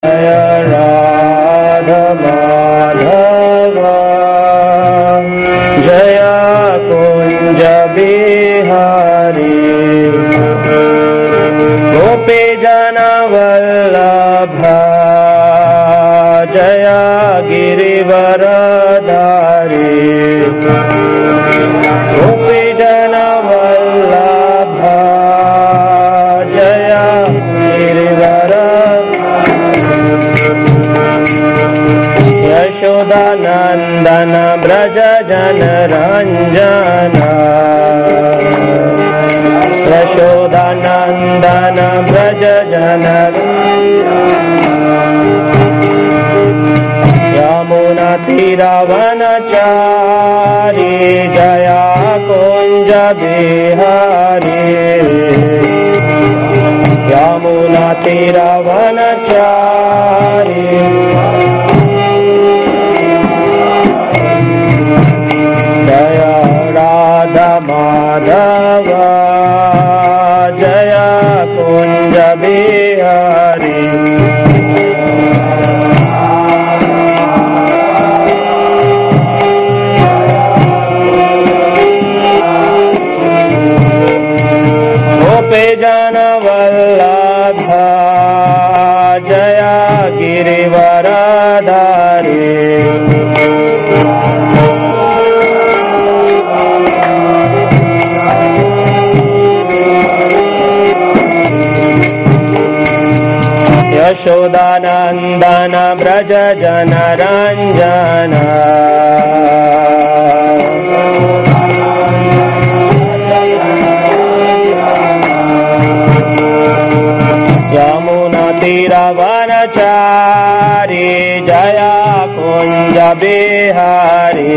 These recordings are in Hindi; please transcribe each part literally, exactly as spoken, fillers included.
जय राधा माधव जय कुंज बिहारी गोपी जन वल्लभ जय गिरिवरधारी गोपी जन वल्लभ जय गिरिवर यशोदानंदन ब्रज जन रंजन यशोदानंदन ब्रज जन यमुना तीरावनचारी जया कुंज बिहारी यमुना तीरावनचारी जय राधा माधव जय कुंज बिहारी गोपी जन वल्लभ जय गिरिवरधारी यशोदानंदन ब्रज जन रंजन यमुना तीरावनचारी जया कुंज बिहारी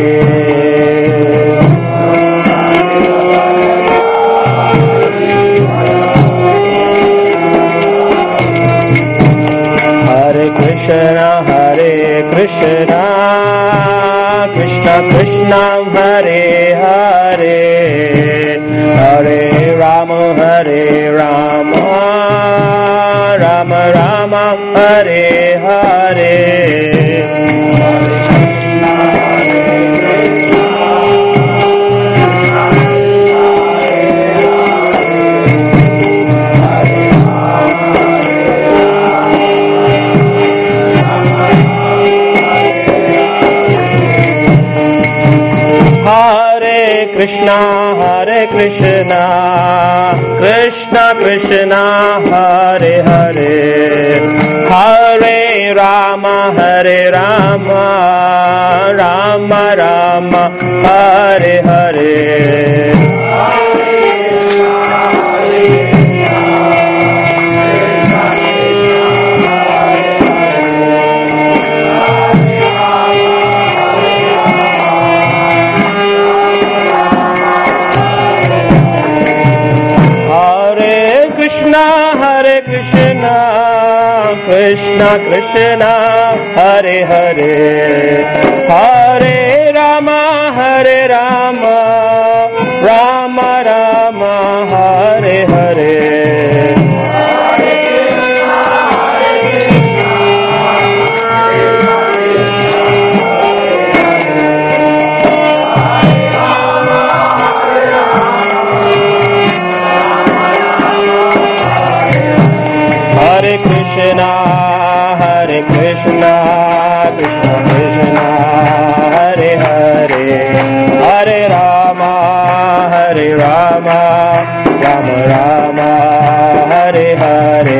हरे कृष्णा हरे कृष्णा कृष्ण कृष्ण हरे हरे हरे राम हरे राम राम राम हरे हरे हरे कृष्णा हरे कृष्णा कृष्ण कृष्णा हरे हरे हरे राम हरे राम राम राम हरे हरे हरे कृष्णा कृष्णा कृष्णा हरे हरे हरे राम हरे राम राम राम हरे हरे हरे कृष्णा हरे कृष्णा कृष्ण कृष्णा हरे हरे हरे राम हरे राम राम राम हरे हरे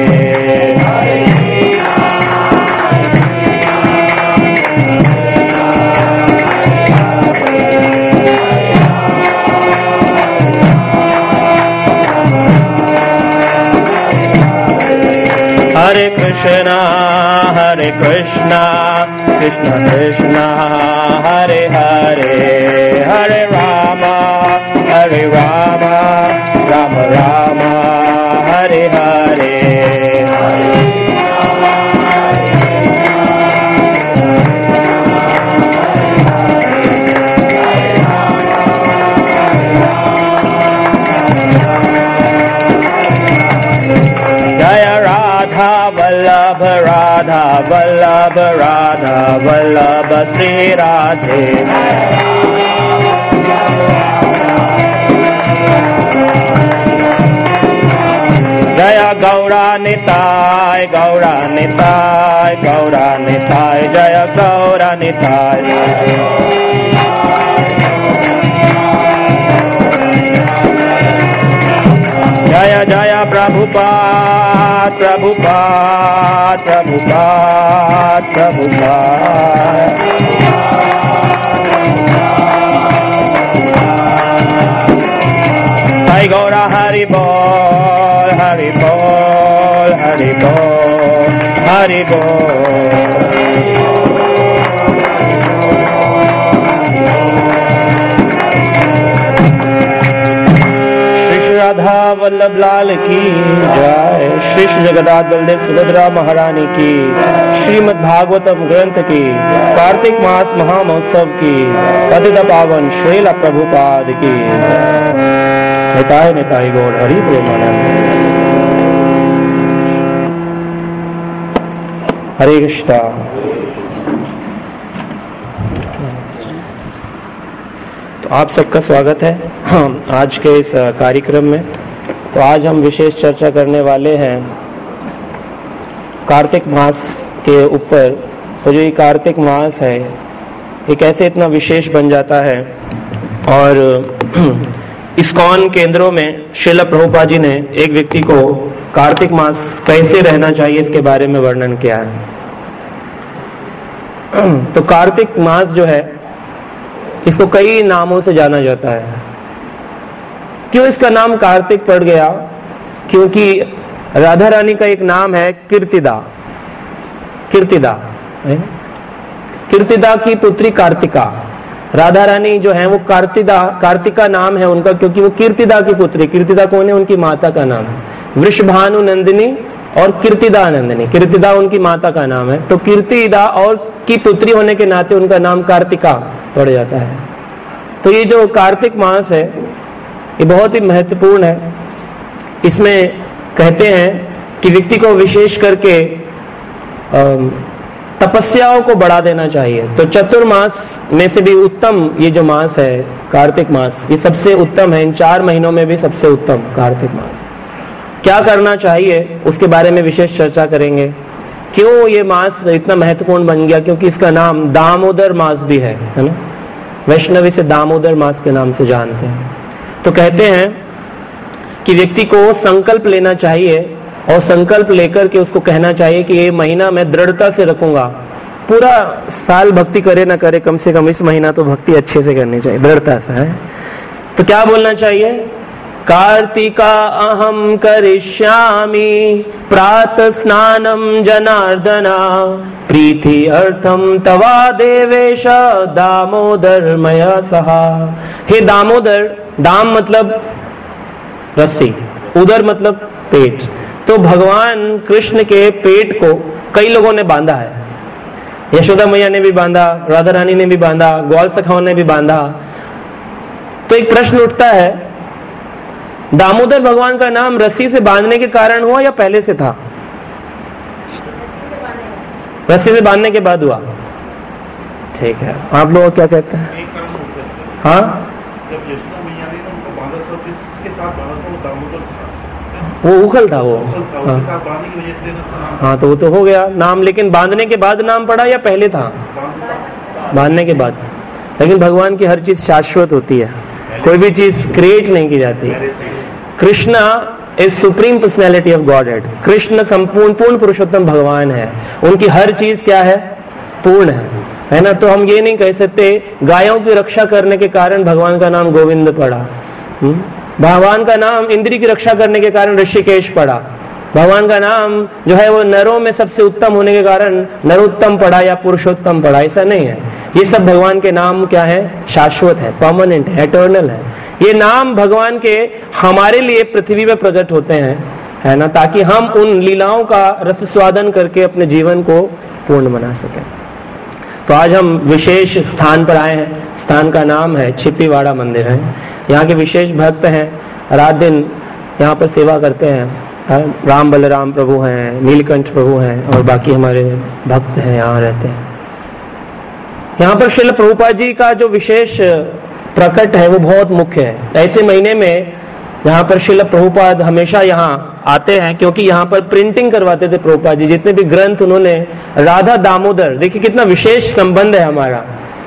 हरे कृष्णा हरे कृष्णा कृष्ण कृष्णा हरे हरे हरे राम हरे राम राम राम हरे हरे जय राधा वल्लभ राधा राधा वल्लभ राधा वल्लभ श्री राधे। जय गौरा निताय गौरा निताय गौरा निताय जय गौरा निताय। जय जय प्रभुपाद प्रभुपाद प्रभुपाद प्रभुपाद। हरि गौरा हरि बोल हरि बोल हरि बोल हरि बोल। राधा वल्लभ लाल की जय। श्री श्री जगन्नाथ बलदेव सुभद्रा महारानी की। श्रीमद् भागवतम ग्रंथ की कार्तिक मास महामहोत्सव की पतित पावन श्रील प्रभुपाद की। निताय निताय गौर हरि प्रेमानंद। हरे कृष्णा। तो आप सबका स्वागत है आज के इस कार्यक्रम में। तो आज हम विशेष चर्चा करने वाले हैं कार्तिक मास के ऊपर। तो जो ये कार्तिक मास है ये कैसे इतना विशेष बन जाता है, और इस्कॉन केंद्रों में श्रील प्रभुपाद जी ने एक व्यक्ति को कार्तिक मास कैसे रहना चाहिए इसके बारे में वर्णन किया है। तो कार्तिक मास जो है इसको कई नामों से जाना जाता है। क्यों इसका नाम कार्तिक पड़ गया? क्योंकि राधा रानी का एक नाम है कीर्तिदा। कीर्तिदा कीर्तिदा की पुत्री कार्तिका। राधा रानी जो है वो कार्तिदा कार्तिका नाम है उनका, क्योंकि वो कीर्तिदा की पुत्री। कीर्तिदा कौन है? उनकी माता का नाम है। वृषभानु नंदिनी और कीर्तिदा नंदिनी। कीर्तिदा उनकी माता का नाम है। तो कीर्तिदा और की पुत्री होने के नाते उनका नाम कार्तिका पड़ जाता है। तो ये जो कार्तिक मास है ये बहुत ही महत्वपूर्ण है। इसमें कहते हैं कि व्यक्ति को विशेष करके तपस्याओं को बढ़ा देना चाहिए। तो चतुर्मास में से भी उत्तम ये जो मास है कार्तिक मास, ये सबसे उत्तम है। इन चार महीनों में भी सबसे उत्तम कार्तिक मास। क्या करना चाहिए उसके बारे में विशेष चर्चा करेंगे। क्यों ये मास इतना महत्वपूर्ण बन गया? क्योंकि इसका नाम दामोदर मास भी है, है ना। वैष्णवी से दामोदर मास के नाम से जानते हैं। तो कहते हैं कि व्यक्ति को संकल्प लेना चाहिए और संकल्प लेकर के उसको कहना चाहिए कि ये महीना मैं दृढ़ता से रखूंगा। पूरा साल भक्ति करे ना करे, कम से कम इस महीना तो भक्ति अच्छे से करनी चाहिए, दृढ़ता से है। तो क्या बोलना चाहिए? कार्तिका अहम करिष्यामि प्रातः स्नानं जनार्दना प्रीति अर्थम तवा देवेश दामोदर मया सहा। हे दामोदर, दाम मतलब रस्सी, उदर मतलब पेट। तो भगवान कृष्ण के पेट को कई लोगों ने बांधा है। यशोदा मैया ने भी बांधा, राधा रानी ने भी बांधा, ग्वाल सखाओं ने भी बांधा। तो एक प्रश्न उठता है, दामोदर भगवान का नाम रस्सी से बांधने के कारण हुआ या पहले से था? रस्सी से बांधने के बाद हुआ। ठीक है, आप लोग क्या कहते हैं? हाँ, जब यशोदा मैया ने उनको बांधा था, किसके साथ बांधा था? वो दामोदर था, वो उखल था वो। हाँ, हाँ, तो वो तो हो गया नाम। लेकिन बांधने के बाद नाम पड़ा या पहले था? बांधने के बाद। लेकिन भगवान की हर चीज शाश्वत होती है, कोई भी चीज क्रिएट नहीं की जाती। Krishna is supreme personality of godhead. Krishna संपूर्ण पूर्ण पुरुषोत्तम भगवान है। उनकी हर चीज क्या है? पूर्ण है, है ना। तो हम ये नहीं कह सकते गायों की रक्षा करने के कारण भगवान का नाम गोविंद पड़ा, भगवान का नाम इंद्री की रक्षा करने के कारण ऋषिकेश पड़ा, भगवान का नाम जो है वो नरों में सबसे उत्तम होने के कारण नरोत्तम पड़ा या पुरुषोत्तम पड़ा। ऐसा नहीं है। ये सब भगवान के नाम क्या है? शाश्वत है, परमानेंट है, एटर्नल है। ये नाम भगवान के हमारे लिए पृथ्वी पर प्रकट होते हैं, है ना, ताकि हम उन लीलाओं का रस स्वादन करके अपने जीवन को पूर्ण बना सकें। तो आज हम विशेष स्थान पर आए हैं। स्थान का नाम है छिप्पीवाड़ा मंदिर है। यहाँ के विशेष भक्त हैं, रात दिन यहाँ पर सेवा करते हैं। राम बलराम प्रभु हैं, नीलकंठ प्रभु हैं और बाकी हमारे भक्त हैं यहाँ रहते हैं। यहाँ पर श्रील प्रभुपाद जी का जो विशेष प्रकट है वो बहुत मुख्य है। ऐसे महीने में यहाँ पर श्रील प्रभुपाद हमेशा यहाँ आते हैं, क्योंकि यहाँ पर प्रिंटिंग करवाते थे प्रभुपाद जी। जितने भी ग्रंथ उन्होंने, राधा दामोदर, देखिए कितना विशेष संबंध है हमारा।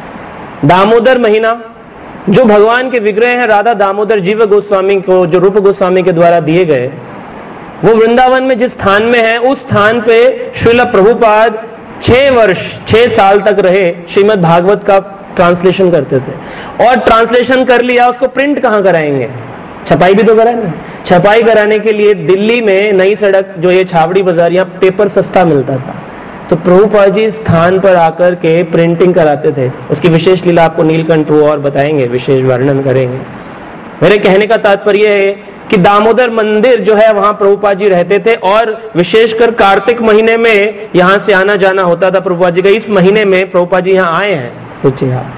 दामोदर महीना, जो भगवान के विग्रह हैं राधा दामोदर जीव गोस्वामी को, जो रूप गोस्वामी के द्वारा दिए गए, वो वृंदावन में जिस स्थान में है उस स्थान पे श्रील प्रभुपाद छह वर्ष छह साल तक रहे, श्रीमद् भागवत का ट्रांसलेशन करते थे। और ट्रांसलेशन कर लिया, उसको प्रिंट कहाँ कराएंगे? छपाई भी तो कराएंगे। छपाई कराने के लिए दिल्ली में नई सड़क जो ये छावड़ी बाजार, यहाँ पेपर सस्ता मिलता था, तो प्रभुपाद जी स्थान पर आकर के प्रिंटिंग कराते थे। उसकी विशेष लीला आपको नीलकंठ वो और बताएंगे, विशेष वर्णन करेंगे। मेरे कहने का तात्पर्य है कि दामोदर मंदिर जो है वहां प्रभुपाद जी रहते थे, और विशेषकर कार्तिक महीने में यहाँ से आना जाना होता था प्रभुपाद जी का। इस महीने में प्रभुपाद जी यहाँ आए हैं, सोचिए आप।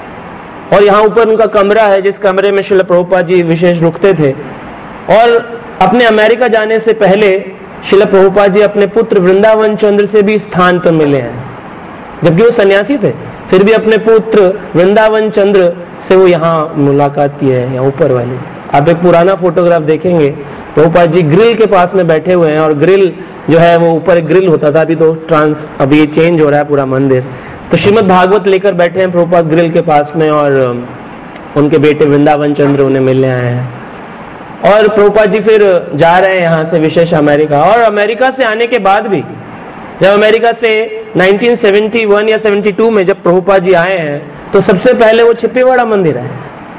और यहाँ ऊपर उनका कमरा है, जिस कमरे में श्रील प्रभुपाद जी विशेष रुकते थे। और अपने अमेरिका जाने से पहले श्रील प्रभुपाद जी अपने पुत्र वृंदावन चंद्र से भी स्थान पर मिले हैं, जबकि वो सन्यासी थे, फिर भी अपने पुत्र वृंदावन चंद्र से वो यहाँ मुलाकात की है, यहाँ ऊपर वाली। आप एक पुराना फोटोग्राफ देखेंगे, प्रभुपाद जी ग्रिल के पास में बैठे हुए हैं, और ग्रिल जो है वो ऊपर एक ग्रिल होता था, अभी तो ट्रांस अभी ये चेंज हो रहा है पूरा मंदिर। तो श्रीमद् भागवत लेकर बैठे हैं प्रभुपाद ग्रिल के पास में, और उनके बेटे वृंदावन चंद्र उन्हें मिलने आए हैं। और प्रभुपाद जी फिर जा रहे हैं यहाँ से विशेष अमेरिका। और अमेरिका से आने के बाद भी, जब अमेरिका से नाइनटीन सेवेंटी वन या सेवेंटी टू में जब प्रभुपाद जी आए हैं, तो सबसे पहले वो छिप्पीवाड़ा मंदिर है।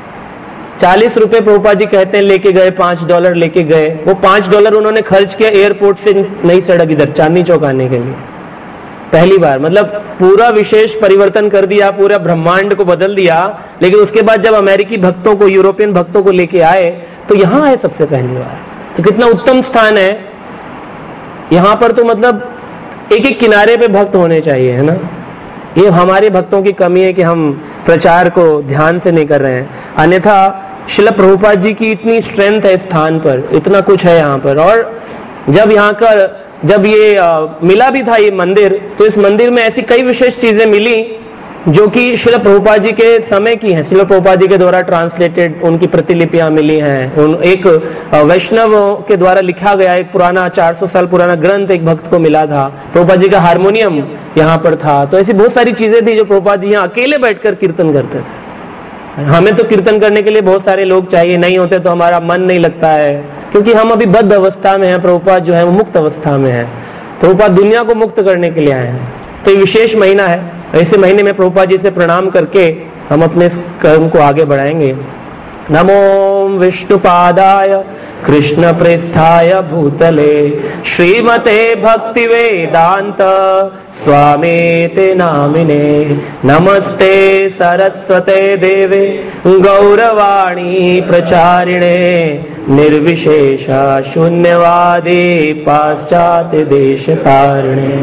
चालीस रुपए प्रभुपाद जी कहते हैं लेके गए, पांच डॉलर लेके गए। वो पांच डॉलर उन्होंने खर्च किया एयरपोर्ट से नई सड़क इधर चांदनी चौक आने के लिए, पहली बार। मतलब पूरा विशेष परिवर्तन कर दिया, पूरा ब्रह्मांड को बदल दिया। लेकिन उसके बाद जब अमेरिकी भक्तों को, यूरोपियन भक्तों को लेके आए, तो यहाँ आए सबसे पहली बार। तो कितना उत्तम स्थान है यहाँ पर। तो मतलब एक एक किनारे पे भक्त होने चाहिए, है ना। ये हमारे भक्तों की कमी है कि हम प्रचार को ध्यान से नहीं कर रहे हैं। अन्यथा श्रील प्रभुपाद जी की इतनी स्ट्रेंथ है स्थान पर, इतना कुछ है यहाँ पर। और जब यहाँ का जब ये आ, मिला भी था ये मंदिर, तो इस मंदिर में ऐसी कई विशेष चीजें मिली जो कि श्रील प्रभुपाद जी के समय की हैं। श्रील प्रभुपाद जी के द्वारा ट्रांसलेटेड उनकी प्रतिलिपियां मिली हैं। उन एक वैष्णव के द्वारा लिखा गया एक पुराना चार सौ साल पुराना ग्रंथ एक भक्त को मिला था। प्रभुपाद जी का हारमोनियम यहाँ पर था। तो ऐसी बहुत सारी चीजें थी जो प्रभुपाद जी यहाँ अकेले बैठकर कीर्तन करते थे। हमें तो कीर्तन करने के लिए बहुत सारे लोग चाहिए, नहीं होते तो हमारा मन नहीं लगता है, क्योंकि हम अभी बद्ध अवस्था में हैं। प्रभुपाद जो है वो मुक्त अवस्था में है। प्रभुपाद दुनिया को मुक्त करने के लिए आए हैं। तो ये विशेष महीना है। ऐसे महीने में प्रभुपाद जी से प्रणाम करके हम अपने इस कर्म को आगे बढ़ाएंगे। नमो विष्णुपादाय कृष्ण प्रेष्ठाय भूतले श्रीमते भक्ति वेदांत स्वामीते नामिने नमस्ते सरस्वते देवे गौरवाणी प्रचारिणे निर्विशेष शून्यवादी पाश्चात्य देश तारिणे।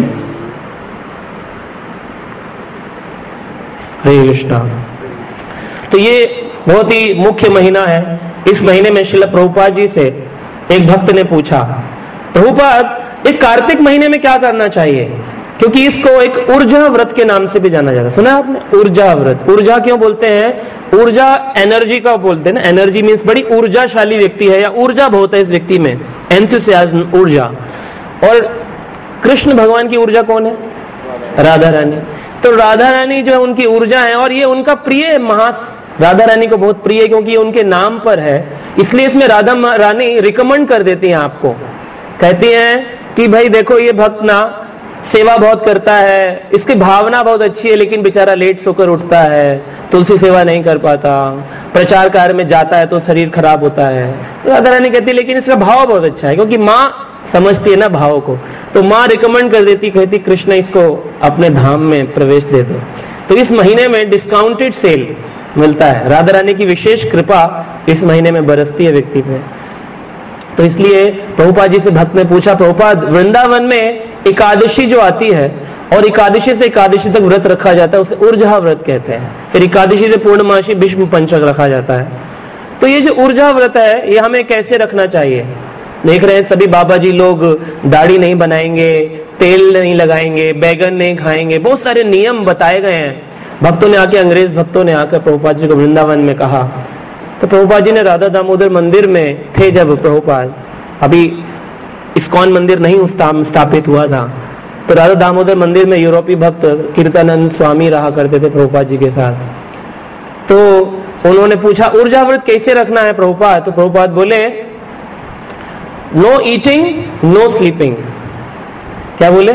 हरे कृष्णा। तो ये बहुत ही मुख्य महीना है। इस महीने में श्रील प्रभुपाद जी से एक भक्त ने पूछा, प्रभुपाद एक कार्तिक महीने में क्या करना चाहिए? क्योंकि इसको एक ऊर्जा व्रत के नाम से भी जाना जाता है। सुना आपने ऊर्जा व्रत? ऊर्जा क्यों बोलते हैं? ऊर्जा एनर्जी का बोलते हैं ना। एनर्जी मीन्स बड़ी ऊर्जाशाली व्यक्ति है या ऊर्जा बहुत है इस व्यक्ति में, एंथुसियाज्म, ऊर्जा। और कृष्ण भगवान की ऊर्जा कौन है? राधा रानी। तो राधा रानी जो है उनकी ऊर्जा है, और ये उनका प्रिय महास राधा रानी को बहुत प्रिय है, क्योंकि ये उनके नाम पर है। इसलिए इसमें राधा रानी रिकमेंड कर देती हैं आपको, कहती हैं कि भाई देखो ये भक्त ना सेवा बहुत करता है, इसकी भावना बहुत अच्छी है, लेकिन बेचारा लेट सोकर उठता है, तुलसी सेवा नहीं कर पाता, प्रचार कार्य में जाता है तो शरीर खराब होता है। तो राधा रानी कहती है लेकिन इसका भाव बहुत अच्छा है, क्योंकि माँ समझती है ना भाव को। तो माँ रिकमेंड कर देती, कहती कृष्ण इसको अपने धाम में प्रवेश दे दो। तो इस महीने में डिस्काउंटेड सेल मिलता है। राधा रानी की विशेष कृपा इस महीने में बरसती है व्यक्ति पे। तो इसलिए प्रभुपाद जी से भक्त ने पूछा, प्रभुपाद वृंदावन में एकादशी जो आती है, और एकादशी से एकादशी तक व्रत रखा जाता है, उसे ऊर्जा व्रत कहते हैं। फिर एकादशी से पूर्णमासी भीष्म पंचक रखा जाता है। तो ये जो ऊर्जा व्रत है ये हमें कैसे रखना चाहिए? देख रहे हैं सभी बाबा जी लोग दाढ़ी नहीं बनाएंगे, तेल नहीं लगाएंगे, बैगन नहीं खाएंगे, बहुत सारे नियम बताए गए हैं। भक्तों ने आके, अंग्रेज भक्तों ने आकर प्रभुपाद जी को वृंदावन में कहा, तो प्रभुपाद जी ने राधा दामोदर मंदिर में थे जब प्रभुपाद, अभी इस्कॉन मंदिर नहीं स्थापित हुआ था, तो राधा दामोदर मंदिर में यूरोपीय भक्त कीर्तनानंद स्वामी रहा करते थे प्रभुपाद जी के साथ। तो उन्होंने पूछा ऊर्जा व्रत कैसे रखना है प्रभुपाद, तो प्रभुपाद बोले नो ईटिंग नो स्लीपिंग। क्या बोले?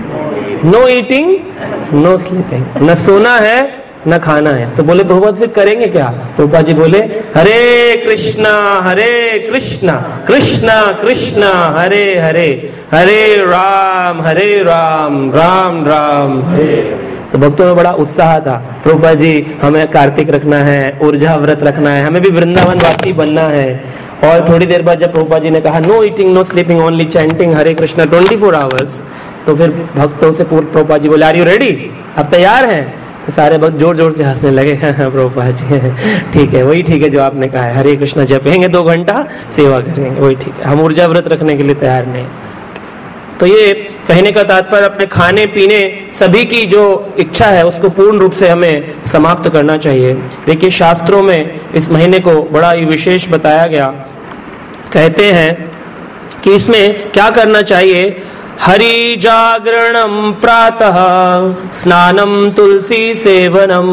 नो ईटिंग नो स्लीपिंग, न सोना है न खाना है। तो बोले प्रभुपाद फिर करेंगे क्या? प्रभुपाद जी बोले हरे कृष्णा हरे कृष्णा कृष्णा कृष्णा हरे हरे, हरे राम हरे राम राम राम हरे। तो भक्तों में बड़ा उत्साह था, प्रभुपाद जी हमें कार्तिक रखना है, ऊर्जा व्रत रखना है, हमें भी वृंदावन वासी बनना है। और थोड़ी देर बाद जब प्रभुपाद जी ने कहा no eating no sleeping only chanting Hare Krishna twenty four hours, तो फिर भक्तों से पूर्व प्रभुपाद जी बोले आर यू रेडी, अब तैयार हैं? तो सारे भक्त जोर जोर से हंसने लगे। प्रभुपाद जी ठीक है, वही ठीक है जो आपने कहा है, हरे कृष्णा जपेंगे, दो घंटा सेवा करेंगे, वही ठीक है, हम ऊर्जा व्रत रखने के लिए तैयार नहीं। तो ये कहने का तात्पर्य अपने खाने पीने सभी की जो इच्छा है उसको पूर्ण रूप से हमें समाप्त करना चाहिए। देखिए शास्त्रों में इस महीने को बड़ा ही विशेष बताया गया। कहते हैं कि इसमें क्या करना चाहिए, हरि जागरणम प्रातः स्नानम तुलसी सेवनम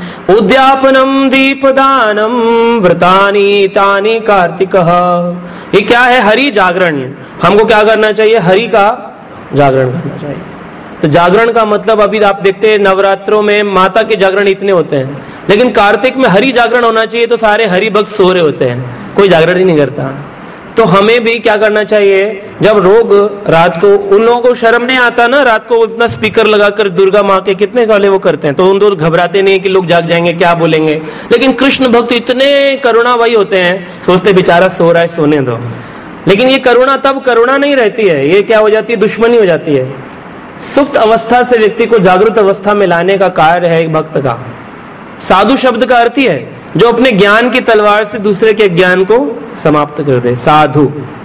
उद्यापनम दीपदानम व्रतानि तानि कार्तिकः। ये क्या है? हरि जागरण। हमको क्या करना चाहिए? हरि का जागरण करना चाहिए। तो जागरण का मतलब अभी आप देखते हैं नवरात्रों में माता के जागरण इतने होते हैं, लेकिन कार्तिक में हरि जागरण होना चाहिए, तो सारे हरि भक्त सो रहे होते हैं, कोई जागरण ही नहीं करता। तो हमें भी क्या करना चाहिए, जब लोग रात को, उन लोगों को शर्म नहीं आता ना, रात को इतना स्पीकर लगाकर दुर्गा माँ के कितने साले वो करते हैं, तो उन लोग घबराते नहीं है कि लोग जाग जाएंगे क्या बोलेंगे। लेकिन कृष्ण भक्त इतने करुणामयी होते हैं, सोचते बेचारा सो रहा है सोने दो। लेकिन ये करुणा तब करुणा नहीं रहती है, ये क्या हो जाती है? दुश्मनी हो जाती है। सुप्त अवस्था से व्यक्ति को जागृत अवस्था में लाने का कार्य है एक भक्त का। साधु शब्द का अर्थ ही है जो अपने ज्ञान की तलवार से दूसरे के ज्ञान को समाप्त कर दे, साधु।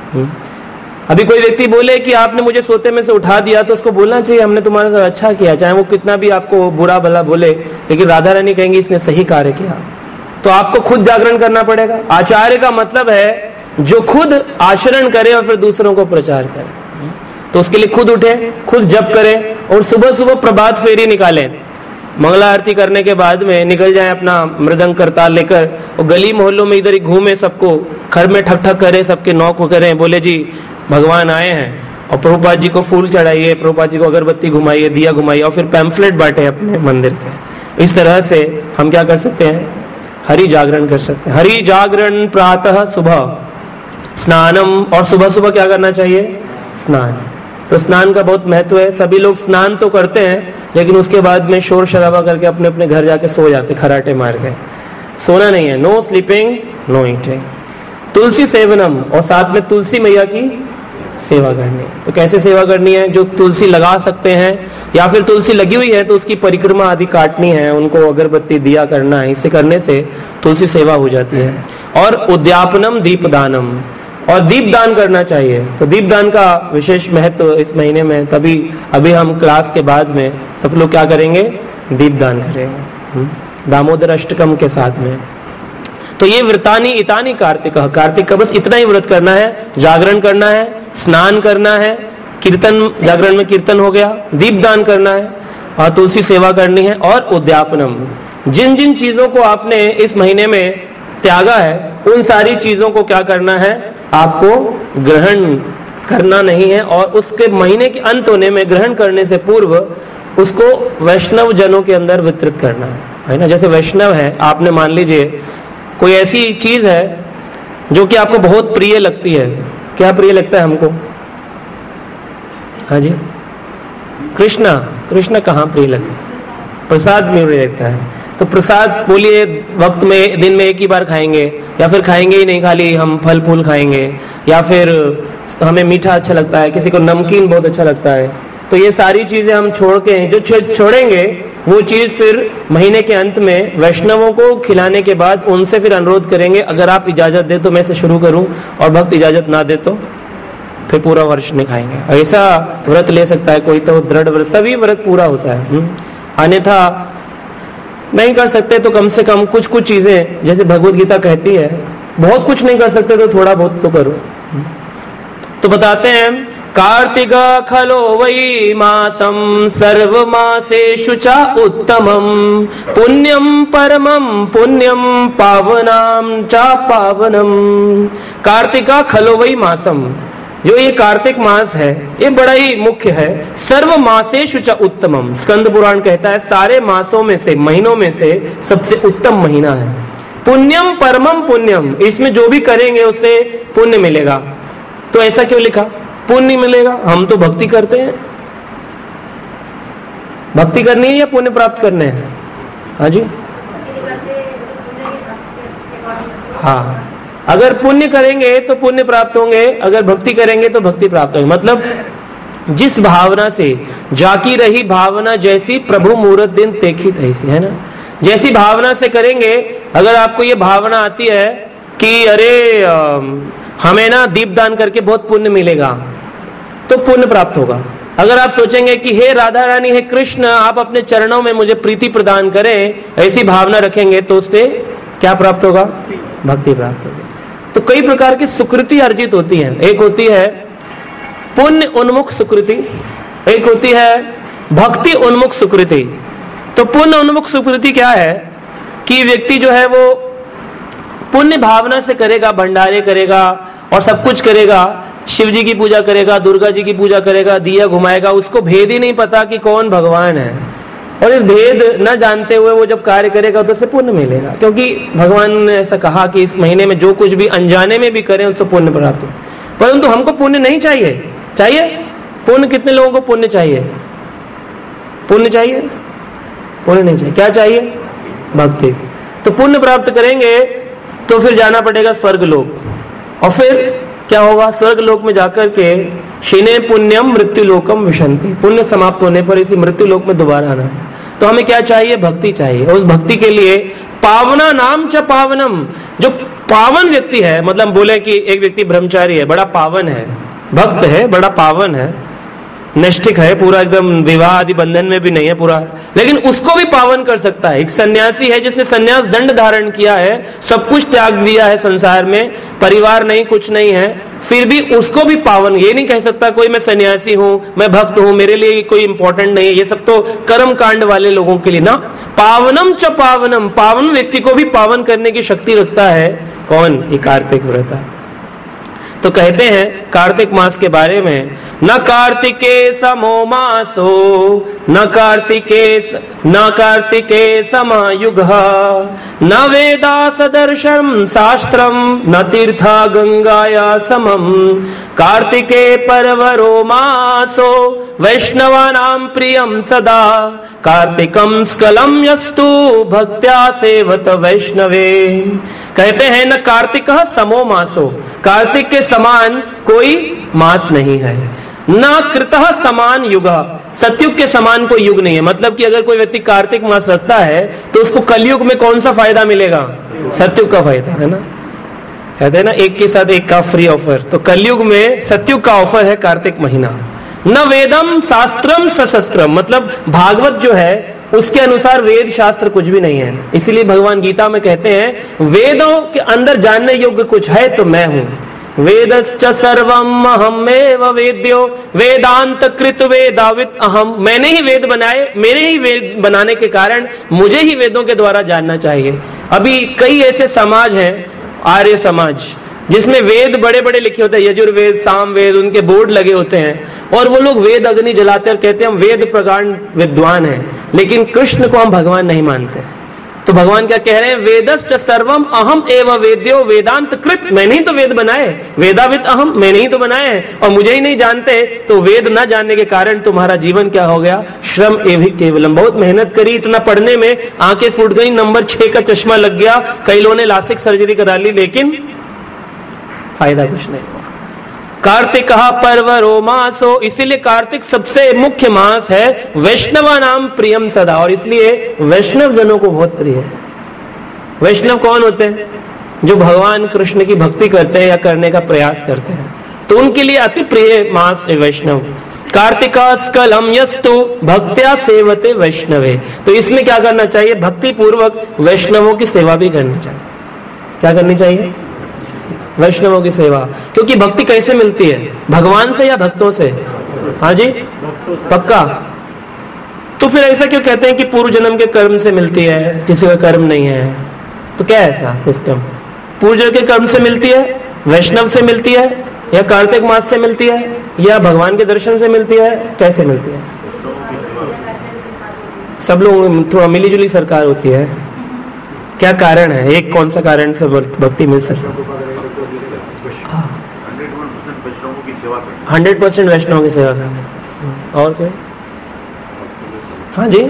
अभी कोई व्यक्ति बोले कि आपने मुझे सोते में से उठा दिया, तो उसको बोलना चाहिए हमने तुम्हारे साथ अच्छा किया, चाहे वो कितना भी आपको बुरा भला बोले, लेकिन राधा रानी कहेंगी इसने सही कार्य किया। तो आपको खुद जागरण करना पड़ेगा। आचार्य का मतलब है जो खुद आचरण करे और फिर दूसरों को प्रचार करे। तो उसके लिए खुद उठे, खुद जप करें और सुबह सुबह प्रभात फेरी निकालें। मंगला आरती करने के बाद में निकल जाए अपना मृदंग करताल लेकर और गली मोहल्लों में इधर ही घूमे, सबको घर में ठक ठक करे, सबके नौक करें, बोले जी भगवान आए हैं, और प्रभुपाद जी को फूल चढ़ाइए, प्रभुपाद जी को अगरबत्ती घुमाइए, दिया घुमाइए, और फिर पैम्फलेट बांटे अपने मंदिर के। इस तरह से हम क्या कर सकते हैं? हरि जागरण कर सकते हैं। हरि जागरण प्रातः सुबह स्नानम, और सुबह सुबह क्या करना चाहिए? स्नान। तो स्नान का बहुत महत्व है। सभी लोग स्नान तो करते हैं, लेकिन उसके बाद में शोर शराबा करके अपने अपने घर जाके सो जाते, खराटे मार के। सोना नहीं है। No sleeping no eating. तुलसी सेवनम, और साथ में तुलसी मैया की सेवा करनी है। तो कैसे सेवा करनी है? जो तुलसी लगा सकते हैं या फिर तुलसी लगी हुई है तो उसकी परिक्रमा आदि काटनी है, उनको अगरबत्ती दिया करना है। इसे करने से तुलसी सेवा हो जाती है। और उद्यापनम दीपदानम, और दीप दान करना चाहिए। तो दीप दान का विशेष महत्व इस महीने में, तभी अभी हम क्लास के बाद में सब लोग क्या करेंगे? दीप दान करेंगे दामोदर अष्टकम के साथ में। तो ये व्रतानी इतानी कार्तिक, कार्तिक का बस इतना ही व्रत करना है, जागरण करना है, स्नान करना है, कीर्तन, जागरण में कीर्तन हो गया, दीप दान करना है, और तुलसी सेवा करनी है, और उद्यापनम। जिन जिन चीजों को आपने इस महीने में त्यागा है उन सारी चीजों को क्या करना है? आपको ग्रहण करना नहीं है, और उसके महीने के अंत होने में ग्रहण करने से पूर्व उसको वैष्णव जनों के अंदर वितरित करना है, है ना। जैसे वैष्णव है, आपने मान लीजिए कोई ऐसी चीज है जो कि आपको बहुत प्रिय लगती है। क्या प्रिय लगता है हमको? हाँ जी, कृष्णा। कृष्णा कहाँ प्रिय लगता है? प्रसाद में प्रिय लगता है। तो प्रसाद बोलिए वक्त में, दिन में एक ही बार खाएंगे, या फिर खाएंगे ही नहीं, खाली हम फल फूल खाएंगे, या फिर हमें मीठा अच्छा लगता है, किसी को नमकीन बहुत अच्छा लगता है। तो ये सारी चीजें हम छोड़ के, जो छोड़ेंगे वो चीज फिर महीने के अंत में वैष्णवों को खिलाने के बाद उनसे फिर अनुरोध करेंगे, अगर आप इजाजत दे तो मैं से शुरू करूं, और भक्त इजाजत ना दे तो फिर पूरा वर्ष नहीं खाएंगे। ऐसा व्रत ले सकता है कोई तो दृढ़ व्रत, तभी व्रत पूरा होता है। अन्यथा नहीं कर सकते तो कम से कम कुछ कुछ चीजें, जैसे भगवत गीता कहती है, बहुत कुछ नहीं कर सकते तो थोड़ा बहुत तो करो। तो बताते हैं, कार्तिक खलो वै मासम सर्वमासेषु च उत्तमम पुण्यम परमम पुण्यम पावनाम च पावनम। कार्तिक खलो वै मासम, जो ये कार्तिक मास है ये बड़ा ही मुख्य है। सर्व मासेषु च उत्तमम, स्कंद पुराण कहता है सारे मासों में से, महीनों में से सबसे उत्तम महीना है। पुण्यम परमम पुण्यम, इसमें जो भी करेंगे उससे पुण्य मिलेगा। तो ऐसा क्यों लिखा पुण्य मिलेगा? हम तो भक्ति करते हैं, भक्ति करनी है या पुण्य प्राप्त करने हैं? हाँ जी, हाँ, अगर पुण्य करेंगे तो पुण्य प्राप्त होंगे, अगर भक्ति करेंगे तो भक्ति प्राप्त होंगे। मतलब जिस भावना से जाकी रही भावना जैसी प्रभु मूरत दिन देखी तैसी, है ना। जैसी भावना से करेंगे, अगर आपको ये भावना आती है कि अरे आ, हमें ना दीपदान करके बहुत पुण्य मिलेगा, तो पुण्य प्राप्त होगा। अगर आप सोचेंगे कि हे राधा रानी, हे कृष्ण, आप अपने चरणों में मुझे प्रीति प्रदान करें, ऐसी भावना रखेंगे तो उससे क्या प्राप्त होगा? भक्ति प्राप्त होगी। तो कई प्रकार की सुकृति अर्जित होती है। एक होती है पुण्य उन्मुख सुकृति, एक होती है भक्ति उन्मुख सुकृति। तो पुण्य उन्मुख सुकृति क्या है कि व्यक्ति जो है वो पुण्य भावना से करेगा, भंडारे करेगा और सब कुछ करेगा, शिव जी की पूजा करेगा, दुर्गा जी की पूजा करेगा, दिया घुमाएगा, उसको भेद ही नहीं पता कि कौन भगवान है। और इस भेद न जानते हुए वो जब कार्य करेगा तो उससे पुण्य मिलेगा, क्योंकि भगवान ने ऐसा कहा कि इस महीने में जो कुछ भी अनजाने में भी करें उससे पुण्य प्राप्त हो। परंतु हमको पुण्य नहीं चाहिए। चाहिए पुण्य? कितने लोगों को पुण्य चाहिए? पुण्य चाहिए? पुण्य नहीं चाहिए। क्या चाहिए? भक्ति। तो पुण्य प्राप्त करेंगे तो फिर जाना पड़ेगा स्वर्ग लोक, और फिर क्या होगा? स्वर्ग लोक में जाकर के शिने पुण्यम मृत्यु लोकम विशंति, पुण्य समाप्त होने पर इसी मृत्यु लोक में दोबारा आना। तो हमें क्या चाहिए? भक्ति चाहिए। और उस भक्ति के लिए पावना नाम च पावनम, जो पावन व्यक्ति है, मतलब बोले कि एक व्यक्ति ब्रह्मचारी है, बड़ा पावन है, भक्त है, बड़ा पावन है, नैष्ठिक है, पूरा एकदम विवाह आदि बंधन में भी नहीं है पूरा, लेकिन उसको भी पावन कर सकता है। एक सन्यासी है जिसने सन्यास दंड धारण किया है, सब कुछ त्याग दिया है संसार में, परिवार नहीं, कुछ नहीं है, फिर भी उसको भी पावन। ये नहीं कह सकता कोई मैं सन्यासी हूं, मैं भक्त हूं, मेरे लिए कोई इंपॉर्टेंट नहीं है, ये सब तो कर्म कांड वाले लोगों के लिए ना। पावनम च पावनम, पावन व्यक्ति को भी पावन करने की शक्ति रखता है कौन? ये कार्तिक व्रत है। तो कहते हैं कार्तिक मास के बारे में, न कार्तिके समो मासो न कार्तिके न कार्तिके समायुग न वेदा सदर्शम शास्त्रम न तीर्था गंगाया समम कार्तिके परवरो मासो वैष्णवानां प्रियम सदा कार्तिकम स्कलम यस्तु भक्त्या सेवत वैष्णवे। कहते हैं न कार्तिक समो मासो, कार्तिक के समान कोई मास नहीं है, न कृतः समान युग, सतयुग के समान कोई युग नहीं है। मतलब कि अगर कोई व्यक्ति कार्तिक मास रखता है तो उसको कलयुग में कौन सा फायदा मिलेगा? सतयुग का फायदा, है ना। कहते हैं ना एक के साथ एक का फ्री ऑफर, तो कलयुग में सतयुग का ऑफर है कार्तिक महीना। न वेदम शास्त्रम सशस्त्रम, मतलब भागवत जो है उसके अनुसार वेद शास्त्र कुछ भी नहीं है। इसीलिए भगवान गीता में कहते हैं वेदों के अंदर जानने योग्य कुछ है तो मैं हूं। वेदश्च सर्वम अहमेव वेद्यो वेदांत कृत वेदावित अहम, मैंने ही वेद बनाए, मेरे ही वेद बनाने के कारण मुझे ही वेदों के द्वारा जानना चाहिए। अभी कई ऐसे समाज हैं, आर्य समाज, जिसमें वेद बड़े बड़े लिखे होते हैं, यजुर्वेद, सामवेद, उनके बोर्ड लगे होते हैं, और वो लोग वेद अग्नि जलाते और कहते हैं हम वेद प्रकांड विद्वान हैं, लेकिन कृष्ण को हम भगवान नहीं मानते। तो भगवान क्या कह रहे हैं? वेदश्च सर्वम अहम एव वेद्यो वेदांत कृत, मैंने ही तो वेद बनाए, वेदावित अहम, मैंने ही तो बनाए हैं, और मुझे ही नहीं जानते। तो वेद न जानने के कारण तुम्हारा जीवन क्या हो गया? श्रम एवं केवलम, बहुत मेहनत करी, इतना पढ़ने में आंखें फूट गई, नंबर छह का चश्मा लग गया, कई लोगों ने लासिक सर्जरी करा ली, लेकिन फायदा कुछ नहीं हुआ। कार्तिक पर्वरो मासो, इसीलिए कार्तिक सबसे मुख्य मास है, वैष्णवा नाम प्रियम सदा, और इसलिए वैष्णव जनों को बहुत प्रिय है। वैष्णव कौन होते हैं? जो भगवान कृष्ण की भक्ति करते हैं या करने का प्रयास करते हैं। तो उनके लिए अति प्रिय मास है वैष्णव। कार्तिकास्कलम यस्तु भक्त्या सेवते वैष्णवे, तो इसमें क्या करना चाहिए? भक्ति पूर्वक वैष्णवों की सेवा भी करनी चाहिए। क्या करनी चाहिए? वैष्णवों की सेवा। क्योंकि भक्ति कैसे मिलती है? भगवान से या भक्तों से? हाँ जी, पक्का। तो फिर ऐसा क्यों कहते हैं कि पूर्व जन्म के कर्म से मिलती है, किसी का कर्म नहीं है? तो क्या है ऐसा सिस्टम? पूर्व जन्म के कर्म से मिलती है, वैष्णव से मिलती है, या कार्तिक मास से मिलती है, या भगवान के दर्शन से मिलती है? कैसे मिलती है? सब लोग थोड़ा मिली जुली सरकार होती है। क्या कारण है? एक कौन सा कारण से भक्ति मिल सकती है? हंड्रेड परसेंट वैष्णव की सेवा करना। और क्या? हाँ जी,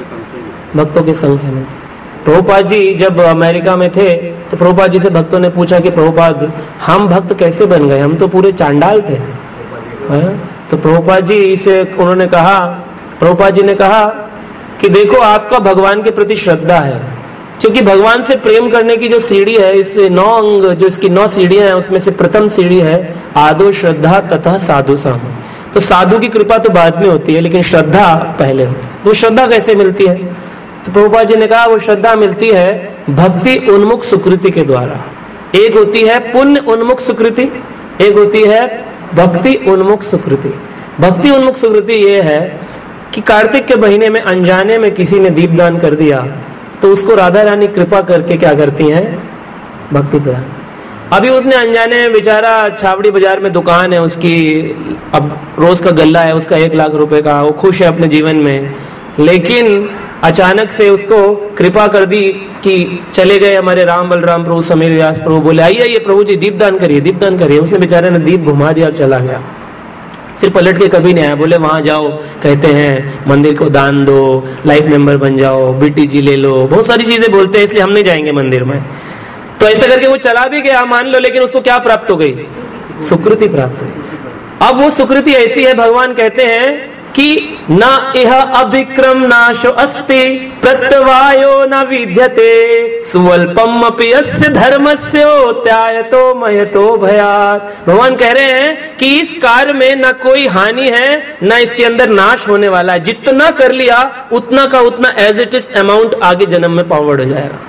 भक्तों के संग से मिलती। प्रभुपाद जी जब अमेरिका में थे तो प्रभुपाद जी से भक्तों ने पूछा कि प्रभुपाद हम भक्त कैसे बन गए, हम तो पूरे चांडाल थे। है? तो प्रभुपाद जी से उन्होंने कहा, प्रभुपाद जी ने कहा कि देखो आपका भगवान के प्रति श्रद्धा है, क्योंकि भगवान से प्रेम करने की जो सीढ़ी है, इस नौ अंग जो इसकी नौ सीढ़ियां हैं उसमें से प्रथम सीढ़ी है आदो श्रद्धा तथा साधु संग। तो साधु की कृपा तो बाद में होती है, लेकिन श्रद्धा पहले होती है। वो श्रद्धा कैसे मिलती है? तो प्रभुपाद जी ने कहा वो श्रद्धा मिलती है भक्ति उन्मुख सुकृति के द्वारा। एक होती है पुण्य उन्मुख सुकृति, एक होती है भक्ति उन्मुख सुकृति। भक्ति उन्मुख सुकृति ये है कि कार्तिक के महीने में अनजाने में किसी ने दीपदान कर दिया तो उसको राधा रानी कृपा करके क्या करती हैं? भक्ति प्रदान। अभी उसने अनजाने में बेचारा छावड़ी बाजार में दुकान है उसकी, अब रोज का गल्ला है उसका एक लाख रुपए का, वो खुश है अपने जीवन में, लेकिन अचानक से उसको कृपा कर दी कि चले गए हमारे राम बलराम प्रभु समीर व्यास प्रभु, बोले आइए आइए प्रभु जी दीपदान करिए दीपदान करिए। उसने बेचारे ने दीप घुमा दिया और चला गया, फिर पलट के कभी नहीं आया। बोले वहां जाओ, कहते हैं मंदिर को दान दो, लाइफ मेंबर बन जाओ, बीटीजी ले लो, बहुत सारी चीजें बोलते हैं, इसलिए हम नहीं जाएंगे मंदिर में। तो ऐसा करके वो चला भी गया मान लो, लेकिन उसको क्या प्राप्त हो गई? सुकृति प्राप्त हुई। अब वो सुकृति ऐसी है, भगवान कहते हैं कि न इह अभिक्रम नाशो अस्ति प्रत्यवायो न विद्यते स्वल्पम अपि अस्य धर्मस्य त्यायतो मयतो भयात्। भगवान कह रहे हैं कि इस कार्य में न कोई हानि है न इसके अंदर नाश होने वाला है। जितना कर लिया उतना का उतना एज इट इज अमाउंट आगे जन्म में फॉरवर्ड हो जाएगा।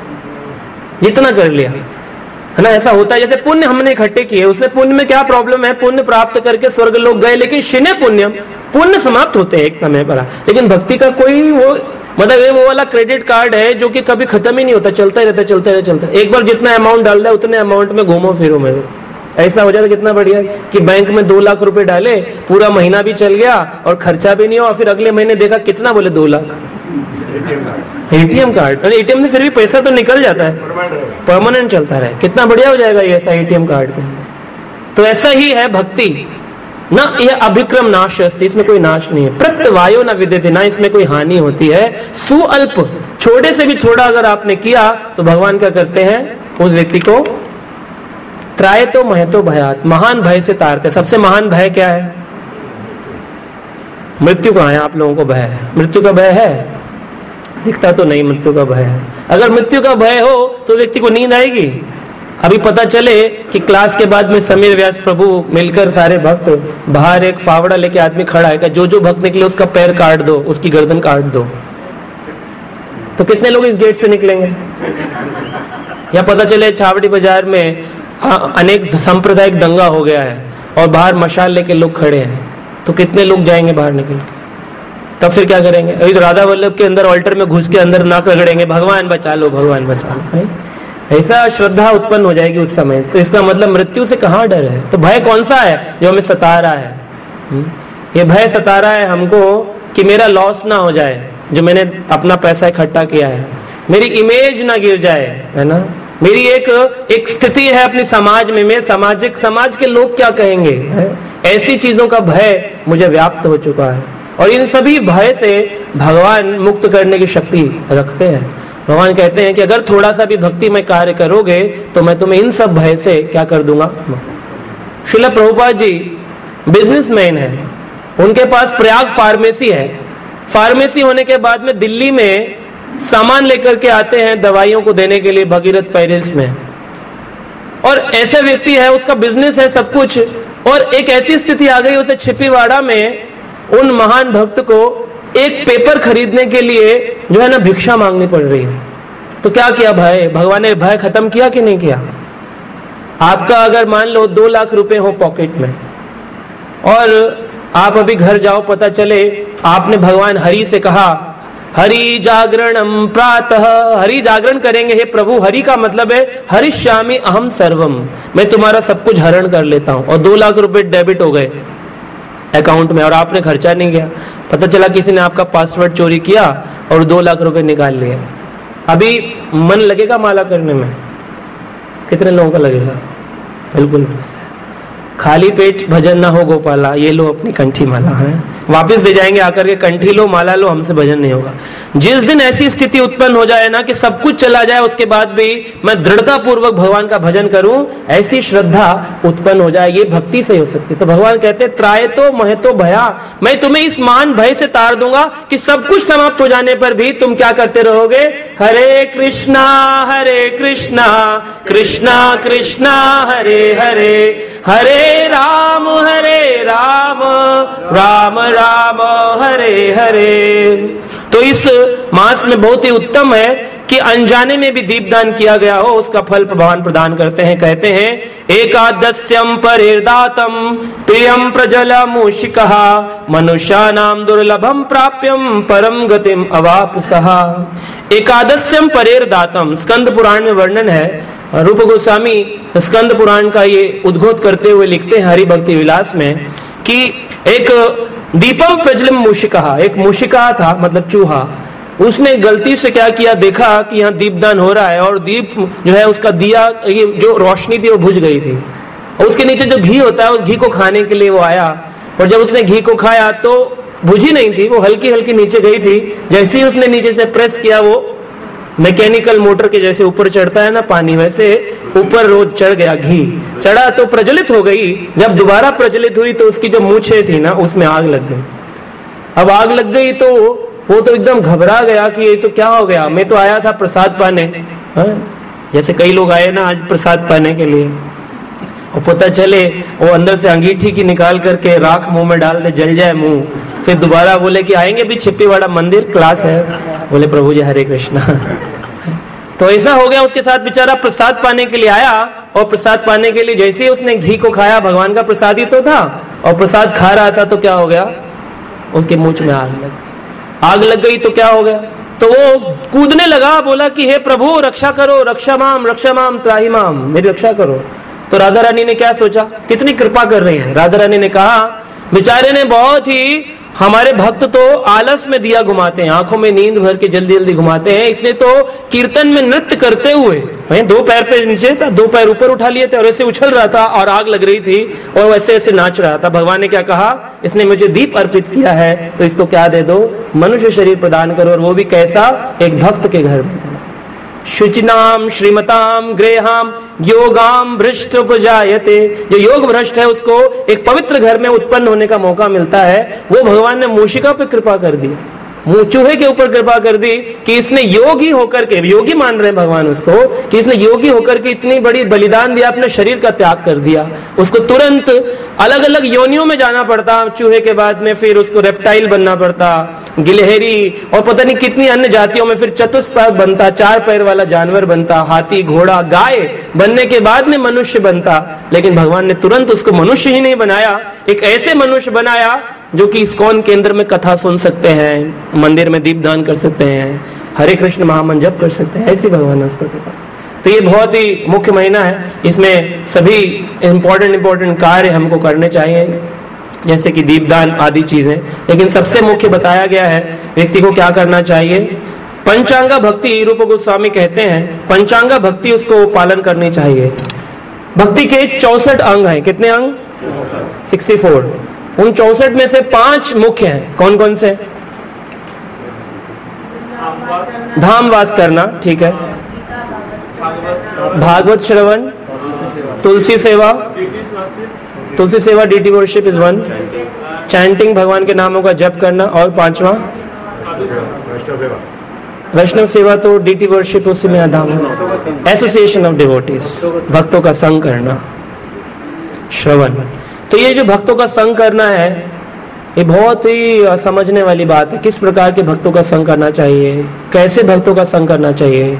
जितना कर लिया है ना, ऐसा होता है। जैसे पुण्य हमने इकट्ठे किए, उसमें पुण्य में क्या प्रॉब्लम है? पुण्य प्राप्त करके स्वर्ग लोग गए, लेकिन शिने पुण्यम, पुण्य समाप्त होते हैं एक समय पर। लेकिन भक्ति का कोई वो मतलब ये वो वाला क्रेडिट कार्ड है जो कि कभी खत्म ही नहीं होता, चलता ही रहता चलता ही चलता। एक बार जितना अमाउंट डाल दिया उतने अमाउंट में घूमो फिरो में ऐसा हो जाता। कितना बढ़िया कि बैंक में दो लाख रुपए डाले, पूरा महीना भी चल गया और खर्चा भी नहीं हुआ, फिर अगले महीने देखा कितना, बोले दो लाख। एटीएम कार्ड, एटीएम से फिर भी पैसा तो निकल जाता है, परमानेंट चलता रहे, कितना बढ़िया हो जाएगा ये ऐसा एटीएम कार्ड के। तो ऐसा ही है भक्ति, ना यह अभिक्रम नाश अस्ति, इसमें कोई नाश नहीं है। प्रत्यवायो न विद्यते, ना इसमें कोई हानि होती है। सुअल्प, छोटे से भी थोड़ा अगर आपने किया तो भगवान क्या करते हैं? उस व्यक्ति को त्रायतो महतो भयात्, महान भय से तारते। सबसे महान भय क्या है? मृत्यु का है। आप लोगों को भय है? मृत्यु का भय है? दिखता तो नहीं मृत्यु का भय है। अगर मृत्यु का भय हो तो व्यक्ति को नींद आएगी? अभी पता चले कि क्लास के बाद में समीर व्यास प्रभु मिलकर सारे भक्त, बाहर एक फावड़ा लेके आदमी खड़ा है, जो जो भक्त निकले उसका पैर काट दो, उसकी गर्दन काट दो, तो कितने लोग इस गेट से निकलेंगे? या पता चले छावड़ी बाजार में अनेक सांप्रदायिक दंगा हो गया है और बाहर मशाल लेके लोग खड़े हैं, तो कितने लोग जाएंगे बाहर निकल के? तब फिर क्या करेंगे? अभी तो राधा वल्लभ के अंदर ऑल्टर में घुस के अंदर नाक रगड़ेंगे, भगवान बचा लो भगवान बचा लो। ऐसा श्रद्धा उत्पन्न हो जाएगी उस समय। तो इसका मतलब मृत्यु से कहाँ डर है? तो भय कौन सा है जो हमें सता रहा है? ये भय सता रहा है हमको कि मेरा लॉस ना हो जाए, जो मैंने अपना पैसा इकट्ठा किया है, मेरी इमेज ना गिर जाए, है ना, मेरी एक एक स्थिति है अपनी समाज में, मैं सामाजिक समाज के लोग क्या कहेंगे, है? ऐसी चीजों का भय मुझे व्याप्त हो चुका है। और इन सभी भय से भगवान मुक्त करने की शक्ति रखते हैं। भगवान कहते हैं कि अगर थोड़ा सा भी भक्ति में कार्य करोगे तो मैं तुम्हें इन सब भय से क्या कर दूंगा। श्रील प्रभुपाद जी बिजनेसमैन है, उनके पास प्रयाग फार्मेसी है। फार्मेसी होने के बाद में दिल्ली में सामान लेकर के आते हैं दवाइयों को देने के लिए भगीरथ पैरिस में। और ऐसे व्यक्ति है, उसका बिजनेस है सब कुछ, और एक ऐसी स्थिति आ गई उसे छिपीवाड़ा में उन महान भक्त को एक पेपर खरीदने के लिए जो है ना भिक्षा मांगनी पड़ रही है। तो क्या किया भाई, भगवान ने भय खत्म किया कि नहीं किया? आपका अगर मान लो दो लाख रुपए हो पॉकेट में और आप अभी घर जाओ, पता चले आपने भगवान हरि से कहा हरि जागरणम प्रातः, हरि जागरण करेंगे हे प्रभु। हरि का मतलब है हरिष्यामि अहम सर्वम, मैं तुम्हारा सब कुछ हरण कर लेता हूं। और दो लाख रुपए डेबिट हो गए अकाउंट में और आपने खर्चा नहीं किया। पता चला किसी ने आपका पासवर्ड चोरी किया और दो लाख रुपए निकाल लिए। अभी मन लगेगा माला करने में? कितने लोगों का लगेगा? बिल्कुल। खाली पेट भजन ना हो गोपाला, ये लो अपनी कंठी माला है, वापस दे जाएंगे आकर के, कंठी लो माला लो, हमसे भजन नहीं होगा। जिस दिन ऐसी स्थिति उत्पन्न हो जाए ना कि सब कुछ चला जाए, उसके बाद भी मैं दृढ़ता पूर्वक भगवान का भजन करूं, ऐसी श्रद्धा उत्पन्न हो जाए, ये भक्ति से हो सकती है। तो भगवान कहते त्राय तो मह तो भया, मैं तुम्हें इस मान भय से तार दूंगा कि सब कुछ समाप्त हो जाने पर भी तुम क्या करते रहोगे? हरे कृष्णा हरे कृष्णा कृष्णा कृष्णा हरे हरे, हरे राम हरे राम राम राम हरे हरे। तो इस मास में बहुत ही उत्तम है कि अनजाने में भी दीपदान किया गया हो, उसका फल भगवान प्रदान करते हैं। कहते हैं एकादस्यम परेर्दातम प्रियम प्रजल मूषिकः मनुष्यानाम दुर्लभम प्राप्यम परम गतिम अवाप्सः। एकादस्यम परेर्दातम स्कंद पुराण में वर्णन है। रूप गोस्वामी स्कंद पुराण का ये उद्घोष करते हुए लिखते हैं हरि भक्ति विलास में कि एक दीपम प्रज्वलित मूषिका, एक मूषिका था मतलब चूहा, उसने गलती से क्या किया, देखा कि यहाँ दीपदान हो रहा है और दीप जो है उसका दिया, ये जो रोशनी थी वो बुझ गई थी और उसके नीचे जो घी होता है उस घी को खाने के लिए वो आया और जब उसने घी को खाया तो बुझी नहीं थी, वो हल्की हल्की नीचे गई थी। जैसे ही उसने नीचे से प्रेस किया, वो मैकेनिकल मोटर के जैसे ऊपर चढ़ता है ना पानी, वैसे ऊपर रोज चढ़ गया, घी चढ़ा तो प्रज्वलित हो गई। जब दोबारा प्रज्वलित हुई तो उसकी जो मूछें थी ना उसमें आग लग गई। अब आग लग गई तो वो तो एकदम घबरा गया कि ये तो क्या हो गया, मैं तो आया था प्रसाद पाने, हा? जैसे कई लोग आए ना आज प्रसाद पाने के लिए, और पता चले वो अंदर से अंगीठी की निकाल करके राख मुंह में डाल दे, जल जाए मुंह, फिर दोबारा बोले कि आएंगे भी छिपीवाड़ा मंदिर क्लास है, बोले प्रभु जी हरे कृष्णा। तो ऐसा हो गया उसके साथ, बेचारा प्रसाद पाने के लिए आया और प्रसाद पाने के लिए जैसे ही उसने घी को खाया, भगवान का प्रसाद ही तो था, और प्रसाद खा रहा था तो क्या हो गया, उसके मुंह में आग लग आग लग गई। तो क्या हो गया, तो वो कूदने लगा, बोला कि हे प्रभु रक्षा करो, रक्षा माम रक्षा माम त्राही माम, मेरी रक्षा करो। तो राधा रानी ने क्या सोचा, कितनी कृपा कर रही है। राधा रानी ने कहा बेचारे ने बहुत ही, हमारे भक्त तो आलस में दिया घुमाते हैं, आंखों में नींद भर के जल्दी जल्दी घुमाते हैं, इसलिए तो कीर्तन में नृत्य करते हुए दो पैर पे नीचे था, दो पैर ऊपर उठा लिए थे और ऐसे उछल रहा था और आग लग रही थी और वैसे ऐसे नाच रहा था। भगवान ने क्या कहा, इसने मुझे दीप अर्पित किया है तो इसको क्या दे दो, मनुष्य शरीर प्रदान करो, और वो भी कैसा, एक भक्त के घर में। शुचिनाम श्रीमताम गृहाम योगाम भ्रष्ट उपजायते, जो योग भ्रष्ट है उसको एक पवित्र घर में उत्पन्न होने का मौका मिलता है। वो भगवान ने मूषिका पे कृपा कर दी, चूहे के ऊपर कृपा कर दी कि इसने योगी होकर के, योगी मान रहे हैं भगवान उसको, कि इसने योगी होकर के इतनी बड़ी बलिदान दिया, अपने शरीर का त्याग कर दिया। उसको तुरंत अलग अलग योनियों में जाना पड़ता, चूहे के बाद में फिर उसको रेप्टाइल बनना पड़ता, गिलहरी और पता नहीं कितनी अन्य जातियों में, फिर चतुष्पाद बनता, चार पैर वाला जानवर बनता, हाथी घोड़ा गाय बनने के बाद में मनुष्य बनता। लेकिन भगवान ने तुरंत उसको मनुष्य ही नहीं बनाया, एक ऐसे मनुष्य बनाया जो कि इस्कॉन केंद्र में कथा सुन सकते हैं, मंदिर में दीपदान कर सकते हैं, हरे कृष्ण महामंत्र जप कर सकते हैं, ऐसी भगवान ने उस पर कृपा। तो ये बहुत ही मुख्य महीना है, इसमें सभी इंपॉर्टेंट इंपॉर्टेंट कार्य हमको करने चाहिए, जैसे कि दीपदान आदि चीजें। लेकिन सबसे मुख्य बताया गया है व्यक्ति को क्या करना चाहिए, पंचांगा भक्ति। रूप गोस्वामी कहते हैं पंचांगा भक्ति उसको पालन करनी चाहिए। भक्ति के चौसठ अंग हैं, कितने अंग, सिक्सटी फोर। उन चौसठ में से पांच मुख्य हैं, कौन कौन से, धाम वास करना, ठीक है, भागवत श्रवण, तुलसी सेवा, तुलसी सेवा deity worship is one, chanting भगवान के नामों का जप करना, और पांचवा वैष्णव सेवा, तो डीटी वर्शिप उसी में धाम, एसोसिएशन ऑफ डिवोटीज, भक्तों का संग करना, श्रवण। तो ये जो भक्तों का संग करना है, ये बहुत ही समझने वाली बात है। किस प्रकार के भक्तों का संग करना चाहिए, कैसे भक्तों का संग करना चाहिए।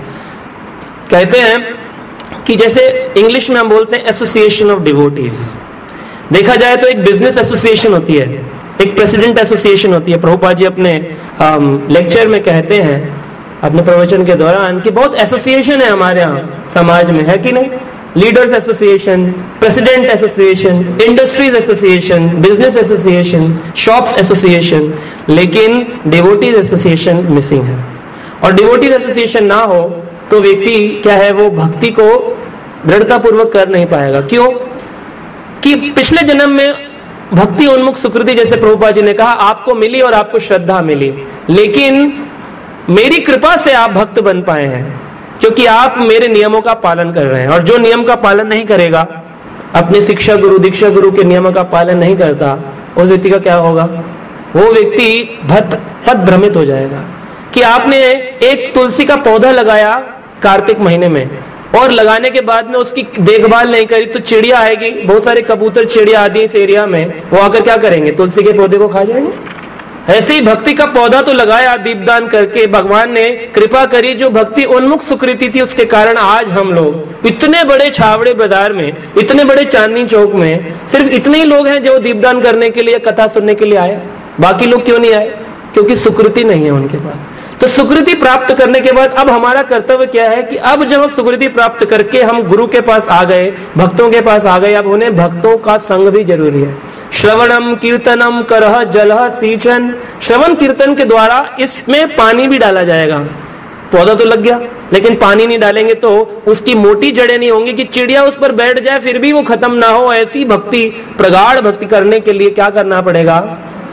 कहते हैं कि जैसे इंग्लिश में हम बोलते हैं एसोसिएशन ऑफ डिवोटीज। देखा जाए तो एक बिजनेस एसोसिएशन होती है, एक प्रेसिडेंट एसोसिएशन होती है। प्रभुपाद जी अपने लेक्चर में कहते हैं, अपने प्रवचन के दौरान, कि बहुत एसोसिएशन है हमारे यहाँ समाज में, है कि नहीं। Leaders association, president association, industries association, business association, shops association, लेकिन डिवोटीज एसोसिएशन मिसिंग है। और डिवोटीज एसोसिएशन ना हो तो व्यक्ति क्या है, वो भक्ति को दृढ़ता पूर्वक कर नहीं पाएगा। क्यों? कि पिछले जन्म में भक्ति उन्मुख सुकृति, जैसे प्रभुपाद जी ने कहा, आपको मिली और आपको श्रद्धा मिली, लेकिन मेरी कृपा से आप भक्त बन पाए हैं क्योंकि आप मेरे नियमों का पालन कर रहे हैं। और जो नियम का पालन नहीं करेगा, अपने शिक्षा गुरु दीक्षा गुरु के नियमों का पालन नहीं करता, उस व्यक्ति का क्या होगा? वो व्यक्ति भट पथ भ्रमित हो जाएगा। कि आपने एक तुलसी का पौधा लगाया कार्तिक महीने में, और लगाने के बाद में उसकी देखभाल नहीं करी तो चिड़िया आएगी, बहुत सारे कबूतर चिड़िया आदि इस एरिया में, वो आकर क्या करेंगे? तुलसी के पौधे को खा जाएंगे। ऐसे ही भक्ति का पौधा तो लगाया दीपदान करके, भगवान ने कृपा करी, जो भक्ति उन्मुख सुकृति थी, उसके कारण आज हम लोग इतने बड़े छावड़े बाजार में, इतने बड़े चांदनी चौक में सिर्फ इतने ही लोग हैं जो दीपदान करने के लिए, कथा सुनने के लिए आए। बाकी लोग क्यों नहीं आए? क्योंकि सुकृति नहीं है उनके पास। तो सुकृति प्राप्त करने के बाद अब हमारा कर्तव्य क्या है कि अब जब हम सुकृति प्राप्त करके हम गुरु के पास आ गए, भक्तों के पास आ गए, अब उन्हें भक्तों का संग भी जरूरी है। श्रवणम कीर्तनम करह जलह सींचन, श्रवण कीर्तन के द्वारा इसमें पानी भी डाला जाएगा। पौधा तो लग गया, लेकिन पानी नहीं डालेंगे तो उसकी मोटी जड़ें नहीं होंगी कि चिड़िया उस पर बैठ जाए फिर भी वो खत्म ना हो। ऐसी भक्ति, प्रगाढ़ भक्ति करने के लिए क्या करना पड़ेगा?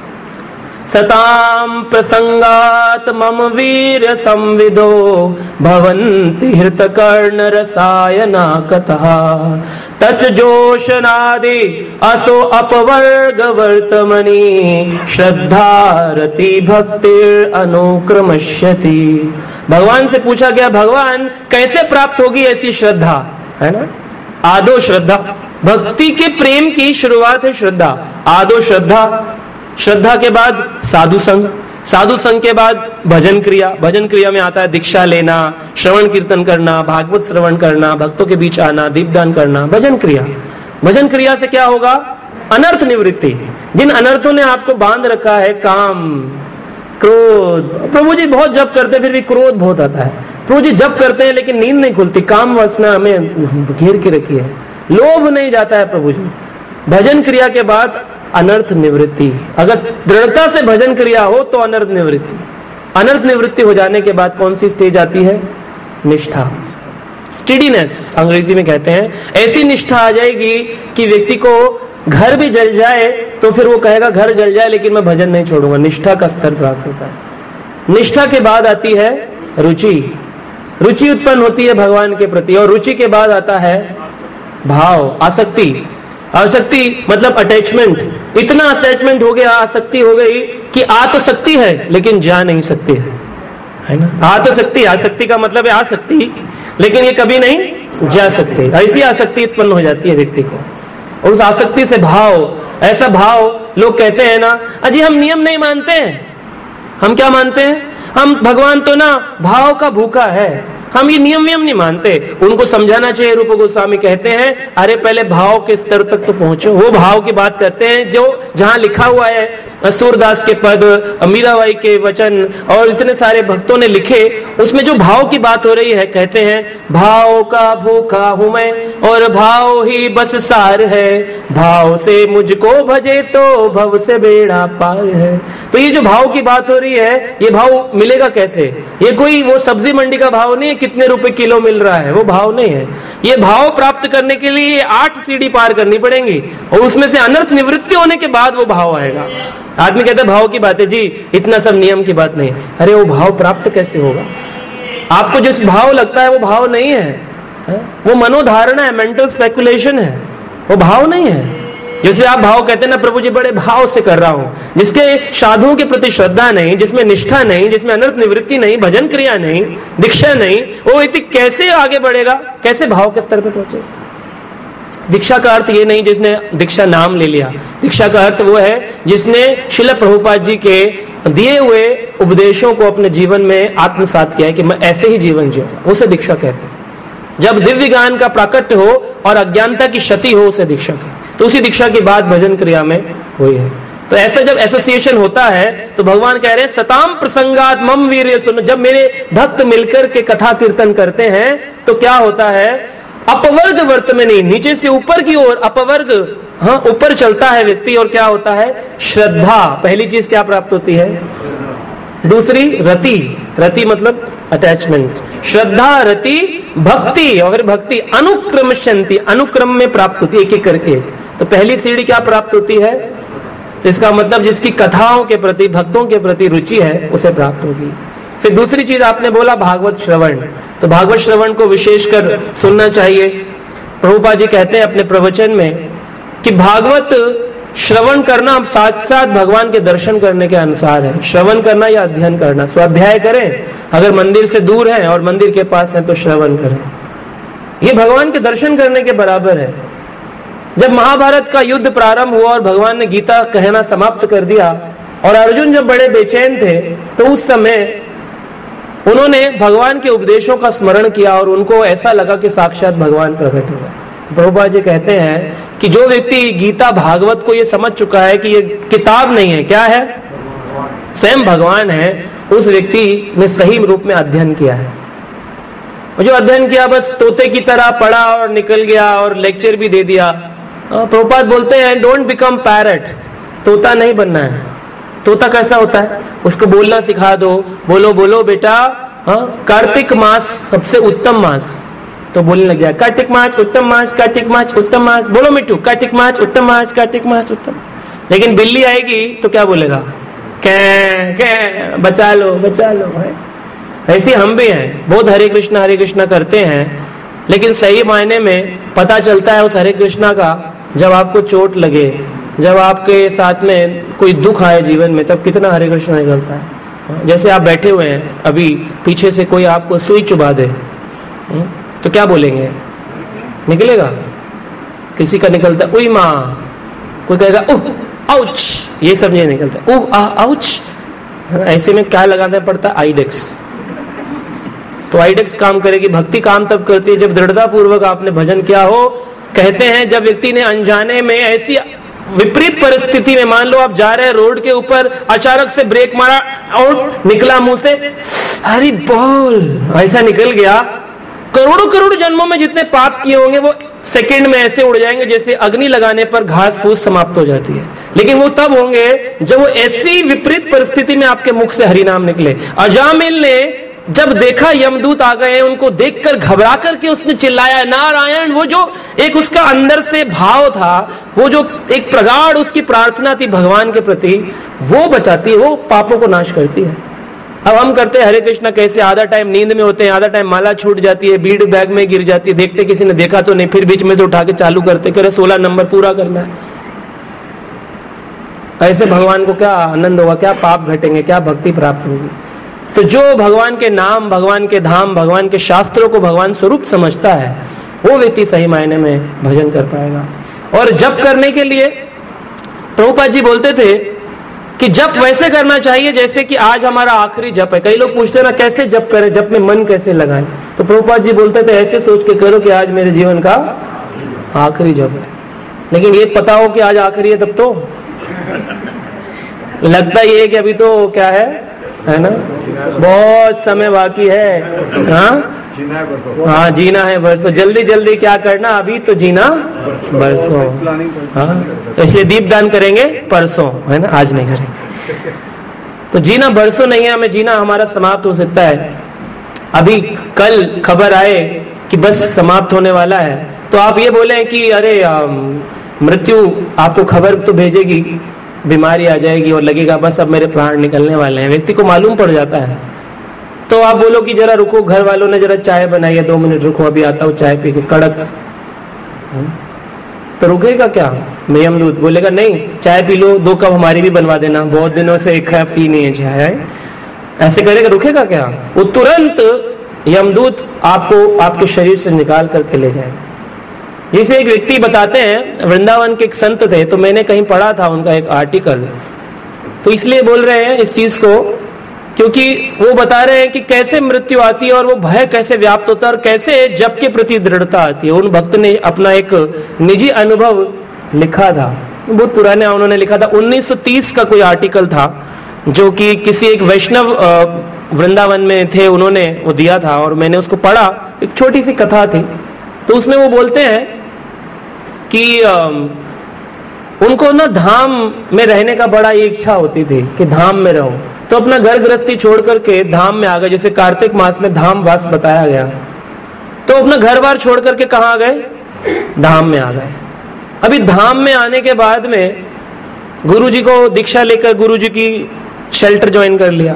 सताम प्रसंगात मम वीर संविदो भवन्ति हृत कर्ण रसायना कथा तत्जोशनादि असो अपवर्ग वर्तमनि श्रद्धारति भक्तिर अनुक्रमश्यति। भगवान से पूछा गया, भगवान कैसे प्राप्त होगी ऐसी श्रद्धा, है ना? आदो श्रद्धा, भक्ति के प्रेम की शुरुआत है श्रद्धा। आदो श्रद्धा, श्रद्धा के बाद साधु संग, साधु संग के बाद भजन क्रिया, भजन क्रिया में आता है दीक्षा लेना, श्रवण कीर्तन करना, भागवत श्रवण करना, भक्तों के बीच आना, दीपदान करना, भजन क्रिया। भजन क्रिया से क्या होगा? अनर्थ निवृत्ति। जिन अनर्थों ने आपको बांध रखा है, काम, क्रोध, प्रभु जी बहुत जप करते हैं फिर भी क्रोध बहुत आता है, प्रभु जी जप करते हैं लेकिन नींद नहीं खुलती, काम वासना हमें घेर के रखी है, लोभ नहीं जाता है प्रभु जी। भजन क्रिया के बाद अनर्थ निवृत्ति। अगर दृढ़ता से भजन क्रिया हो तो अनर्थ निवृत्ति। अनर्थ निवृत्ति हो जाने के बाद कौन सी स्टेज आती है? निष्ठा, स्टेडीनेस अंग्रेजी में कहते हैं। ऐसी निष्ठा आ जाएगी कि व्यक्ति को घर भी जल जाए तो फिर वो कहेगा घर जल जाए लेकिन मैं भजन नहीं छोड़ूंगा। निष्ठा का स्तर प्राप्त होता है। निष्ठा के बाद आती है रुचि। रुचि उत्पन्न होती है भगवान के प्रति, और रुचि के बाद आता है भाव, आसक्ति। आसक्ति मतलब अटैचमेंट। इतना अटैचमेंट हो गया, आसक्ति हो गई कि आ तो सकती है लेकिन जा नहीं सकती है, है ना? आ तो सकती, आसक्ति का मतलब है आसक्ति, लेकिन ये कभी नहीं जा सकते। ऐसी आसक्ति उत्पन्न हो जाती है व्यक्ति को, और उस आसक्ति से भाव, ऐसा भाव लोग कहते हैं ना, अजी हम नियम नहीं मानते हैं। हम क्या मानते हैं? हम भगवान तो ना भाव का भूखा है, हम ये नियम वियम नहीं मानते। उनको समझाना चाहिए। रूप गोस्वामी कहते हैं, अरे पहले भाव के स्तर तक तो पहुंचो। वो भाव की बात करते हैं जो जहां लिखा हुआ है, सूरदास के पद, मीराबाई के वचन और इतने सारे भक्तों ने लिखे, उसमें जो भाव की बात हो रही है, कहते हैं भाव का भूखा हूं मैं और भाव ही बस सार है, भाव से मुझको भजे तो भव से बेड़ा पार है। तो ये जो भाव की बात हो रही है, ये भाव मिलेगा कैसे? ये कोई वो सब्जी मंडी का भाव नहीं है, कितने रुपए किलो मिल रहा है, वो भाव नहीं है। ये भाव प्राप्त करने के लिए आठ सीढ़ी पार करनी पड़ेंगी, और उसमें से अनर्थ निवृत्ति होने के बाद वो भाव आएगा। आदमी कहता है भाव की बात है जी, इतना सब नियम की बात नहीं। अरे वो भाव प्राप्त कैसे होगा? आपको जिस भाव लगता है वो भाव नहीं है, है? वो मनोधारणा है, मेंटल स्पेकुलेशन है, वो भाव नहीं है। जैसे आप भाव कहते हैं ना, प्रभु जी बड़े भाव से कर रहा हूं, जिसके साधुओं के प्रति श्रद्धा नहीं, जिसमें निष्ठा नहीं, जिसमें अनर्थ निवृत्ति नहीं, भजन क्रिया नहीं, दीक्षा नहीं, वो व्यक्ति कैसे आगे बढ़ेगा? कैसे भाव के स्तर पर पहुंचे? दीक्षा का अर्थ ये नहीं जिसने दीक्षा नाम ले लिया। दीक्षा का अर्थ वो है जिसने श्रील प्रभुपाद जी के दिए हुए उपदेशों को अपने जीवन में आत्मसात किया है कि मैं ऐसे ही जीवन जीऊंगा, उसे दीक्षा कहते हैं। जब दिव्य ज्ञान का प्राकट्य हो और अज्ञानता की क्षति हो, उसे दीक्षा कहते हैं। तो उसी दीक्षा की बात भजन क्रिया में हुई है। तो ऐसा जब एसोसिएशन होता है तो भगवान कह रहे हैं सताम प्रसंगात मम वीर्य सुनो। जब मेरे भक्त मिलकर के कथा कीर्तन करते हैं तो क्या होता है, अपवर्ग वर्तमनी, नीचे से ऊपर की ओर अपवर्ग, हाँ ऊपर चलता है व्यक्ति। और क्या होता है, श्रद्धा, पहली चीज क्या प्राप्त होती है, दूसरी रति, रति मतलब अटैचमेंट, श्रद्धा रति भक्ति, और भक्ति अनुक्रम शांति, अनुक्रम में प्राप्त होती है एक एक करके। तो पहली सीढ़ी क्या प्राप्त होती है, तो इसका मतलब जिसकी कथाओं के प्रति, भक्तों के प्रति रुचि है उसे प्राप्त होगी। फिर दूसरी चीज आपने बोला भागवत श्रवण, तो भागवत श्रवण को विशेषकर सुनना चाहिए। प्रभुपाद जी कहते हैं अपने प्रवचन में कि भागवत श्रवण करना अब साथ साथ भगवान के दर्शन करने के अनुसार है। श्रवण करना या अध्ययन करना, स्वाध्याय करें, अगर मंदिर से दूर है और मंदिर के पास है तो श्रवण करें, ये भगवान के दर्शन करने के बराबर है। जब महाभारत का युद्ध प्रारंभ हुआ और भगवान ने गीता कहना समाप्त कर दिया और अर्जुन जब बड़े बेचैन थे तो उस समय उन्होंने भगवान के उपदेशों का स्मरण किया और उनको ऐसा लगा कि साक्षात भगवान प्रकट हुआ। प्रभुपाद जी कहते हैं कि जो व्यक्ति गीता भागवत को ये समझ चुका है कि ये किताब नहीं है, क्या है, स्वयं भगवान है, उस व्यक्ति ने सही रूप में अध्ययन किया है। जो अध्ययन किया बस तोते की तरह पढ़ा और निकल गया और लेक्चर भी दे दिया। प्रभुपाद बोलते हैं डोंट बिकम पैरट, तोता नहीं बनना है। तोता कैसा होता है, उसको बोलना सिखा दो, बोलो बोलो बेटा, हाँ कार्तिक मास सबसे उत्तम मास, तो बोलने लग जाए कार्तिक मास उत्तम मास, कार्तिक मास उत्तम मास, बोलो मिट्टू कार्तिक मास उत्तम मास, कार्तिक मास उत्तम। लेकिन बिल्ली आएगी तो क्या बोलेगा, कै कै, बचा लो बचा लो। ऐसे हम भी हैं, बहुत हरे कृष्णा हरे कृष्णा करते हैं, लेकिन सही मायने में पता चलता है उस हरे कृष्णा का जब आपको चोट लगे, जब आपके साथ में कोई दुख आए जीवन में, तब कितना हरे कृष्णा निकलता है। जैसे आप बैठे हुए हैं, अभी पीछे से कोई आपको सुई चुभा दे तो क्या बोलेंगे, निकलेगा, किसी का निकलता है उई माँ, कोई कहेगा उह आउच, ये सब नहीं निकलता, उह आ आउच। ऐसे में क्या लगाना पड़ता है, आइडेक्स। तो आइडेक्स काम करेगी, भक्ति काम तब करती है जब दृढ़ता पूर्वक आपने भजन किया हो। कहते हैं जब व्यक्ति ने अनजाने में ऐसी विपरीत परिस्थिति में, मान लो आप जा रहे हैं रोड के ऊपर, अचानक से ब्रेक मारा और निकला मुंह से हरी बोल, ऐसा निकल गया, करोड़ों करोड़ जन्मों में जितने पाप किए होंगे वो सेकंड में ऐसे उड़ जाएंगे जैसे अग्नि लगाने पर घास फूस समाप्त हो जाती है। लेकिन वो तब होंगे जब वो ऐसी विपरीत परिस्थिति में आपके मुख से हरि नाम निकले। अजामिल ने जब देखा यमदूत आ गए, उनको देखकर घबरा करके उसने चिल्लाया नारायण। वो जो एक उसका अंदर से भाव था, वो जो एक प्रगाढ़ उसकी प्रार्थना थी भगवान के प्रति, वो बचाती है, वो पापों को नाश करती है। अब हम करते हैं हरे कृष्णा कैसे, आधा टाइम नींद में होते हैं, आधा टाइम माला छूट जाती है, बीड़ बैग में गिर जाती है, देखते किसी ने देखा तो नहीं, फिर बीच में से उठा के चालू करते, करे सोलह नंबर पूरा करना है। ऐसे भगवान को क्या आनंद होगा, क्या पाप घटेंगे, क्या भक्ति प्राप्त होगी। तो जो भगवान के नाम, भगवान के धाम, भगवान के शास्त्रों को भगवान स्वरूप समझता है, वो व्यक्ति सही मायने में भजन कर पाएगा। और जप करने के लिए प्रभुपाद जी बोलते थे कि जप वैसे करना चाहिए जैसे कि आज हमारा आखिरी जप है। कई लोग पूछते ना कैसे जप करें, जप में मन कैसे लगाएं, तो प्रभुपाद जी बोलते थे ऐसे सोच के करो कि आज मेरे जीवन का आखिरी जप है। लेकिन ये पता हो कि आज आखिरी है तब तो लगता ये है कि अभी तो क्या है है ना, बहुत समय बाकी है। हाँ हाँ जीना है बरसों, जल्दी जल्दी क्या करना, अभी तो जीना बरसों। हाँ तो इसलिए दीपदान करेंगे परसों, है ना, आज नहीं करेंगे। तो जीना बरसों नहीं है, हमें जीना हमारा समाप्त हो सकता है। अभी कल खबर आए कि बस समाप्त होने वाला है, तो आप ये बोले कि अरे मृत्यु आपको खबर तो भेजेगी, बीमारी आ जाएगी और लगेगा बस अब मेरे प्राण निकलने वाले हैं, व्यक्ति को मालूम पड़ जाता है। तो आप बोलो कि जरा रुको, घर वालों ने जरा चाय बनाई है, दो मिनट रुको, अभी आता हूँ चाय पी के, कड़क, तो रुकेगा क्या? यमदूत बोलेगा नहीं चाय पी लो, दो कप हमारी भी बनवा देना, बहुत दिनों से एक कप पी नहीं है चाय, ऐसे करेगा, रुकेगा क्या? वो तुरंत यमदूत आपको आपके शरीर से निकाल करके ले जाएगा। जैसे एक व्यक्ति बताते हैं, वृंदावन के एक संत थे, तो मैंने कहीं पढ़ा था उनका एक आर्टिकल, तो इसलिए बोल रहे हैं इस चीज को क्योंकि वो बता रहे हैं कि कैसे मृत्यु आती है और वो भय कैसे व्याप्त होता है और कैसे जप के प्रति दृढ़ता आती है। उन भक्त ने अपना एक निजी अनुभव लिखा था, बहुत पुराने उन्होंने लिखा था, उन्नीस सौ तीस का कोई आर्टिकल था जो कि किसी एक वैष्णव वृंदावन में थे, उन्होंने वो दिया था और मैंने उसको पढ़ा। एक छोटी सी कथा थी, तो उसमें वो बोलते हैं कि उनको ना धाम में रहने का बड़ा इच्छा होती थी कि धाम में रहो, तो अपना घर गृहस्थी छोड़ करके धाम में आ गए। जैसे कार्तिक मास में धाम वास बताया गया, तो अपना घर बार छोड़ करके कहाँ आ गए? धाम में आ गए। अभी धाम में आने के बाद में गुरुजी को दीक्षा लेकर गुरुजी की शेल्टर ज्वाइन कर लिया।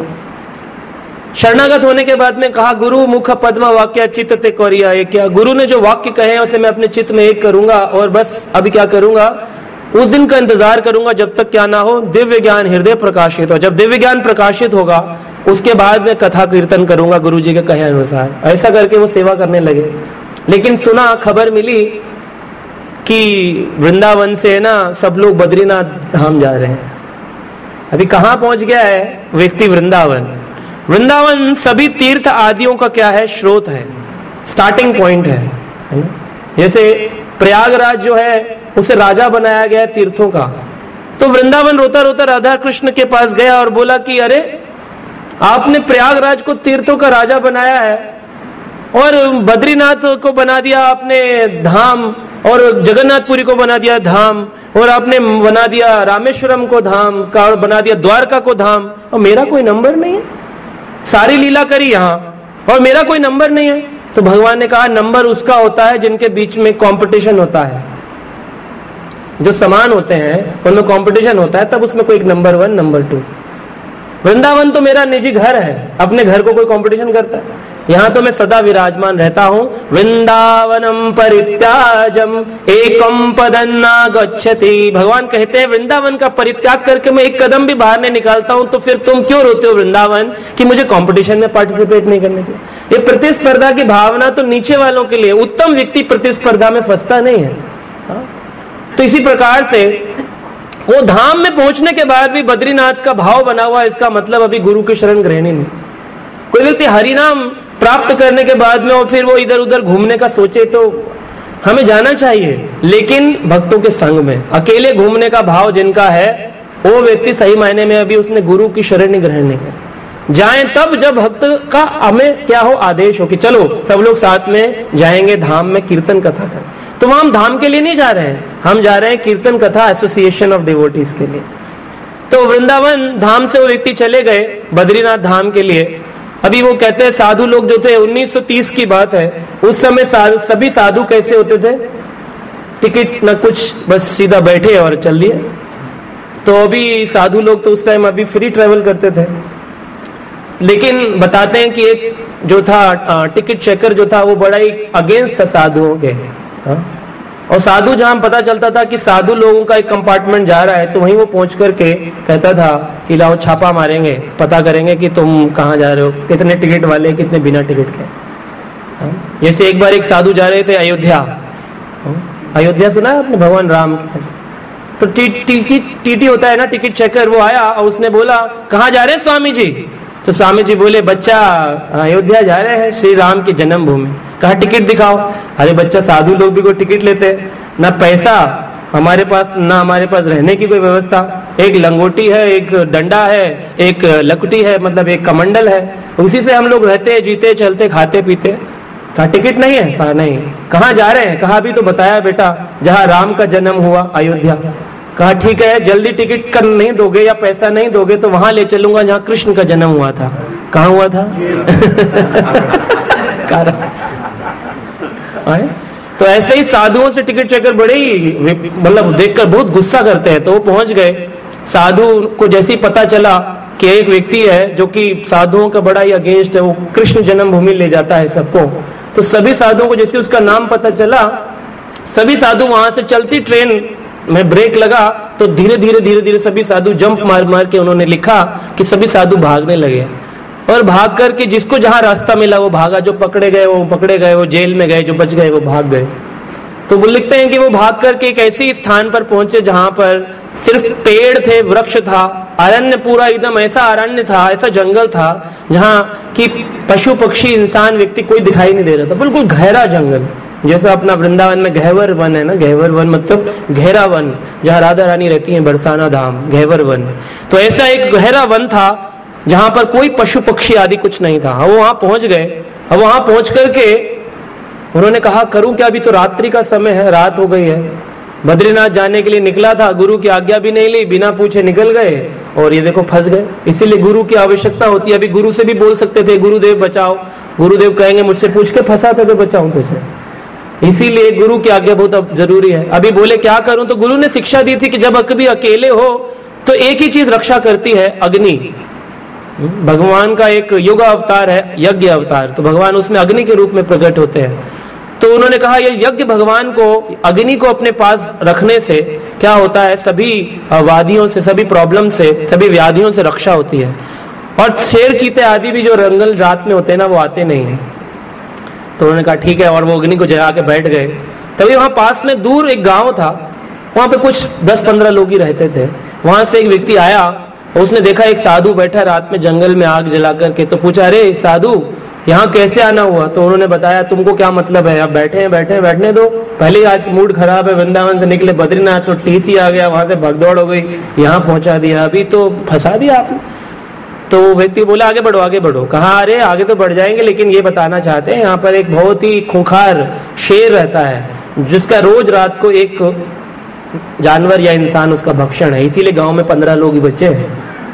शरणागत होने के बाद में कहा, गुरु मुख पद्म वाक्य चित्त ते करिया। ये क्या गुरु ने जो वाक्य कहे हैं उसे मैं अपने चित्त में एक करूंगा और बस अभी क्या करूंगा, उस दिन का इंतजार करूंगा जब तक क्या ना हो दिव्य ज्ञान हृदय प्रकाशित हो। जब दिव्य ज्ञान प्रकाशित होगा उसके बाद में कथा कीर्तन करूंगा गुरु जी के कहे अनुसार। ऐसा करके वो सेवा करने लगे। लेकिन सुना, खबर मिली कि वृंदावन से ना सब लोग बद्रीनाथ धाम जा रहे हैं। अभी कहाँ पहुंच गया है व्यक्ति? वृंदावन। वृंदावन सभी तीर्थ आदियों का क्या है? स्रोत है, स्टार्टिंग पॉइंट है, है ना? जैसे प्रयागराज जो है उसे राजा बनाया गया तीर्थों का, तो वृंदावन रोता रोता राधा कृष्ण के पास गया और बोला कि अरे आपने प्रयागराज को तीर्थों का राजा बनाया है और बद्रीनाथ को बना दिया आपने धाम, और जगन्नाथपुरी को बना दिया धाम, और आपने बना दिया रामेश्वरम को धाम का, और बना दिया द्वारका को धाम, और मेरा कोई नंबर नहीं है। सारी लीला करी यहाँ और मेरा कोई नंबर नहीं है। तो भगवान ने कहा, नंबर उसका होता है जिनके बीच में कंपटीशन होता है। जो समान होते हैं उनमें कंपटीशन होता है, तब उसमें कोई एक number one, number two. Vrindavan तो मेरा निजी घर है, अपने घर को कोई कंपटीशन करता है? यहाँ तो मैं सदा विराजमान रहता हूँ। वृंदावनम परित्याजम एकम पदन्ना गच्छति। भगवान कहते हैं वृंदावन का परित्याग करके मैं एक कदम भी बाहर नहीं निकालता हूँ, तो फिर तुम क्यों रोते हो वृंदावन कि मुझे कंपटीशन में पार्टिसिपेट नहीं करने दिया? ये प्रतिस्पर्धा की भावना तो नीचे वालों के लिए, उत्तम व्यक्ति प्रतिस्पर्धा में फंसता नहीं है। हा? तो इसी प्रकार से वो धाम में पहुंचने के बाद भी बद्रीनाथ का भाव बना हुआ, इसका मतलब अभी गुरु की शरण ग्रहण नहीं। कोई व्यक्ति हरिनाम प्राप्त करने के बाद में और फिर वो इधर उधर घूमने का सोचे तो हमें जाना चाहिए, लेकिन भक्तों के संग में। अकेले घूमने का भाव जिनका है वो व्यक्ति सही मायने में अभी उसने गुरु की शरण ग्रहण नहीं करी। जाएं तब जब भक्त का हमें क्या हो, आदेश हो कि चलो सब लोग साथ में जाएंगे धाम में कीर्तन कथा करें। तो वहां हम धाम के लिए नहीं जा रहे हैं, हम जा रहे हैं कीर्तन कथा एसोसिएशन ऑफ डिवोटीज के लिए। तो वृंदावन धाम से वो व्यक्ति चले गए बद्रीनाथ धाम के लिए। अभी वो कहते हैं साधु लोग जो थे, उन्नीस सौ तीस की बात है, उस समय साधु, सभी साधु कैसे होते थे? टिकट न कुछ, बस सीधा बैठे और चल दिए। तो अभी साधु लोग तो उस टाइम अभी फ्री ट्रेवल करते थे, लेकिन बताते हैं कि एक जो था टिकट चेकर जो था वो बड़ा ही अगेंस्ट था साधुओं के। हा? और साधु जहां पता चलता था कि साधु लोगों का एक कंपार्टमेंट जा रहा है, तो वहीं वो पहुंच करके कहता था कि लाओ छापा मारेंगे, पता करेंगे कि तुम कहाँ जा रहे हो, कितने टिकट वाले, कितने बिना टिकट के। जैसे एक बार एक साधु जा रहे थे अयोध्या। अयोध्या सुना है आपने? भगवान राम के। तो टीटी होता है ना, टिकट चेकर, वो आया और उसने बोला कहाँ जा रहे हैं स्वामी जी? तो स्वामी जी बोले बच्चा अयोध्या जा रहे हैं, श्री राम की जन्मभूमि। कहा टिकट दिखाओ। अरे बच्चा, साधु लोग भी कोई टिकट लेते हैं? ना पैसा हमारे पास, ना हमारे पास रहने की कोई व्यवस्था। एक लंगोटी है, एक डंडा है, एक लकटी है, मतलब एक कमंडल है, उसी से हम लोग रहते, जीते, चलते, खाते पीते। कहा टिकट नहीं है? कहा नहीं। कहाँ जा रहे हैं? कहा अभी तो बताया बेटा, जहाँ राम का जन्म हुआ, अयोध्या। कहा ठीक है, जल्दी टिकट कर नहीं दोगे या पैसा नहीं दोगे तो वहां ले चलूंगा जहां कृष्ण का जन्म हुआ था। कहाँ हुआ था? तो ऐसे ही साधुओं से टिकट चेकर बड़े ही मतलब देखकर बहुत गुस्सा करते हैं। तो वो पहुंच गए, साधु को जैसे ही पता चला कि एक व्यक्ति है जो कि साधुओं का बड़ा ही अगेंस्ट है, वो कृष्ण जन्मभूमि ले जाता है सबको, तो सभी साधुओं को जैसे उसका नाम पता चला, सभी साधु वहां से चलती ट्रेन में ब्रेक लगा तो धीरे धीरे धीरे धीरे सभी साधु जंप मार मार के उन्होंने लिखा कि सभी साधु भागने लगे। और भाग करके जिसको जहां रास्ता मिला वो भागा, जो पकड़े गए वो पकड़े गए, वो जेल में गए, जो बच गए वो भाग गए। तो वो लिखते हैं कि वो भाग करके एक ऐसी स्थान पर पहुंचे जहां पर सिर्फ पेड़ थे, वृक्ष था, अरण्य पूरा एकदम ऐसा अरण्य था, ऐसा जंगल था जहां कि पशु पक्षी इंसान व्यक्ति कोई दिखाई नहीं दे रहा था, बिल्कुल गहरा जंगल। जैसा अपना वृंदावन में गहवर वन है ना, गहवर वन मतलब गहरा वन, जहां राधा रानी रहती हैं, बरसाना धाम, गहवर वन। तो ऐसा एक गहरा वन था जहां पर कोई पशु पक्षी आदि कुछ नहीं था। वो वहां पहुंच गए। अब वहां पहुंच करके उन्होंने कहा करूं क्या, अभी तो रात्रि का समय है, रात हो गई है। बद्रीनाथ जाने के लिए निकला था, गुरु की आज्ञा भी नहीं ली, बिना पूछे निकल गए और ये देखो फंस गए। इसीलिए गुरु की आवश्यकता होती है। अभी गुरु से भी बोल सकते थे गुरुदेव बचाओ, गुरुदेव कहेंगे मुझसे पूछ के फंसा था तो बचाऊं तुझे। इसीलिए गुरु की आज्ञा बहुत जरूरी है। अभी बोले क्या करूं, तो गुरु ने शिक्षा दी थी कि जब कभी अकेले हो तो एक ही चीज रक्षा करती है, अग्नि। भगवान का एक युग अवतार है, यज्ञ अवतार, तो भगवान उसमें अग्नि के रूप में प्रकट होते हैं। तो उन्होंने कहा ये यज्ञ भगवान को, अग्नि को अपने पास रखने से क्या होता है, सभी वादियों से, सभी प्रॉब्लम से, सभी व्याधियों से रक्षा होती है। और शेर चीते आदि भी जो रंगल रात में होते हैं ना, वो आते नहीं है। तो उन्होंने कहा ठीक है, और वो अग्नि को जगा के बैठ गए। तभी वहां पास में दूर एक गांव था, वहां पे कुछ दस पंद्रह लोग ही रहते थे। वहां से एक व्यक्ति आया, उसने देखा एक साधु बैठा रात में जंगल में आग जला करके। तो पूछा अरे साधु यहाँ कैसे आना हुआ? तो उन्होंने बताया तुमको क्या मतलब है, अब बैठे हैं बैठे हैं बैठने दो, पहले ही आज मूड खराब है, वृंदावन से निकले बद्रीनाथ तो टीसी आ गया, वहां से भगदौड़ हो गई, यहाँ पहुंचा दिया, अभी तो फंसा दिया आपने। तो वो व्यक्ति बोला आगे बढ़ो आगे बढ़ो। कहा अरे आगे तो बढ़ जाएंगे, लेकिन ये बताना चाहते हैं यहाँ पर एक बहुत ही खूंखार शेर रहता है जिसका रोज रात को एक जानवर या इंसान उसका भक्षण है, इसीलिए गांव में पंद्रह लोग ही बचे हैं।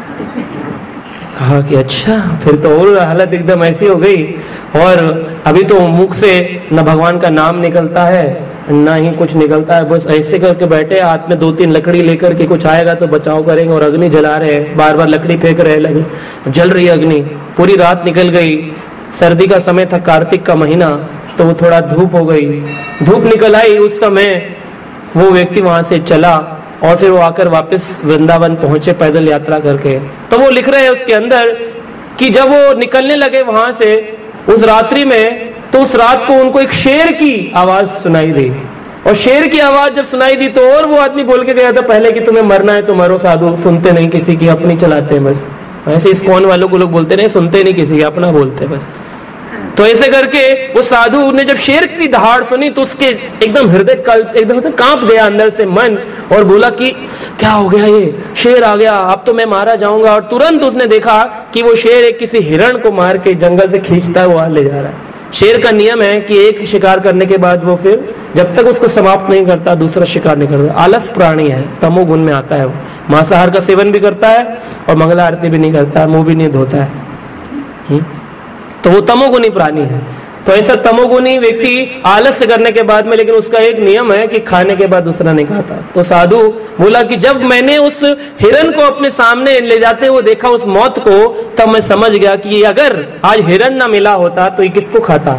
कहा कि अच्छा, फिर तो और हालत एकदम ऐसी हो गई। और अभी तो मुख से न भगवान का नाम निकलता है ना ही कुछ निकलता है, बस ऐसे करके बैठे, हाथ में दो तीन लकड़ी लेकर के, कुछ आएगा तो बचाव करेंगे। और अग्नि जला रहे हैं, बार बार लकड़ी फेंक रहे, लगे जल रही अग्नि। पूरी रात निकल गई, सर्दी का समय था, कार्तिक का महीना, तो वो थोड़ा धूप हो गई। धूप निकल आई, उस समय वो व्यक्ति वहां से चला और फिर वो आकर वापस वृंदावन पहुंचे पैदल यात्रा करके। तो वो लिख रहे हैं उसके अंदर कि जब वो निकलने लगे वहां से उस रात्रि में, तो उस रात को उनको एक शेर की आवाज सुनाई दी। और शेर की आवाज जब सुनाई दी तो और वो आदमी बोल के गया था पहले कि तुम्हें मरना है तो मरो, साधु सुनते नहीं किसी की, अपनी चलाते हैं बस। ऐसे इस्कॉन वालों को लोग बोलते नहीं, सुनते नहीं किसी की, अपना बोलते बस। तो ऐसे करके वो साधु ने जब शेर की दहाड़ सुनी तो उसके एकदम हृदय कल्प एकदम से कांप गया अंदर से मन, और बोला कि क्या हो गया, ये शेर आ गया, अब तो मैं मारा जाऊंगा। और तुरंत उसने देखा कि वो शेर एक किसी हिरण को मार के जंगल से खींचता हुआ ले जा रहा है। शेर का नियम है कि एक शिकार करने के बाद वो फिर जब तक उसको समाप्त नहीं करता दूसरा शिकार नहीं करता। आलस प्राणी है, तमोगुण में आता है वो। मांसाहार का सेवन भी करता है और मंगला आरती भी नहीं करता है, मुंह भी नहीं धोता है। हुँ? तो वो तमोगुणी प्राणी है। तो ऐसा तमोगुणी व्यक्ति आलस्य करने के बाद में, लेकिन उसका एक नियम है कि खाने के बाद दूसरा नहीं खाता। तो साधु बोला कि जब मैंने उस हिरण को अपने सामने ले जाते हुए देखा उस मौत को, तब मैं समझ गया कि अगर आज हिरण ना मिला होता तो ये किसको खाता।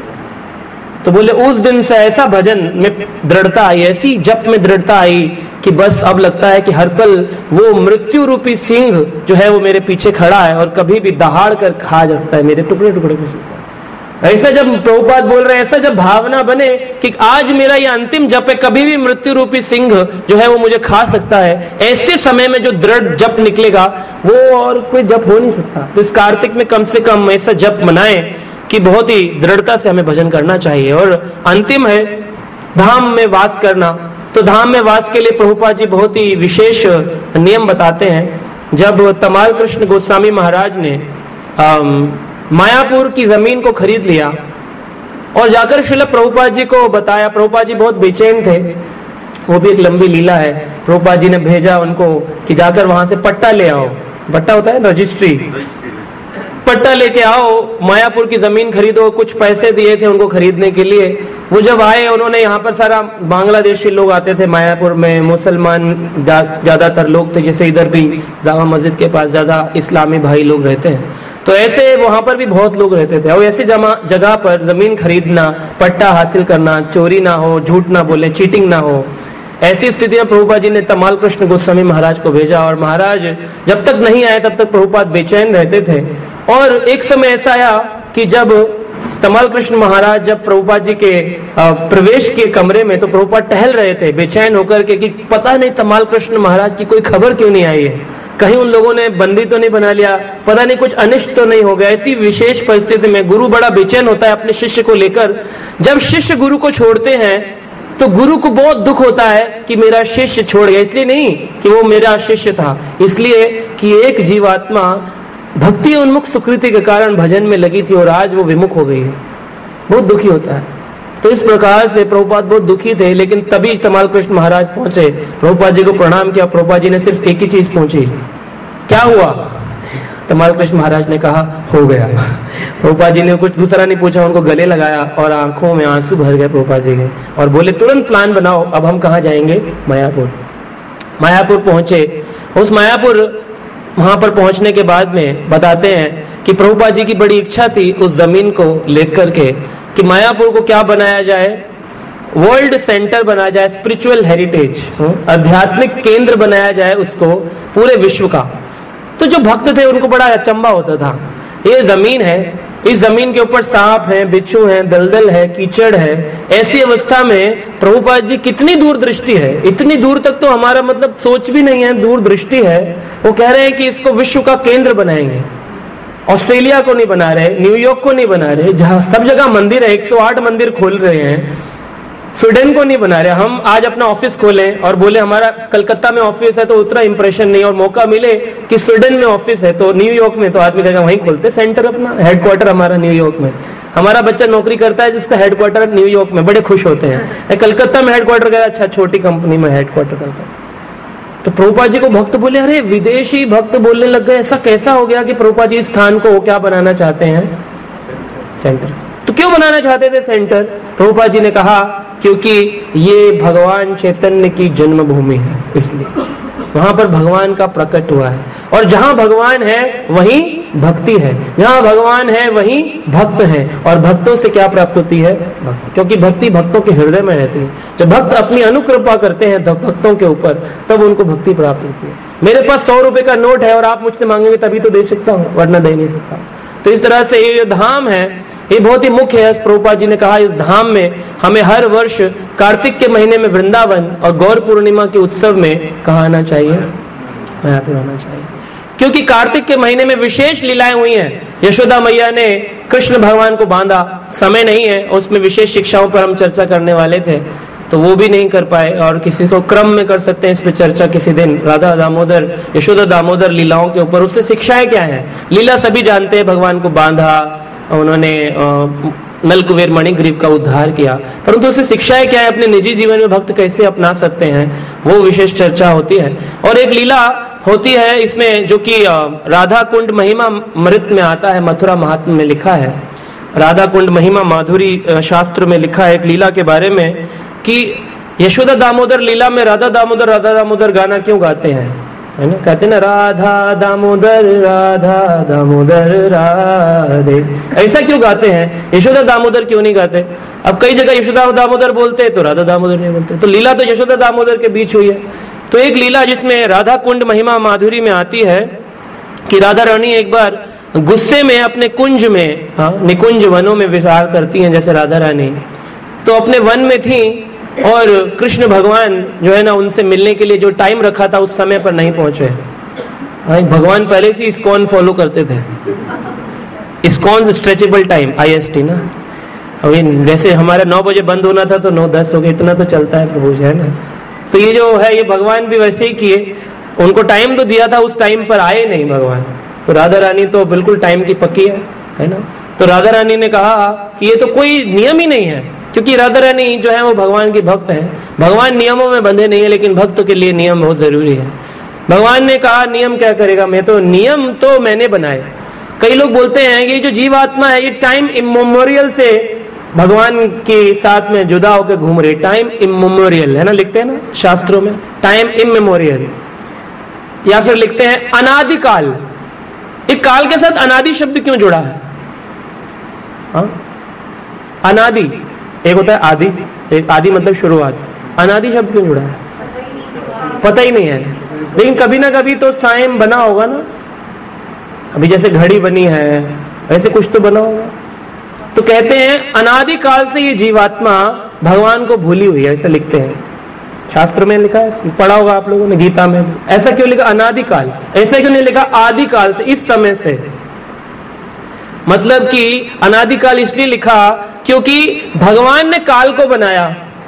तो बोले उस दिन से ऐसा भजन में दृढ़ता आई, ऐसी जप में दृढ़ता आई कि बस अब लगता है कि हर पल वो मृत्यु रूपी सिंह जो है वो मेरे पीछे खड़ा है और कभी भी दहाड़ कर खा जाता है, मेरे टुकड़े टुकड़े कर सकता है। ऐसा जब प्रभुपाद बोल रहे हैं, ऐसा जब भावना बने कि आज मेरा ये अंतिम जप है, कभी भी मृत्यु रूपी सिंह जो है वो मुझे खा सकता है, ऐसे समय में जो दृढ़ जप निकलेगा वो और कोई जप हो नहीं सकता। तो इस कार्तिक में कम से कम ऐसा जप मनाएं कि बहुत ही दृढ़ता से हमें भजन करना चाहिए। और अंतिम है धाम में वास करना। तो धाम में वास के लिए प्रभुपाद जी बहुत ही विशेष नियम बताते हैं। जब तमाल कृष्ण गोस्वामी महाराज ने आम, मायापुर की जमीन को खरीद लिया और जाकर श्रील प्रभुपाद जी को बताया, प्रभुपाद जी बहुत बेचैन थे। वो भी एक लंबी लीला है। प्रभुपाद जी ने भेजा उनको कि जाकर वहां से पट्टा ले आओ। पट्टा होता है रजिस्ट्री, पट्टा लेके आओ, मायापुर की जमीन खरीदो। कुछ पैसे दिए थे उनको खरीदने के लिए। वो जब आए, उन्होंने यहाँ पर सारा बांग्लादेशी लोग आते थे मायापुर में, मुसलमान ज्यादातर लोग थे, जैसे इधर भी जामा मस्जिद के पास ज्यादा इस्लामी भाई लोग रहते हैं। तो ऐसे वहां पर भी बहुत लोग रहते थे। और ऐसे जगह पर जमीन खरीदना, पट्टा हासिल करना, चोरी ना हो, झूठ ना बोले, चीटिंग ना हो, ऐसी स्थिति में प्रभुपाद जी ने तमाल कृष्ण गोस्वामी महाराज को भेजा। और महाराज जब तक नहीं आए तब तक प्रभुपाद बेचैन रहते थे। और एक समय ऐसा आया कि जब तमाल कृष्ण महाराज जब प्रभुपाद जी के प्रवेश के कमरे में, तो प्रभुपाद टहल रहे थे बेचैन होकर के कि पता नहीं तमाल कृष्ण महाराज की कोई खबर क्यों नहीं आई है, कहीं उन लोगों ने बंदी तो नहीं बना लिया, पता नहीं कुछ अनिष्ट तो नहीं हो गया। ऐसी विशेष परिस्थिति में गुरु बड़ा बेचैन होता है अपने शिष्य को लेकर। जब शिष्य गुरु को छोड़ते हैं तो गुरु को बहुत दुख होता है कि मेरा शिष्य छोड़ गया, इसलिए नहीं कि वो मेरा शिष्य था, इसलिए कि एक जीवात्मा भक्ति उन्मुख सुकृति के कारण भजन में लगी थी और आज वो विमुख हो गई है, बहुत दुखी होता है। तो इस प्रकार से प्रभुपाद बहुत दुखी थे, लेकिन तभी तमाल कृष्ण महाराज पहुंचे, प्रभुपाद जी को प्रणाम किया। प्रभुपाद जी ने सिर्फ एक ही चीज पूछी, क्या हुआ? तमाल कृष्ण महाराज ने कहा हो गया। प्रभुपाद जी ने कुछ दूसरा नहीं पूछा, उनको गले लगाया और आंखों में आंसू भर गए प्रभुपाद जी के, और बोले तुरंत प्लान बनाओ, अब हम कहाँ जाएंगे? मायापुर। मायापुर पहुंचे। उस मायापुर वहां पर पहुंचने के बाद में बताते हैं कि प्रभुपाद जी की बड़ी इच्छा थी उस जमीन को लेकर के कि मायापुर को क्या बनाया जाए, वर्ल्ड सेंटर बनाया जाए, स्पिरिचुअल हेरिटेज, आध्यात्मिक केंद्र बनाया जाए उसको पूरे विश्व का। तो जो भक्त थे उनको बड़ा अचंभा होता था, ये जमीन है, इस जमीन के ऊपर सांप है, बिच्छू है, दलदल है, कीचड़ है, ऐसी अवस्था में प्रभुपाद जी कितनी दूरदृष्टि है, इतनी दूर तक तो हमारा मतलब सोच भी नहीं है, दूरदृष्टि है। वो कह रहे हैं कि इसको विश्व का केंद्र बनाएंगे। ऑस्ट्रेलिया को नहीं बना रहे, न्यूयॉर्क को नहीं बना रहे, जहां सब जगह मंदिर है, एक सौ आठ मंदिर खोल रहे हैं, स्वीडन को नहीं बना रहे। हम आज अपना ऑफिस खोलें और बोले हमारा कलकत्ता में ऑफिस है तो उतना इंप्रेशन नहीं, और मौका मिले कि स्वीडन में ऑफिस है तो न्यूयॉर्क में, तो आदमी कहेगा वहीं खोलते सेंटर, अपना हेडक्वार्टर हमारा न्यूयॉर्क में। हमारा बच्चा नौकरी करता है जिसका हेडक्वार्टर न्यूयॉर्क में, बड़े खुश होते हैं। कलकत्ता में हेडक्वार्टर गया, अच्छा छोटी कंपनी में हेडक्वार्टर करता है। तो प्रभुपाद जी को भक्त बोले, अरे विदेशी भक्त बोलने लग गए, ऐसा कैसा हो गया कि प्रभुपाद जी इस स्थान को क्या बनाना चाहते हैं? सेंटर। तो क्यों बनाना चाहते थे सेंटर? प्रभुपाद जी ने कहा क्योंकि ये भगवान चैतन्य की जन्मभूमि है, इसलिए वहां पर भगवान का प्रकट हुआ है, और जहां भगवान है वहीं भक्ति है, जहां भगवान है वहीं भक्त है। और भक्तों से क्या प्राप्त होती है? भक्ति, क्योंकि भक्ति भक्तों के हृदय में रहती है। जब भक्त अपनी अनुकृपा करते हैं भक्तों के ऊपर, तब उनको भक्ति प्राप्त होती है। मेरे पास सौ रुपए का नोट है और आप मुझसे मांगेंगे तभी तो दे सकता हूँ, वरना दे नहीं सकता। तो इस तरह से ये धाम है, ये बहुत ही मुख्य है। प्रभुपाद जी ने कहा इस धाम में हमें हर वर्ष कार्तिक के महीने में वृंदावन और गौर पूर्णिमा के उत्सव में कहाँ आना चाहिए? मायापुर आना चाहिए, क्योंकि कार्तिक के महीने में विशेष लीलाएं हुई हैं। यशोदा मैया ने कृष्ण भगवान को बांधा, समय नहीं है, उसमें विशेष शिक्षाओं पर हम चर्चा करने वाले थे तो वो भी नहीं कर पाए, और किसी को क्रम में कर सकते हैं इस पे चर्चा किसी दिन, राधा दामोदर यशोदा दामोदर लीलाओं के ऊपर। उससे शिक्षाएं क्या है? लीला सभी जानते हैं, भगवान को बांधा, उन्होंने नलकुबेर मणिग्रीव का उद्धार किया, परंतु उससे शिक्षाएं क्या है, अपने निजी जीवन में भक्त कैसे अपना सकते हैं, वो विशेष चर्चा होती है। और एक लीला होती है इसमें जो कि राधा कुंड महिमा मृत में आता है, मथुरा महात्म्य में लिखा है, राधा कुंड महिमा माधुरी शास्त्र में लिखा है एक लीला के बारे में कि यशोदा दामोदर लीला में राधा दामोदर राधा दामोदर गाना क्यों गाते हैं, है ना? कहते ना राधा दामोदर राधा दामोदर राधे, ऐसा क्यों गाते हैं? यशोदा दामोदर क्यों नहीं गाते? अब कई जगह यशोदा दामोदर बोलते हैं तो राधा दामोदर नहीं बोलते। तो लीला तो यशोदा दामोदर के बीच हुई है। तो एक लीला जिसमें राधा कुंड महिमा माधुरी में आती है कि राधा रानी एक बार गुस्से में अपने कुंज में, हाँ, निकुंज वनों में विहार करती हैं जैसे राधा रानी, तो अपने वन में थी और कृष्ण भगवान जो है ना उनसे मिलने के लिए जो टाइम रखा था उस समय पर नहीं पहुंचे। भगवान पहले से इस्कॉन फॉलो करते थे, ISKCON stretchable time, I S T ना। अभी जैसे हमारा नौ बजे बंद होना था तो नौ दस हो गए, इतना तो चलता है प्रभु जी, है ना। तो ये जो है ये भगवान भी वैसे ही किए, उनको टाइम तो दिया था, उस टाइम पर आए नहीं भगवान। तो राधा रानी तो बिल्कुल टाइम की पक्की है, है ना। तो राधा रानी ने कहा कि ये तो कोई नियम ही नहीं है, क्योंकि राधा रानी जो है वो भगवान की भक्त है। भगवान नियमों में बंधे नहीं है, लेकिन भक्त के लिए नियम बहुत जरूरी है। भगवान ने कहा नियम क्या करेगा, मैं तो नियम तो मैंने बनाए। कई लोग बोलते हैं कि जो जीवात्मा है ये टाइम इमोमोरियल से भगवान के साथ में जुदा होकर घूम रही, टाइम इमोमोरियल, है ना, लिखते हैं ना शास्त्रों में, टाइम इमोमोरियल, या फिर लिखते हैं अनादिकाल। एक काल के साथ अनादि शब्द क्यों जुड़ा है? हाँ? अनादि एक होता है आदि, एक आदि मतलब शुरुआत, अनादि शब्द क्यों जुड़ा है पता ही नहीं है, लेकिन कभी ना कभी तो साइम बना होगा ना। अभी जैसे घड़ी बनी है वैसे कुछ तो बना होगा, तो कहते हैं अनादिकाल से ये जीवात्मा भगवान को भूली हुई है, ऐसा लिखते हैं शास्त्र में लिखा है, पढ़ा होगा आप लोगों ने गीता में। ऐसा क्यों लिखा अनादिकाल, ऐसा क्यों नहीं लिखा आदिकाल से, इस समय से? मतलब कि अनादिकाल इसलिए लिखा क्योंकि भगवान ने काल को बनाया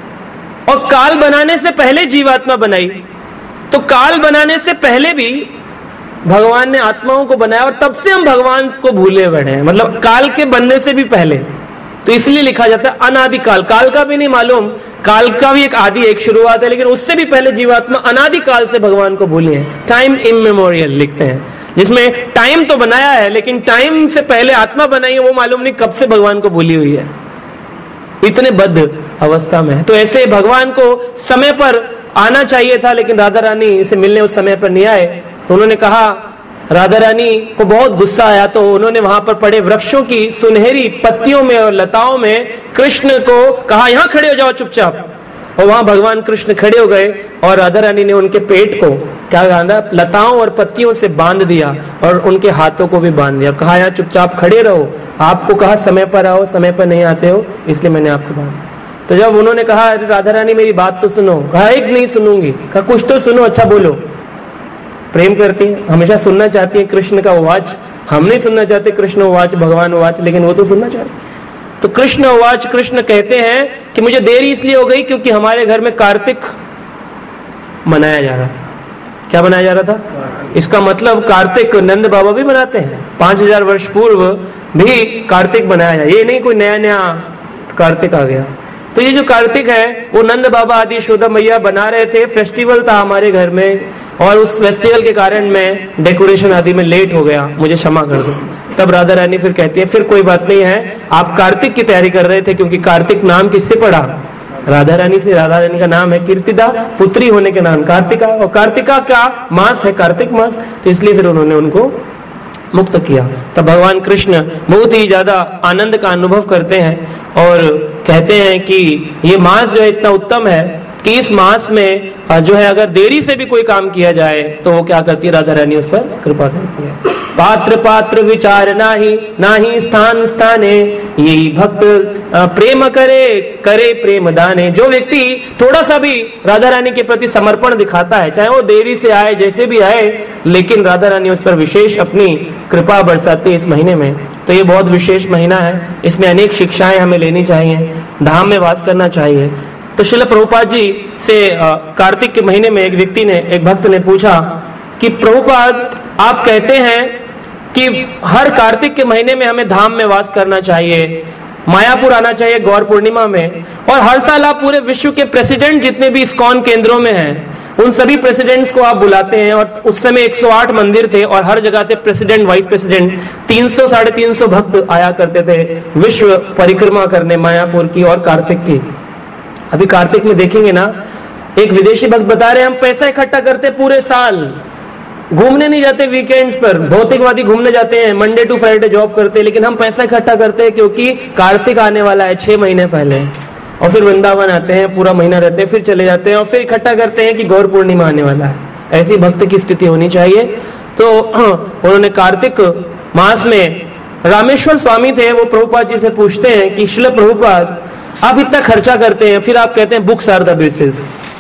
और काल बनाने से पहले जीवात्मा बनाई, तो काल बनाने से पहले भी भगवान ने आत्माओं को बनाया और तब से हम भगवान को भूले बैठे हैं, मतलब काल के बनने से भी पहले। तो इसलिए लिखा जाता है अनादिकाल। काल का भी नहीं मालूम, काल का भी एक आदि एक शुरुआत है, लेकिन उससे भी पहले जीवात्मा अनादिकाल से भगवान को भूली है। टाइम इममेमोरियल लिखते हैं, जिसमें टाइम तो बनाया है लेकिन टाइम से पहले आत्मा बनाई है, वो मालूम नहीं कब से भगवान को भूली हुई है, इतने बद्ध अवस्था में है। तो ऐसे भगवान को समय पर आना चाहिए था, लेकिन राधा रानी से मिलने उस समय पर नहीं आए। तो उन्होंने कहा, राधा रानी को बहुत गुस्सा आया, तो उन्होंने वहां पर पड़े वृक्षों की सुनहरी पत्तियों में और लताओं में कृष्ण को कहा, यहां खड़े हो जाओ चुपचाप। और वहां भगवान कृष्ण खड़े हो गए और राधा रानी ने उनके पेट को क्या बांधा, लताओं और पत्तियों से बांध दिया और उनके हाथों को भी बांध दिया। कहा, यहाँ चुपचाप खड़े रहो, आपको कहा समय पर आओ, समय पर नहीं आते हो, इसलिए मैंने आपको बांधा। तो जब उन्होंने कहा, राधा रानी मेरी बात तो सुनो, कहा एक नहीं सुनूंगी। कहा कुछ तो सुनो, अच्छा बोलो। प्रेम करती है, हमेशा सुनना चाहती है कृष्ण का उवाच। हम नहीं सुनना चाहते कृष्ण उवाच, भगवान उवाच, लेकिन वो तो सुनना चाहते। तो कृष्ण उवाच, कृष्ण कहते हैं कि मुझे देरी इसलिए हो गई क्योंकि हमारे घर में कार्तिक मनाया जा रहा था। क्या मनाया जा रहा था? इसका मतलब कार्तिक नंद बाबा भी मनाते हैं, पांच हजार वर्ष पूर्व भी कार्तिक मनाया जाए, ये नहीं कोई नया नया कार्तिक आ गया। तो ये जो कार्तिक है वो नंद बाबा आदि यशोदा मैया बना रहे थे, फेस्टिवल था हमारे घर में, और उस फेस्टिवल के कारण मैं डेकोरेशन आदि में लेट हो गया, मुझे क्षमा कर दो। तब राधा रानी फिर कहती है, फिर कोई बात नहीं है, आप कार्तिक की तैयारी कर रहे थे, क्योंकि कार्तिक नाम किससे पड़ा? राधा रानी से। राधा रानी का नाम है कीर्तिदा, पुत्री होने के नाम कार्तिका, और कार्तिका का मास है कार्तिक मास, तो इसलिए फिर उन्होंने उनको मुक्त किया। तब भगवान कृष्ण बहुत ही ज्यादा आनंद का अनुभव करते हैं और कहते हैं कि ये मास जो है इतना उत्तम है कि इस मास में जो है अगर देरी से भी कोई काम किया जाए तो वो क्या करती है, राधा रानी उस पर कृपा करती है। पात्र पात्र विचार नाही, नाही स्थान स्थाने, यही भक्त प्रेम करे, करे प्रेम दाने। जो व्यक्ति थोड़ा सा भी राधा रानी के प्रति समर्पण दिखाता है, चाहे वो देरी से आए, जैसे भी आए, लेकिन राधा रानी उस पर विशेष अपनी कृपा बरसाती है इस महीने में। तो ये बहुत विशेष महीना है, इसमें अनेक शिक्षाएं हमें लेनी चाहिए, धाम में वास करना चाहिए। तो श्रील प्रभुपाद जी से कार्तिक के महीने में एक व्यक्ति ने, एक भक्त ने पूछा कि प्रभुपाद आप कहते हैं कि हर कार्तिक के महीने में हमें धाम में वास करना चाहिए, मायापुर आना चाहिए गौर पूर्णिमा में, और हर साल आप पूरे विश्व के प्रेसिडेंट जितने भी इस्कॉन केंद्रों में हैं उन सभी प्रेसिडेंट्स को आप बुलाते हैं, और उस समय एक सौ आठ मंदिर थे और हर जगह से प्रेसिडेंट वाइस प्रेसिडेंट तीन सौ साढ़े तीन सौ भक्त आया करते थे विश्व परिक्रमा करने मायापुर की और कार्तिक की। अभी कार्तिक में देखेंगे ना, एक विदेशी भक्त बता रहे हैं हम पैसा इकट्ठा करते पूरे साल, घूमने नहीं जाते वीकेंड्स पर, भौतिकवादी घूमने जाते हैं, मंडे टू फ्राइडे जॉब करते हैं, लेकिन हम पैसा इकट्ठा करते हैं क्योंकि कार्तिक आने वाला है छह महीने पहले, और फिर वृंदावन आते हैं, पूरा महीना रहते हैं, फिर चले जाते हैं और फिर इकट्ठा करते हैं कि गौर पूर्णिमा आने वाला है। ऐसी भक्त की स्थिति होनी चाहिए। तो उन्होंने कार्तिक मास में, रामेश्वर स्वामी थे, वो प्रभुपाद जी से पूछते हैं कि श्रील प्रभुपाद आप इतना खर्चा करते हैं, फिर आप कहते हैं बुक्स आर द बेसिस,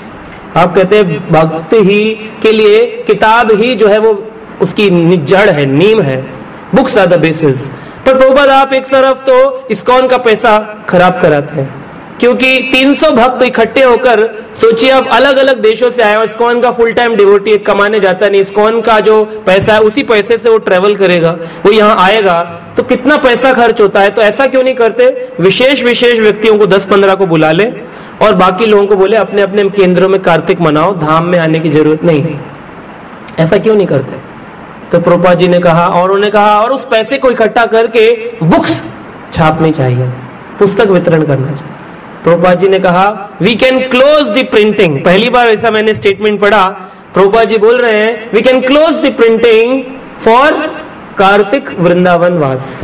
आप कहते हैं भक्त ही के लिए किताब ही जो है वो उसकी जड़ है, नीम है, बुक्स आर द बेसिस। पर प्रभुपाद आप एक तरफ तो इस्कॉन का पैसा खराब कराते हैं, क्योंकि तीन सौ भक्त इकट्ठे होकर, सोचिए आप अलग अलग देशों से आए, इस्कॉन का फुल टाइम डिवोटी कमाने जाता नहीं, इस्कॉन का जो पैसा है उसी पैसे से वो ट्रेवल करेगा, वो यहाँ आएगा, तो कितना पैसा खर्च होता है। तो ऐसा क्यों नहीं करते, विशेष विशेष व्यक्तियों को दस पंद्रह को बुला ले और बाकी लोगों को बोले अपने अपने केंद्रों में कार्तिक मनाओ, धाम में आने की जरूरत नहीं है। ऐसा क्यों नहीं करते? तो प्रभुपाद जी ने कहा, और उन्होंने कहा और उस पैसे को इकट्ठा करके बुक्स छापनी चाहिए, पुस्तक वितरण करना चाहिए। प्रभुपाद जी ने कहा we can close the printing, पहली बार ऐसा मैंने स्टेटमेंट पढ़ा, प्रभुपाद जी बोल रहे हैं we can close the printing for Kartik Vrindavan vas,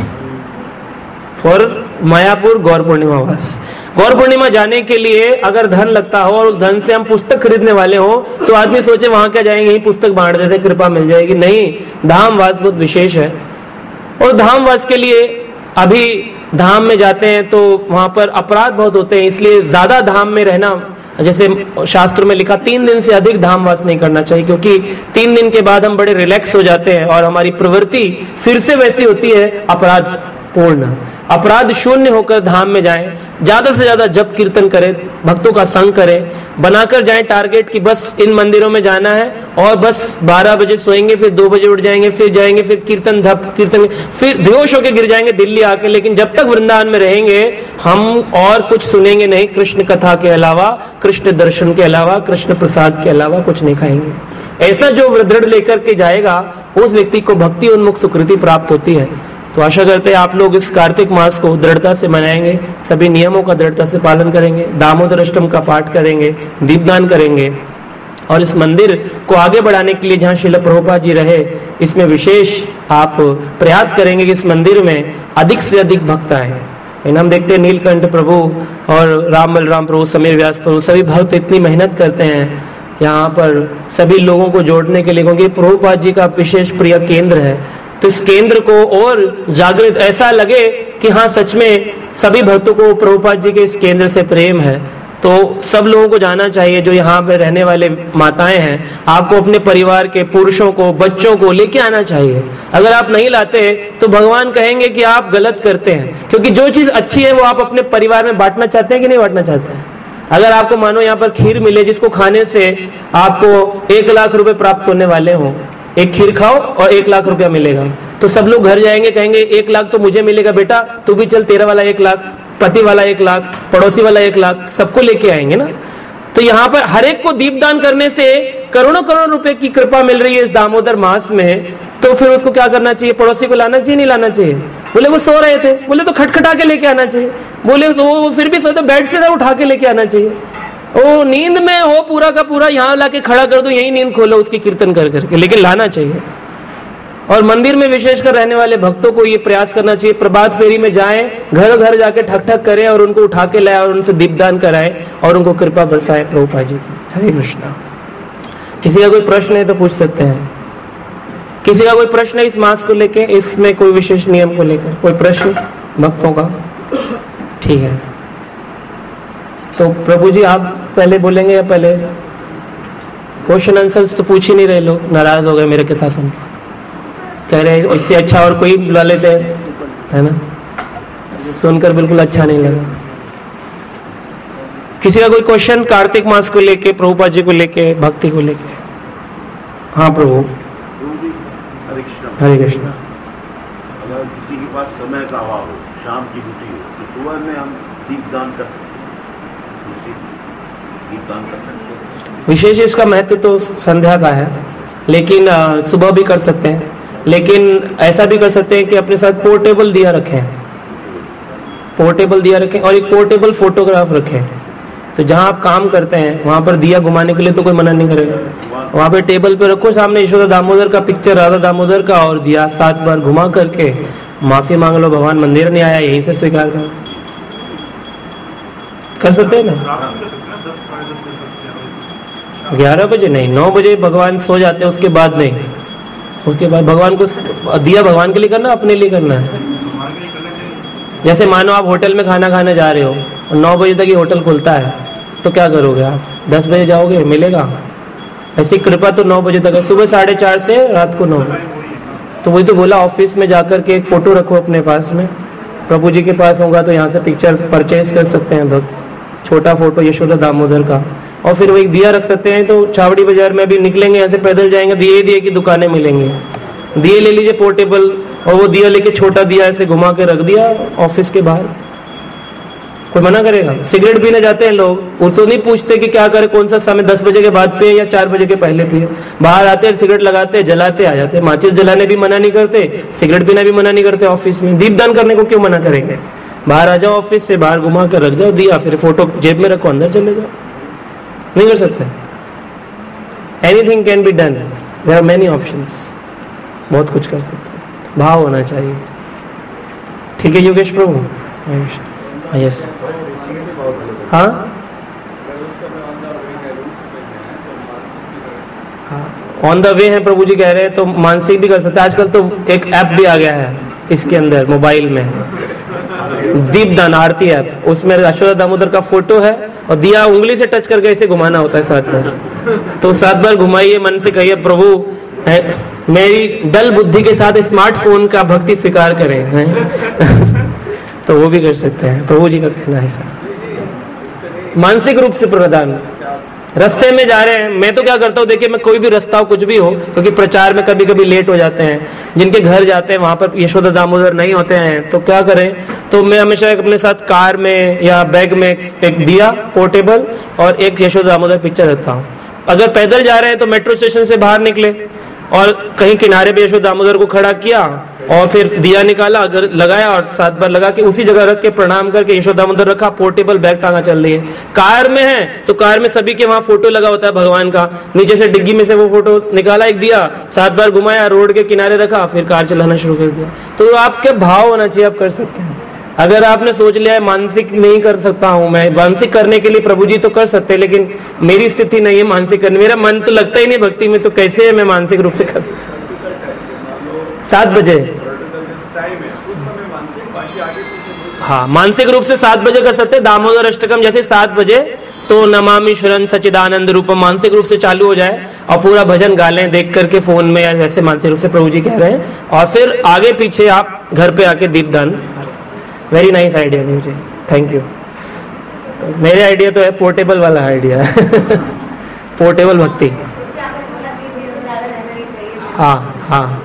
for Mayapur गौर पूर्णिमा वास। गौर पूर्णिमा जाने के लिए अगर धन लगता हो और उस धन से हम पुस्तक खरीदने वाले हो तो आदमी सोचे वहां क्या जाएंगे, यही पुस्तक बांट देते, कृपा मिल जाएगी। नहीं, धाम वास बहुत विशेष है, और धाम वास के लिए अभी धाम में जाते हैं तो वहां पर अपराध बहुत होते हैं, इसलिए ज्यादा धाम में रहना, जैसे शास्त्र में लिखा, तीन दिन से अधिक धामवास नहीं करना चाहिए, क्योंकि तीन दिन के बाद हम बड़े रिलैक्स हो जाते हैं और हमारी प्रवृत्ति फिर से वैसी होती है अपराध पूर्ण। अपराध शून्य होकर धाम में जाएं, ज्यादा से ज्यादा जप कीर्तन करें, भक्तों का संग करें, बनाकर जाएं टारगेट कि बस इन मंदिरों में जाना है और बस बारह बजे सोएंगे, फिर दो बजे उठ जाएंगे, फिर जाएंगे, फिर कीर्तन धप कीर्तन, फिर बेहोश होकर गिर जाएंगे दिल्ली आके, लेकिन जब तक वृंदावन में रहेंगे हम और कुछ सुनेंगे नहीं, कृष्ण कथा के अलावा, कृष्ण दर्शन के अलावा, कृष्ण प्रसाद के अलावा कुछ नहीं खाएंगे। ऐसा जो दृढ़ लेकर के जाएगा उस व्यक्ति को भक्ति उन्मुख सुकृति प्राप्त होती है। तो आशा करते हैं आप लोग इस कार्तिक मास को दृढ़ता से मनाएंगे, सभी नियमों का दृढ़ता से पालन करेंगे, दामोदर अष्टम का पाठ करेंगे, दीपदान करेंगे और इस मंदिर को आगे बढ़ाने के लिए जहाँ श्रील प्रभुपाद जी रहे, इसमें विशेष आप प्रयास करेंगे कि इस मंदिर में अधिक से अधिक भक्त आए। हम देखते हैं नीलकंठ प्रभु और राम बलराम प्रभु, समीर व्यास प्रभु, सभी भक्त इतनी मेहनत करते हैं यहाँ पर सभी लोगों को जोड़ने के लिए, क्योंकि प्रभुपाद जी का विशेष प्रिय केंद्र है। तो इस केंद्र को और जागृत, ऐसा लगे कि हाँ सच में सभी भक्तों को प्रभुपाद जी के इस केंद्र से प्रेम है। तो सब लोगों को जाना चाहिए, जो यहाँ पे रहने वाले माताएं हैं, आपको अपने परिवार के पुरुषों को, बच्चों को लेके आना चाहिए। अगर आप नहीं लाते तो भगवान कहेंगे कि आप गलत करते हैं, क्योंकि जो चीज अच्छी है वो आप अपने परिवार में बांटना चाहते हैं कि नहीं बांटना चाहते हैं। अगर आपको मानो यहाँ पर खीर मिले जिसको खाने से आपको एक लाख रुपए प्राप्त होने वाले हों, एक खीर खाओ और एक लाख रुपया मिलेगा, तो सब लोग घर जाएंगे, कहेंगे एक लाख तो मुझे मिलेगा बेटा, तू भी चल, तेरा वाला एक लाख, पति वाला एक लाख, पड़ोसी वाला एक लाख, सबको लेके आएंगे ना। तो यहाँ पर हर एक को दीपदान करने से करोड़ों करोड़ रुपए की कृपा मिल रही है इस दामोदर मास में। तो फिर उसको क्या करना चाहिए? पड़ोसी को लाना चाहिए, नहीं लाना चाहिए? बोले वो सो रहे थे, बोले तो खटखटा के लेके आना चाहिए। बोले तो वो फिर भी सोते, बेड से ना उठा के लेके आना चाहिए। ओ नींद में हो पूरा का पूरा, यहाँ लाके खड़ा कर दो, यही नींद खोलो उसकी कीर्तन कर करके, लेकिन लाना चाहिए। और मंदिर में विशेषकर रहने वाले भक्तों को ये प्रयास करना चाहिए, प्रभात फेरी में जाएं, घर घर जाके ठक ठक करें और उनको उठा के लाए और उनसे दीपदान कराएं और उनको कृपा बरसाएं प्रभुपाद जी की। हरे कृष्णा। किसी का कोई प्रश्न है तो पूछ सकते हैं। किसी का कोई प्रश्न है इस मास को लेके, इसमें कोई विशेष नियम को लेकर कोई प्रश्न भक्तों का? ठीक है, तो प्रभु जी आप पहले बोलेंगे या पहले? क्वेश्चन आंसर्स तो पूछ ही नहीं रहे, लोग नाराज हो गए मेरे कथा सुन के, कह रहे इससे अच्छा और कोई बुला लेते हैं, है ना। सुनकर बिल्कुल अच्छा नहीं लगा। किसी का कोई क्वेश्चन कार्तिक मास को लेके, प्रभुपाद जी को लेके, भक्ति को लेके? हाँ प्रभु। हरे कृष्णा। अगर किसी के पास समय का अभाव हो, शाम की ड्यूटी हो, तो सुबह में हम दीपदान कर सकते हैं, दीपदान कर सकते हैं। विशेष इसका महत्व तो संध्या का है, लेकिन सुबह भी कर सकते हैं। लेकिन ऐसा भी कर सकते हैं कि अपने साथ पोर्टेबल दिया रखें, पोर्टेबल दिया रखें और एक पोर्टेबल फोटोग्राफ रखें। तो जहाँ आप काम करते हैं वहां पर दिया घुमाने के लिए तो कोई मना नहीं करेगा। वहां पे टेबल पे रखो, सामने यशोदा दामोदर का पिक्चर, राधा दामोदर का, और दिया सात बार घुमा करके माफी मांग लो, भगवान मंदिर नहीं आया, यहीं से स्वीकार कर कर सकते हैं ना। ग्यारह बजे नहीं, नौ बजे भगवान सो जाते हैं, उसके बाद नहीं। उसके बाद भगवान को दिया भगवान के लिए करना, अपने लिए करना है। जैसे मानो आप होटल में खाना खाने जा रहे हो और नौ बजे तक ये होटल खुलता है, तो क्या करोगे आप? दस बजे जाओगे, मिलेगा? ऐसी कृपा तो नौ बजे तक है, सुबह साढ़े चार से रात को नौ। तो वही तो बोला, ऑफिस में जाकर के एक फोटो रखो अपने पास में। प्रभु जी के पास होगा तो यहाँ से पिक्चर परचेज कर सकते हैं भक्त, छोटा फोटो यशोदा दामोदर का। और फिर वो एक दिया रख सकते हैं। तो चावड़ी बाजार में भी निकलेंगे, यहाँ से पैदल जाएंगे, दिए दिए की दुकानें मिलेंगे, दिए ले लीजिए पोर्टेबल, और वो दिया लेके छोटा दिया ऐसे घुमा के रख दिया ऑफिस के बाहर, कोई मना करेगा? सिगरेट पीने जाते हैं लोग, वो तो नहीं पूछते कि क्या करे, कौन सा समय, दस बजे के बाद पिए या चार बजे के पहले पिए। बाहर आते हैं, सिगरेट लगाते हैं, जलाते आ जाते हैं। माचिस जलाने भी मना नहीं करते, सिगरेट पीना भी मना नहीं करते। ऑफिस में दीपदान करने को क्यों मना करेंगे? बाहर आ जाओ, ऑफिस से बाहर घुमा कर रख जाओ दिया, फिर फोटो जेब में रखो, अंदर चले जाओ। नहीं कर सकते? Anything can be done, there are many options, बहुत कुछ कर सकते हैं, भाव होना चाहिए। ठीक है योगेश प्रभु? यस। हाँ ऑन द वे है प्रभु जी कह रहे हैं, तो मानसिक भी कर सकते हैं। आजकल तो एक ऐप भी आ गया है इसके अंदर मोबाइल में, दीपदान आरती ऐप, उसमें यशोदा दामोदर का फोटो है और दिया उंगली से टच करके ऐसे घुमाना होता है सात बार। तो सात बार घुमाइए, मन से कहिए प्रभु है, मेरी डल बुद्धि के साथ स्मार्टफोन का भक्ति स्वीकार करें हैं? तो वो भी कर सकते हैं, प्रभु जी का कहना है सर। मानसिक रूप से प्रदान, रास्ते में जा रहे हैं, मैं तो क्या करता हूँ, देखिए मैं कोई भी रास्ता हो कुछ भी हो, क्योंकि प्रचार में कभी कभी लेट हो जाते हैं, जिनके घर जाते हैं वहां पर यशोदा दामोदर नहीं होते हैं, तो क्या करें, तो मैं हमेशा अपने साथ कार में या बैग में एक दिया पोर्टेबल और एक यशोदा दामोदर पिक्चर रखता हूँ। अगर पैदल जा रहे हैं तो मेट्रो स्टेशन से बाहर निकले और कहीं किनारे पे यशोदा दामोदर को खड़ा किया और फिर दिया निकाला, अगर लगाया और सात बार लगा के उसी जगह रख के प्रणाम करके यशोदा दामोदर रखा, पोर्टेबल बैग टांगा चल रही है। कार में है तो कार में सभी के वहां फोटो लगा होता है भगवान का, नीचे से डिग्गी में से वो फोटो निकाला, एक दिया, सात बार घुमाया, रोड के किनारे रखा, फिर कार चलाना शुरू कर दिया। तो आपके भाव होना चाहिए, आप कर सकते हैं। अगर आपने सोच लिया है मानसिक नहीं कर सकता हूं मैं, मानसिक करने के लिए प्रभु जी तो कर सकते हैं, लेकिन मेरी स्थिति नहीं है मानसिक करने, मेरा मन तो लगता ही नहीं भक्ति में, तो कैसे है मैं मानसिक रूप से कर। सात बजे हाँ, मानसिक रूप से सात बजे कर सकते हैं। दामोदर अष्टकम जैसे सात बजे तो नमामि शरण सच्चिदानंद रूपम मानसिक रूप से चालू हो जाए और पूरा भजन गा लें देख करके फोन में, या जैसे मानसिक रूप से प्रभु जी कह रहे हैं, और फिर आगे पीछे आप घर पे आके दीपदान। वेरी नाइस आइडिया मुझे, थैंक यू। तो मेरे आइडिया तो है पोर्टेबल वाला आइडिया पोर्टेबल भक्ति। हाँ हाँ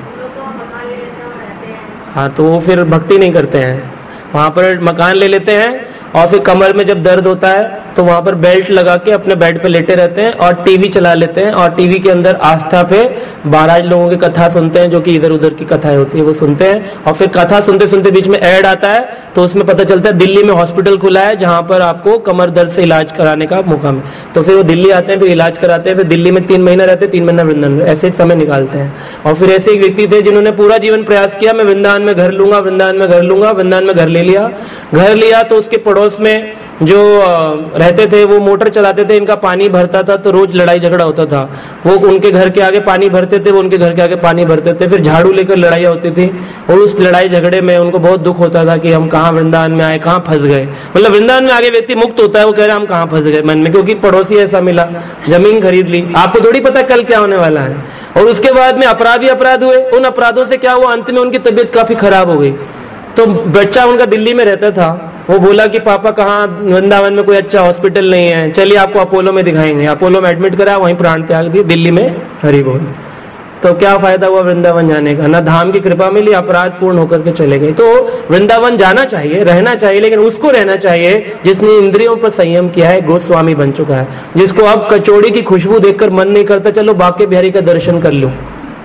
हाँ, तो वो फिर भक्ति नहीं करते हैं, वहां पर मकान ले लेते हैं और फिर कमर में जब दर्द होता है तो वहां पर बेल्ट लगा के अपने बेड पे लेटे रहते हैं और टीवी चला लेते हैं, और टीवी के अंदर आस्था पे महाराज लोगों की कथा सुनते हैं, जो कि इधर उधर की कथाएं होती है वो सुनते हैं। और फिर कथा सुनते सुनते बीच में ऐड आता है तो उसमें पता चलता है दिल्ली में हॉस्पिटल खुला है जहां पर आपको कमर दर्द से इलाज कराने का मौका मिले। तो फिर वो दिल्ली आते हैं, फिर इलाज कराते हैं, फिर दिल्ली में तीन महीना रहते हैं, तीन महीना वृंदावन में, ऐसे समय निकालते हैं। और फिर ऐसे एक व्यक्ति थे जिन्होंने पूरा जीवन प्रयास किया, मैं वृंदावन में घर लूंगा, वृंदावन में घर लूंगा, वृंदावन में घर ले लिया। घर लिया तो उसके पड़ोस में जो रहते थे वो मोटर चलाते थे, इनका पानी भरता था तो रोज लड़ाई झगड़ा होता था। वो उनके घर के आगे पानी भरते थे, वो उनके घर के आगे पानी भरते थे, फिर झाड़ू लेकर लड़ाई होती थी, और उस लड़ाई झगड़े में उनको बहुत दुख होता था कि हम कहाँ वृंदावन में आए, कहाँ फंस गए। मतलब वृंदावन में आगे व्यक्ति मुक्त होता है, वो कह रहे हम कहाँ फंस गए मन में, क्योंकि पड़ोसी ऐसा मिला, जमीन खरीद ली, आपको थोड़ी पता कल क्या होने वाला है। और उसके बाद में अपराधी अपराध हुए, उन अपराधों से क्या हुआ, अंत में उनकी तबीयत काफी खराब हो गई। तो बच्चा उनका दिल्ली में रहता था, वो बोला कि पापा कहाँ, वृंदावन में कोई अच्छा हॉस्पिटल नहीं है, चलिए आपको अपोलो में दिखाएंगे। अपोलो में एडमिट करा, वहीं प्राण त्याग दिए, दिल्ली में हरि बोल। तो क्या फायदा हुआ वृंदावन जाने का, ना धाम की कृपा मिली, अपराध पूर्ण होकर के चले गए। तो वृंदावन जाना चाहिए, रहना चाहिए, लेकिन उसको रहना चाहिए जिसने इंद्रियों पर संयम किया है, गोस्वामी बन चुका है, जिसको अब कचौड़ी की खुशबू देखकर मन नहीं करता चलो बाके बिहारी का दर्शन कर लूं।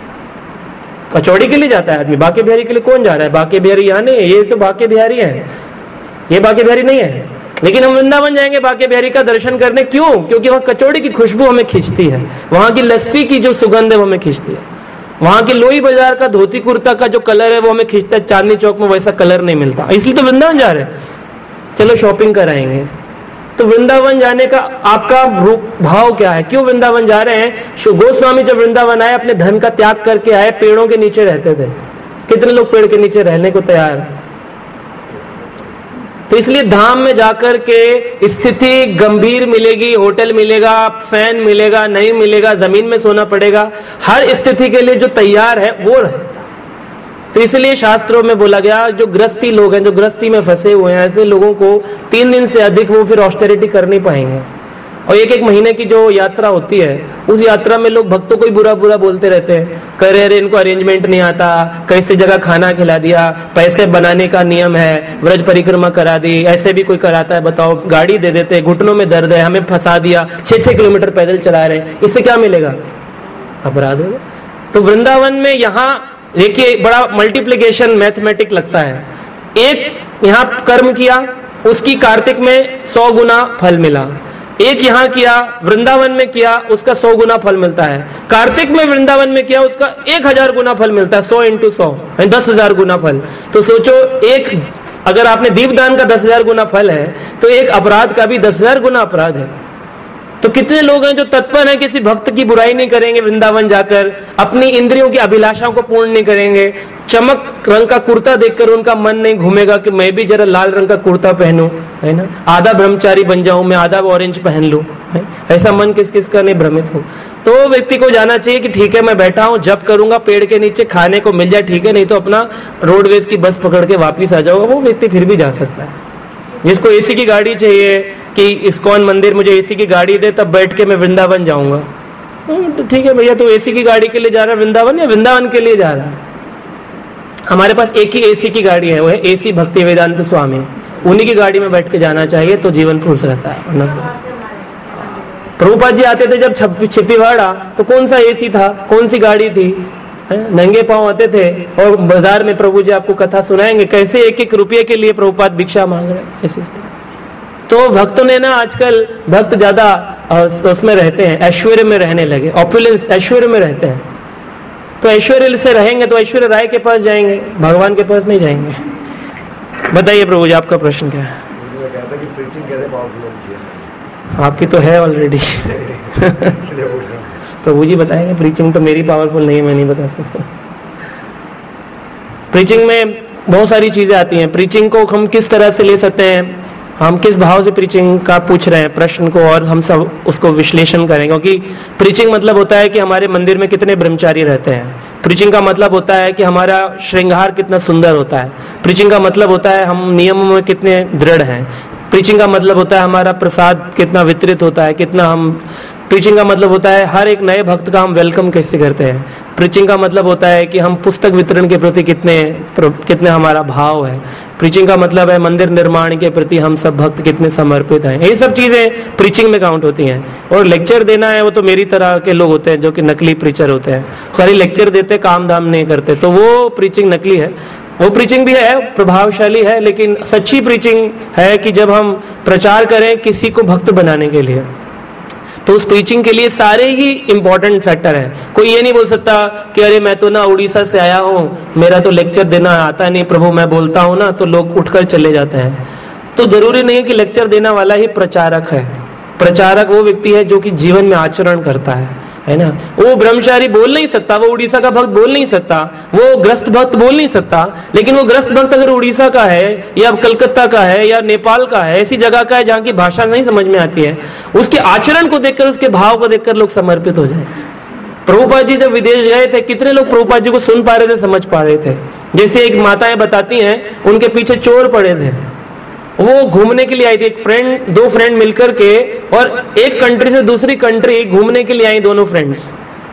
कचौड़ी के लिए जाता है आदमी, बाके बिहारी के लिए कौन जा रहा है? बाके बिहारी यहाँ नहीं है, ये तो बाके बिहारी है, ये बाके बिहारी नहीं है। लेकिन हम वृंदावन जाएंगे बाके बिहारी का दर्शन करने, क्यों? क्योंकि वहां कचौड़ी की खुशबू हमें खींचती है, वहां की लस्सी की जो सुगंध है वो हमें खींचती है, वहां की लोई बाजार का धोती कुर्ता का जो कलर है वो हमें खींचता है, चांदनी चौक में वैसा कलर नहीं मिलता, इसलिए तो वृंदावन जा रहे हैं। चलो शॉपिंग कराएंगे। तो वृंदावन जाने का आपका रूप भाव क्या है, क्यों वृंदावन जा रहे हैं? गोस्वामी जब वृंदावन आए अपने धन का त्याग करके आए, पेड़ों के नीचे रहते थे। कितने लोग पेड़ के नीचे रहने को तैयार? तो इसलिए धाम में जाकर के स्थिति गंभीर मिलेगी, होटल मिलेगा, फैन मिलेगा, नहीं मिलेगा, जमीन में सोना पड़ेगा, हर स्थिति के लिए जो तैयार है वो रहे। तो इसलिए शास्त्रों में बोला गया जो गृहस्थी लोग हैं, जो गृहस्थी में फंसे हुए हैं, ऐसे लोगों को तीन दिन से अधिक वो फिर ऑस्टेरिटी कर नहीं पाएंगे। और एक एक महीने की जो यात्रा होती है, उस यात्रा में लोग भक्तों को ही बुरा बुरा बोलते रहते हैं, कह रहे इनको अरेंजमेंट नहीं आता, कैसे जगह खाना खिला दिया, पैसे बनाने का नियम है, व्रज परिक्रमा करा दी, ऐसे भी कोई कराता है बताओ, गाड़ी दे देते, घुटनों में दर्द है, हमें फंसा दिया, छह छह किलोमीटर पैदल चला रहे हैं, इससे क्या मिलेगा? अपराध होगा। तो वृंदावन में यहाँ देखिए बड़ा मल्टीप्लिकेशन मैथमेटिक लगता है। एक यहाँ कर्म किया, उसकी कार्तिक में सौ गुना फल मिला, एक यहाँ किया वृंदावन में किया, उसका सौ गुना फल मिलता है। कार्तिक में वृंदावन में किया, उसका एक हजार गुना फल मिलता है, सौ इंटू सौ दस हजार गुना फल। तो सोचो, एक अगर आपने दीपदान का दस हजार गुना फल है तो एक अपराध का भी दस हजार गुना अपराध है। तो कितने लोग हैं जो तत्पर हैं किसी भक्त की बुराई नहीं करेंगे, वृंदावन जाकर अपनी इंद्रियों की अभिलाषाओं को पूर्ण नहीं करेंगे, चमक रंग का कुर्ता देखकर उनका मन नहीं घूमेगा कि मैं भी जरा लाल रंग का कुर्ता पहनूं, है ना, आधा ब्रह्मचारी बन जाऊं, मैं आधा ऑरेंज पहन लूं, है? ऐसा मन किस किस का नहीं भ्रमित हो। तो व्यक्ति को जाना चाहिए कि ठीक है मैं बैठा हूं, जब करूंगा पेड़ के नीचे खाने को मिल जाए ठीक है, नहीं तो अपना रोडवेज की बस पकड़ के वापिस आ जाऊंगा, वो व्यक्ति फिर भी जा सकता है। जिसको एसी की गाड़ी चाहिए कि इस्कॉन मंदिर मुझे एसी की गाड़ी दे तब बैठ के मैं वृंदावन जाऊंगा, तो ठीक है भैया, तो एसी की गाड़ी के लिए जा रहा है वृंदावन या वृंदावन के लिए जा रहा है? हमारे पास एक ही एसी की गाड़ी है, वो है एसी भक्ति वेदांत स्वामी, उन्हीं की गाड़ी में बैठ के जाना चाहिए तो जीवन खुश रहता है। प्रभुपाद जी आते थे जब छिपीवाड़ा तो कौन सा एसी था, कौन सी गाड़ी थी, नंगे पांव आते थे और बाजार में प्रभु जी आपको कथा सुनाएंगे कैसे एक एक रुपये के लिए प्रभुपाद भिक्षा मांग रहे हैं, ऐसी स्थिति। तो भक्तों ने ना आजकल भक्त ज्यादा उसमें रहते हैं, ऐश्वर्य में रहने लगे, ऑपुलेंस ऐश्वर्य में रहते हैं। तो ऐश्वर्य से रहेंगे तो ऐश्वर्य राय के पास जाएंगे, भगवान के पास नहीं जाएंगे। बताइए प्रभु जी आपका प्रश्न क्या है? आपकी तो है ऑलरेडी। प्रभु जी बताएंगे, प्रीचिंग तो मेरी पावरफुल नहीं है, मैं नहीं बता सकता। प्रीचिंग में बहुत सारी चीजें आती हैं, प्रीचिंग को हम किस तरह से ले सकते हैं, हम किस भाव से प्रीचिंग का पूछ रहे हैं प्रश्न को, और हम सब उसको विश्लेषण करें। क्योंकि प्रीचिंग मतलब होता है कि हमारे मंदिर में कितने ब्रह्मचारी रहते हैं, प्रीचिंग का मतलब होता है कि हमारा श्रृंगार कितना सुंदर होता है, प्रीचिंग का मतलब होता है हम नियमों में कितने दृढ़ हैं, प्रीचिंग का मतलब होता है हमारा प्रसाद कितना वितरित होता है, कितना हम, प्रीचिंग का मतलब होता है हर एक नए भक्त का हम वेलकम कैसे करते हैं, प्रीचिंग का मतलब होता है कि हम पुस्तक वितरण के प्रति कितने कितने हमारा भाव है, प्रीचिंग का मतलब है मंदिर निर्माण के प्रति हम सब भक्त कितने समर्पित हैं। ये सब चीजें प्रीचिंग में काउंट होती हैं। और लेक्चर देना है वो तो मेरी तरह के लोग होते हैं जो कि नकली प्रीचर होते हैं, खाली लेक्चर देते काम धाम नहीं करते, तो वो प्रीचिंग नकली है। वो प्रीचिंग भी है, प्रभावशाली है, लेकिन सच्ची प्रीचिंग है कि जब हम प्रचार करें किसी को भक्त बनाने के लिए, तो उस प्रीचिंग के लिए सारे ही इंपॉर्टेंट फैक्टर हैं। कोई ये नहीं बोल सकता कि अरे मैं तो ना उड़ीसा से आया हूँ, मेरा तो लेक्चर देना आता नहीं प्रभु, मैं बोलता हूँ ना तो लोग उठकर चले जाते हैं। तो जरूरी नहीं है कि लेक्चर देने वाला ही प्रचारक है। प्रचारक वो व्यक्ति है जो कि जीवन में आचरण करता है, है ना। वो ब्रह्मचारी बोल नहीं सकता, वो उड़ीसा का भक्त बोल नहीं सकता, वो ग्रस्त भक्त बोल नहीं सकता, लेकिन वो ग्रस्त भक्त अगर उड़ीसा का है या कलकत्ता का है या नेपाल का है, ऐसी जगह का है जहाँ की भाषा नहीं समझ में आती है, उसके आचरण को देखकर, उसके भाव को देखकर लोग समर्पित हो जाए। प्रभुपाद जी जब विदेश गए थे, कितने लोग प्रभुपाद जी को सुन पा रहे थे, समझ पा रहे थे। जैसे एक माताएं बताती हैं, उनके पीछे चोर पड़े थे, वो घूमने के लिए आई थी, एक फ्रेंड, दो फ्रेंड मिलकर के, और एक कंट्री से दूसरी कंट्री घूमने के लिए आई दोनों फ्रेंड्स।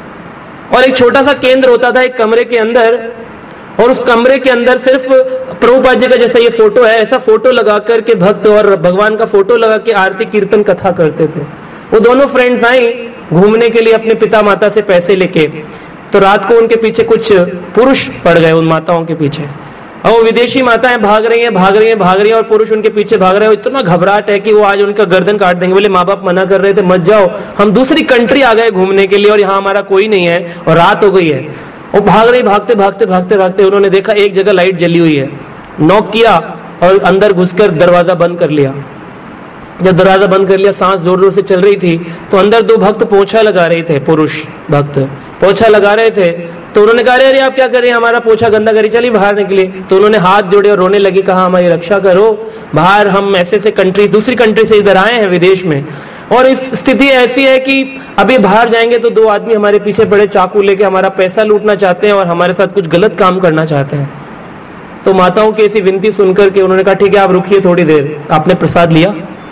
और एक छोटा सा केंद्र होता था एक कमरे के अंदर, और उस कमरे के अंदर सिर्फ प्रभुपाद जी का जैसा ये फोटो है, ऐसा फोटो लगा करके भक्त और भगवान का फोटो लगा के आरती कीर्तन कथा करते थे। वो दोनों फ्रेंड्स आई घूमने के लिए अपने पिता माता से पैसे लेके, तो रात को उनके पीछे कुछ पुरुष पड़ गए, उन माताओं के पीछे, और वो विदेशी माताएं भाग रही हैं भाग रही हैं भाग रही हैं और पुरुष उनके पीछे भाग रहे हैं। इतना घबराहट है कि वो आज उनका गर्दन काट देंगे। बोले माँ बाप मना कर रहे थे मत जाओ, हम दूसरी कंट्री आ गए घूमने के लिए और यहाँ हमारा कोई नहीं है और रात हो गई है। वो भाग रही, भागते भागते भागते भागते उन्होंने देखा एक जगह लाइट जली हुई है, नॉक किया और अंदर घुसकर दरवाजा बंद कर लिया। जब दरवाजा बंद कर लिया, सांस जोर जोर से चल रही थी, तो अंदर दो भक्त पोछा लगा रहे थे, पुरुष भक्त पोछा लगा रहे थे। तो उन्होंने कहा अरे आप क्या कर रहे हैं, हमारा पोछा गंदा करी, चलिए बाहर निकले। तो उन्होंने हाथ जोड़े और रोने लगी, कहा हमारी रक्षा करो, बाहर हम ऐसे ऐसे कंट्री, दूसरी कंट्री से इधर आए हैं विदेश में, और इस स्थिति ऐसी है कि अभी बाहर जाएंगे तो दो आदमी हमारे पीछे पड़े चाकू लेके हमारा पैसा लूटना चाहते हैं और हमारे साथ कुछ गलत काम करना चाहते हैं। तो माताओं की ऐसी विनती सुनकर के उन्होंने कहा ठीक है आप रुकिए थोड़ी देर, आपने प्रसाद लिया?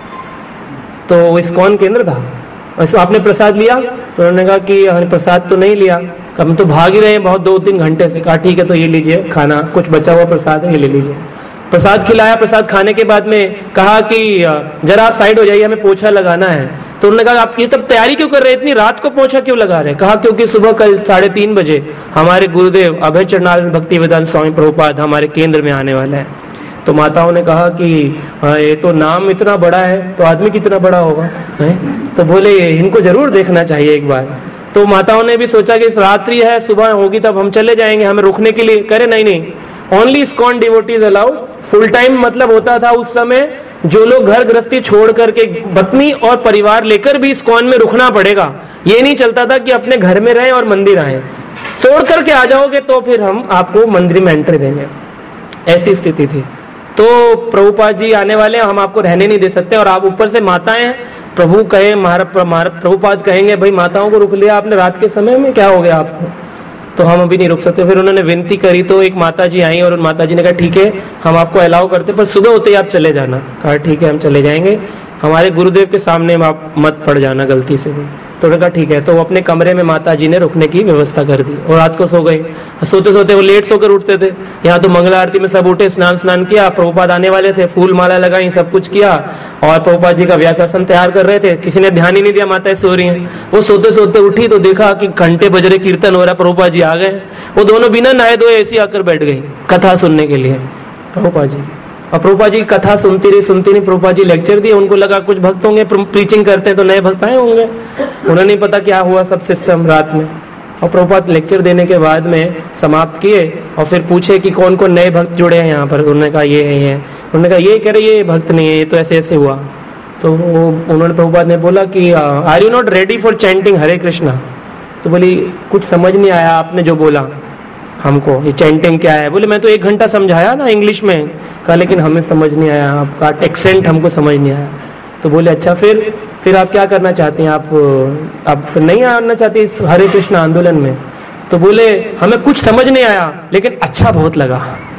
तो वो इस्कॉन केंद्र था, वैसे आपने प्रसाद लिया? तो उन्होंने कहा कि हमने प्रसाद तो नहीं लिया, हम तो भाग ही रहे हैं बहुत दो तीन घंटे से। कहा ठीक है तो ये लीजिए खाना, कुछ बचा हुआ प्रसाद है ये ले लीजिए। प्रसाद खिलाया, प्रसाद खाने के बाद में कहा कि जरा आप साइड हो जाइए, हमें पोछा लगाना है। तो उन्होंने कहा आप ये सब तैयारी क्यों कर रहे हैं, इतनी रात को पोछा क्यों लगा रहे हैं? कहा क्योंकि सुबह कल साढ़े तीन बजे हमारे गुरुदेव अभय चरणानंद भक्ति वेदांत स्वामी प्रभुपाद हमारे केंद्र में आने वाले हैं। तो माताओं ने कहा कि ये तो नाम इतना बड़ा है तो आदमी कितना बड़ा होगा है? तो बोले इनको जरूर देखना चाहिए एक बार। तो माताओं ने भी सोचा कि इस रात्रि है, सुबह होगी तब हम चले जाएंगे, हमें रुकने के लिए। करे नहीं नहीं, only ISKCON devotees allowed. Full time मतलब होता था उस समय जो लोग घर गृहस्थी छोड़ करके पत्नी और परिवार लेकर भी इस्कॉन में रुकना पड़ेगा, ये नहीं चलता था कि अपने घर में रहें और मंदिर आए, छोड़ करके आ जाओगे तो फिर हम आपको मंदिर में एंट्री देंगे, ऐसी स्थिति थी। तो प्रभुपाद जी आने वाले हैं, हम आपको रहने नहीं दे सकते, और आप ऊपर से माताएं हैं, प्रभु कहे प्रभुपाद कहेंगे भाई माताओं को रुक लिया आपने रात के समय में, क्या हो गया आपको, तो हम अभी नहीं रुक सकते। फिर उन्होंने विनती करी तो एक माता जी आई और उन माता जी ने कहा ठीक है हम आपको अलाउ करते, पर सुबह होते ही आप चले जाना। कहा ठीक है हम चले जाएंगे, हमारे गुरुदेव के सामने आप मत पड़ जाना गलती से भी। तो उन्होंने कहा ठीक है। तो वो अपने कमरे में माता जी ने रुकने की व्यवस्था कर दी और रात को सो गई। सोते सोते वो लेट सोकर उठते थे, यहाँ तो मंगला आरती में सब उठे, स्नान स्नान किया, प्रभुपाद आने वाले थे, फूल माला लगाई, सब कुछ किया और प्रभुपाद जी का व्यासासन तैयार कर रहे थे। किसी ने ध्यान ही नहीं दिया, माताएं सो रही हैं। वो सोते सोते उठी तो देखा कि घंटे बज रहे, कीर्तन हो रहा, प्रभुपाद जी आ गए। वो दोनों बिना नहाए धोए ऐसी आकर बैठ गई कथा सुनने के लिए प्रभुपाद जी। और प्रभुपाद जी कथा सुनती रही सुनती नहीं, प्रभुपाद जी लेक्चर दिए, उनको लगा कुछ भक्त होंगे प्रीचिंग करते हैं तो नए भक्त आए होंगे, उन्हें नहीं पता क्या हुआ सब सिस्टम रात में। और प्रभुपाद लेक्चर देने के बाद में समाप्त किए और फिर पूछे कि कौन कौन नए भक्त जुड़े हैं यहाँ पर। उन्होंने कहा ये है ये, उन्होंने कहा ये कह रहे ये भक्त नहीं है, ये तो ऐसे ऐसे हुआ। तो वो उन्होंने प्रभुपाद ने बोला कि are you not ready for chanting Hare Krishna. तो बोली कुछ समझ नहीं आया आपने जो बोला हमको, ये चैंटिंग क्या है। बोले मैं तो एक घंटा समझाया ना इंग्लिश में। कहा लेकिन हमें समझ नहीं आया, आपका एक्सेंट हमको समझ नहीं आया। तो बोले अच्छा फिर फिर आप क्या करना चाहते हैं, आप आप फिर नहीं आना चाहते इस हरे कृष्ण आंदोलन में। तो बोले हमें कुछ समझ नहीं आया लेकिन अच्छा बहुत लगा।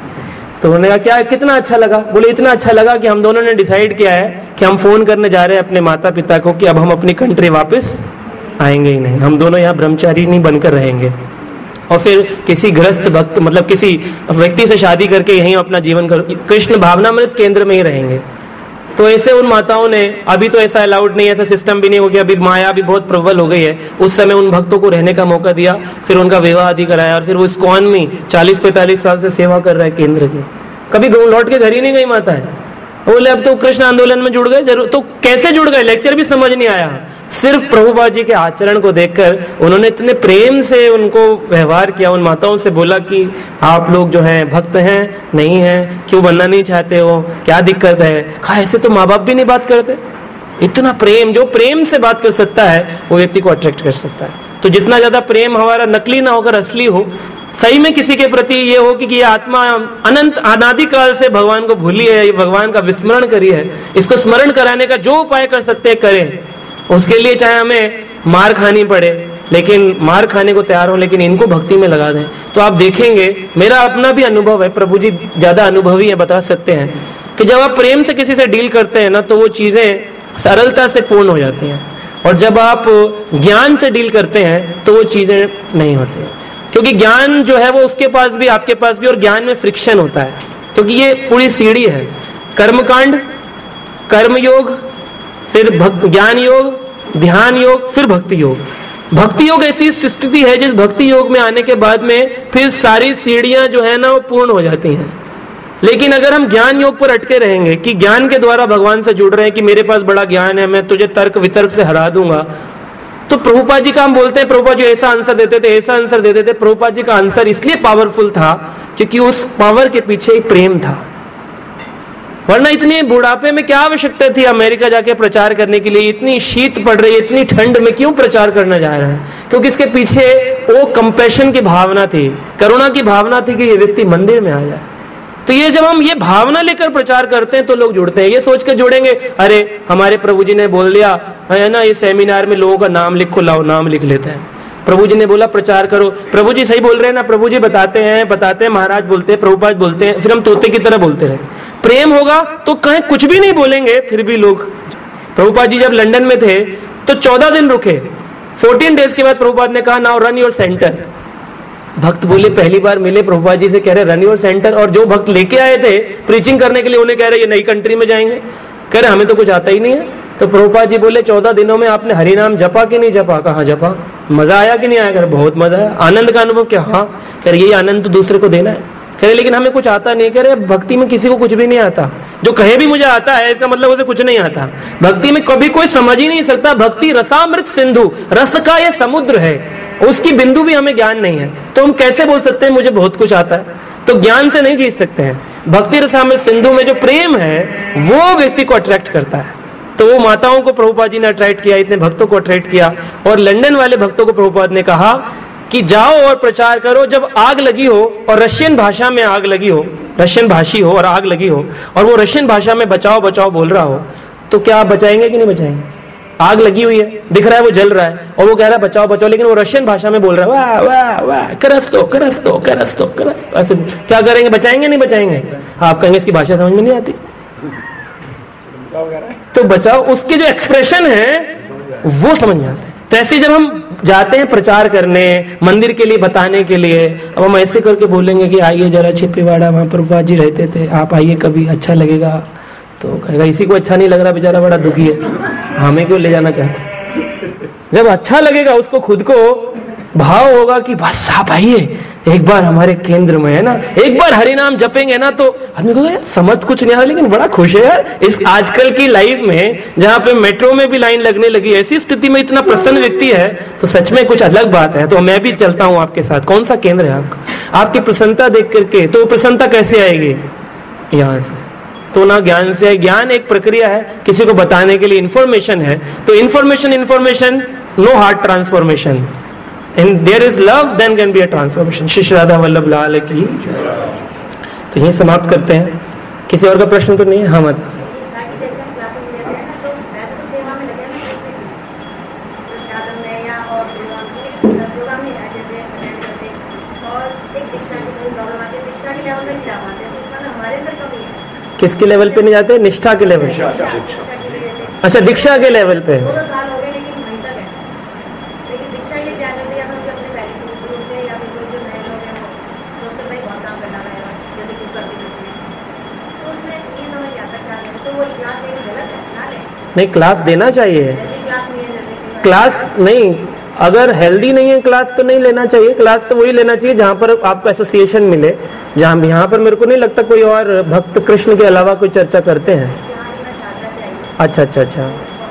तो उन्होंने कहा क्या कितना अच्छा लगा। बोले इतना अच्छा लगा कि हम दोनों ने डिसाइड किया है कि हम फोन करने जा रहे हैं अपने माता पिता को कि अब हम अपनी कंट्री वापस आएंगे ही नहीं, हम दोनों यहाँ ब्रह्मचारी नहीं बनकर रहेंगे और फिर किसी गृहस्थ भक्त मतलब किसी व्यक्ति से शादी करके यहीं अपना जीवन कर कृष्ण भावनामृत केंद्र में ही रहेंगे। तो ऐसे उन माताओं ने, अभी तो ऐसा अलाउड नहीं, ऐसा सिस्टम भी नहीं हो गया, अभी माया भी बहुत प्रबल हो गई है, उस समय उन भक्तों को रहने का मौका दिया, फिर उनका विवाह आदि कराया और फिर वो इस्कॉन में चालीस पैंतालीस साल से सेवा कर रहा है केंद्र की। कभी लौट के घर ही नहीं गई माता है। बोले अब तो कृष्ण आंदोलन में जुड़ गए, जरूर तो कैसे जुड़ गए, लेक्चर भी समझ नहीं आया। सिर्फ प्रभुपाद जी के आचरण को देखकर उन्होंने इतने प्रेम से उनको व्यवहार किया, उन माताओं से बोला कि आप लोग जो हैं भक्त हैं नहीं हैं, क्यों बनना नहीं चाहते हो, क्या दिक्कत है। कहा ऐसे तो माँ बाप भी नहीं बात करते। इतना प्रेम, जो प्रेम से बात कर सकता है वो व्यक्ति को अट्रैक्ट कर सकता है। तो जितना ज्यादा प्रेम हमारा नकली ना होकर असली हो, सही में किसी के प्रति ये हो कि ये आत्मा अनंत अनादिकाल से भगवान को भूली है, ये भगवान का विस्मरण करी है, इसको स्मरण कराने का जो उपाय कर सकते हैं करें। उसके लिए चाहे हमें मार खानी पड़े, लेकिन मार खाने को तैयार हो, लेकिन इनको भक्ति में लगा दें। तो आप देखेंगे, मेरा अपना भी अनुभव है, प्रभु जी ज्यादा अनुभवी है, बता सकते हैं कि जब आप प्रेम से किसी से डील करते हैं ना तो वो चीजें सरलता से पूर्ण हो जाती हैं, और जब आप ज्ञान से डील करते हैं तो वो चीजें नहीं होती हैं। क्योंकि ज्ञान जो है वो उसके पास भी आपके पास भी, और ज्ञान में फ्रिक्शन होता है, क्योंकि ये पूरी सीढ़ी है, कर्मकांड, कर्म योग, फिर भक्ति ज्ञान योग, ध्यान योग, फिर भक्ति योग। भक्ति योग ऐसी स्थिति है जिस भक्ति योग में आने के बाद में फिर सारी सीढ़ियां जो है ना वो पूर्ण हो जाती हैं। लेकिन अगर हम ज्ञान योग पर अटके रहेंगे कि ज्ञान के द्वारा भगवान से जुड़ रहे हैं कि मेरे पास बड़ा ज्ञान है, मैं तुझे तर्क वितर्क से हरा दूंगा, तो प्रभुपाद जी का हम बोलते हैं प्रभुपाद जी ऐसा आंसर देते थे ऐसा आंसर देते थे। प्रभुपाद जी का आंसर इसलिए पावरफुल था क्योंकि उस पावर के पीछे एक प्रेम था। वरना इतने बुढ़ापे में क्या आवश्यकता थी अमेरिका जाके प्रचार करने के लिए, इतनी शीत पड़ रही है, इतनी ठंड में क्यों प्रचार करना जा रहा है, क्योंकि इसके पीछे वो कंपैशन की भावना थी, करुणा की भावना थी कि ये व्यक्ति मंदिर में आ जाए। तो ये जब हम ये भावना लेकर प्रचार करते हैं तो लोग जुड़ते हैं। ये सोच के जुड़ेंगे अरे हमारे प्रभु जी ने बोल दिया है ना, ये सेमिनार में लोगों का नाम लिखो, लाओ नाम लिख लेते हैं। प्रभु जी ने बोला प्रचार करो, प्रभु जी सही बोल रहे हैं ना, प्रभु जी बताते हैं बताते हैं महाराज बोलते हैं, प्रभुपाद बोलते हैं, फिर हम तोते की तरह बोलते रहे। प्रेम होगा तो कहीं कुछ भी नहीं बोलेंगे, फिर भी लोग। प्रभुपाद जी जब लंदन में थे तो चौदह दिन रुके, फोर्टीन डेज के बाद प्रभुपाद ने कहा नाउ रन योर सेंटर। भक्त बोले पहली बार मिले प्रभुपाद जी से, कह रहे रन योर सेंटर, और जो भक्त लेके आए थे प्रीचिंग करने के लिए उन्हें कह रहे ये नई कंट्री में जाएंगे, कह रहे हमें तो कुछ आता ही नहीं है। तो प्रभुपाद जी बोले चौदह दिनों में आपने हरि नाम जपा कि नहीं जपा? कहा जपा। मजा आया कि नहीं आया? कह रहे बहुत मजा आया। आनंद का अनुभव क्या? हाँ। कह रहे यही आनंद तो दूसरे को देना है। कह रहे लेकिन हमें कुछ आता नहीं। कह रहे भक्ति में किसी को कुछ भी नहीं आता, जो कहे भी मुझे आता है इसका मतलब उसे कुछ नहीं आता। भक्ति में कभी कोई समझ ही नहीं सकता। भक्ति रसामृत सिंधु, रस का ये समुद्र है, उसकी बिंदु भी हमें ज्ञान नहीं है, तो हम कैसे बोल सकते हैं मुझे बहुत कुछ आता है? तो ज्ञान से नहीं जीत सकते हैं। भक्ति रसामृत सिंधु में जो प्रेम है वो व्यक्ति को अट्रैक्ट करता है। तो वो माताओं को प्रभुपाद जी ने अट्रैक्ट किया, इतने भक्तों को अट्रैक्ट किया, और लंदन वाले भक्तों को प्रभुपाद ने कहा कि जाओ और प्रचार करो। जब आग लगी हो और रशियन भाषा में आग लगी हो, रशियन भाषी हो और आग लगी हो, और वो रशियन भाषा में बचाओ बचाओ बोल रहा हो, तो क्या आप बचाएंगे कि नहीं बचाएंगे? आग लगी हुई है, दिख रहा है वो जल रहा है, और वो कह रहा है बचाओ बचाओ, लेकिन वो रशियन भाषा में बोल रहा है वाह वाह वाह करस्तो करस्तो करस्तो करस्तो, ऐसे क्या करेंगे? बचाएंगे नहीं बचाएंगे? आप कहेंगे इसकी भाषा समझ में नहीं आती, तो बचाओ। उसके जो एक्सप्रेशन है वो समझ में आते हैं। तो ऐसे जब हम जाते हैं प्रचार करने, मंदिर के लिए बताने के लिए, अब हम ऐसे करके बोलेंगे कि आइए जरा छिप्पीवाड़ा, वहां प्रभुपाद जी रहते थे, आप आइए कभी, अच्छा लगेगा। तो कहेगा इसी को अच्छा नहीं लग रहा, बेचारा बड़ा दुखी है, हमें क्यों ले जाना चाहते? जब अच्छा लगेगा उसको, खुद को भाव होगा कि बस आप आइए एक बार हमारे केंद्र में, है ना, एक बार हरि नाम जपेंगे ना, तो आदमी को यार समझ कुछ नहीं आ रहा लेकिन बड़ा खुश है यार। इस आजकल की लाइफ में जहाँ पे मेट्रो में भी लाइन लगने लगी, ऐसी स्थिति में इतना प्रसन्न व्यक्ति है, तो सच में कुछ अलग बात है। तो मैं भी चलता हूँ आपके साथ। कौन सा केंद्र है आपका? आपकी प्रसन्नता देख करके, तो प्रसन्नता कैसे आएगी? यहाँ से तो ना ज्ञान से है। ज्ञान एक प्रक्रिया है, किसी को बताने के लिए इंफॉर्मेशन है, तो information information no heart transformation, and there is love then can be a transformation। Shri Radha Vallabh Lal की। तो यही समाप्त करते हैं। किसी और का प्रश्न तो नहीं है? हाँ माता जी। किसके लेवल पे नहीं जाते? निष्ठा के लेवल। अच्छा, दीक्षा के लेवल पे। नहीं, क्लास देना चाहिए। क्लास नहीं, अगर हेल्दी नहीं है क्लास तो नहीं लेना चाहिए। क्लास तो वही लेना चाहिए जहाँ पर आपको एसोसिएशन मिले। जहाँ यहाँ पर मेरे को नहीं लगता कोई और भक्त कृष्ण के अलावा कोई चर्चा करते हैं। अच्छा अच्छा अच्छा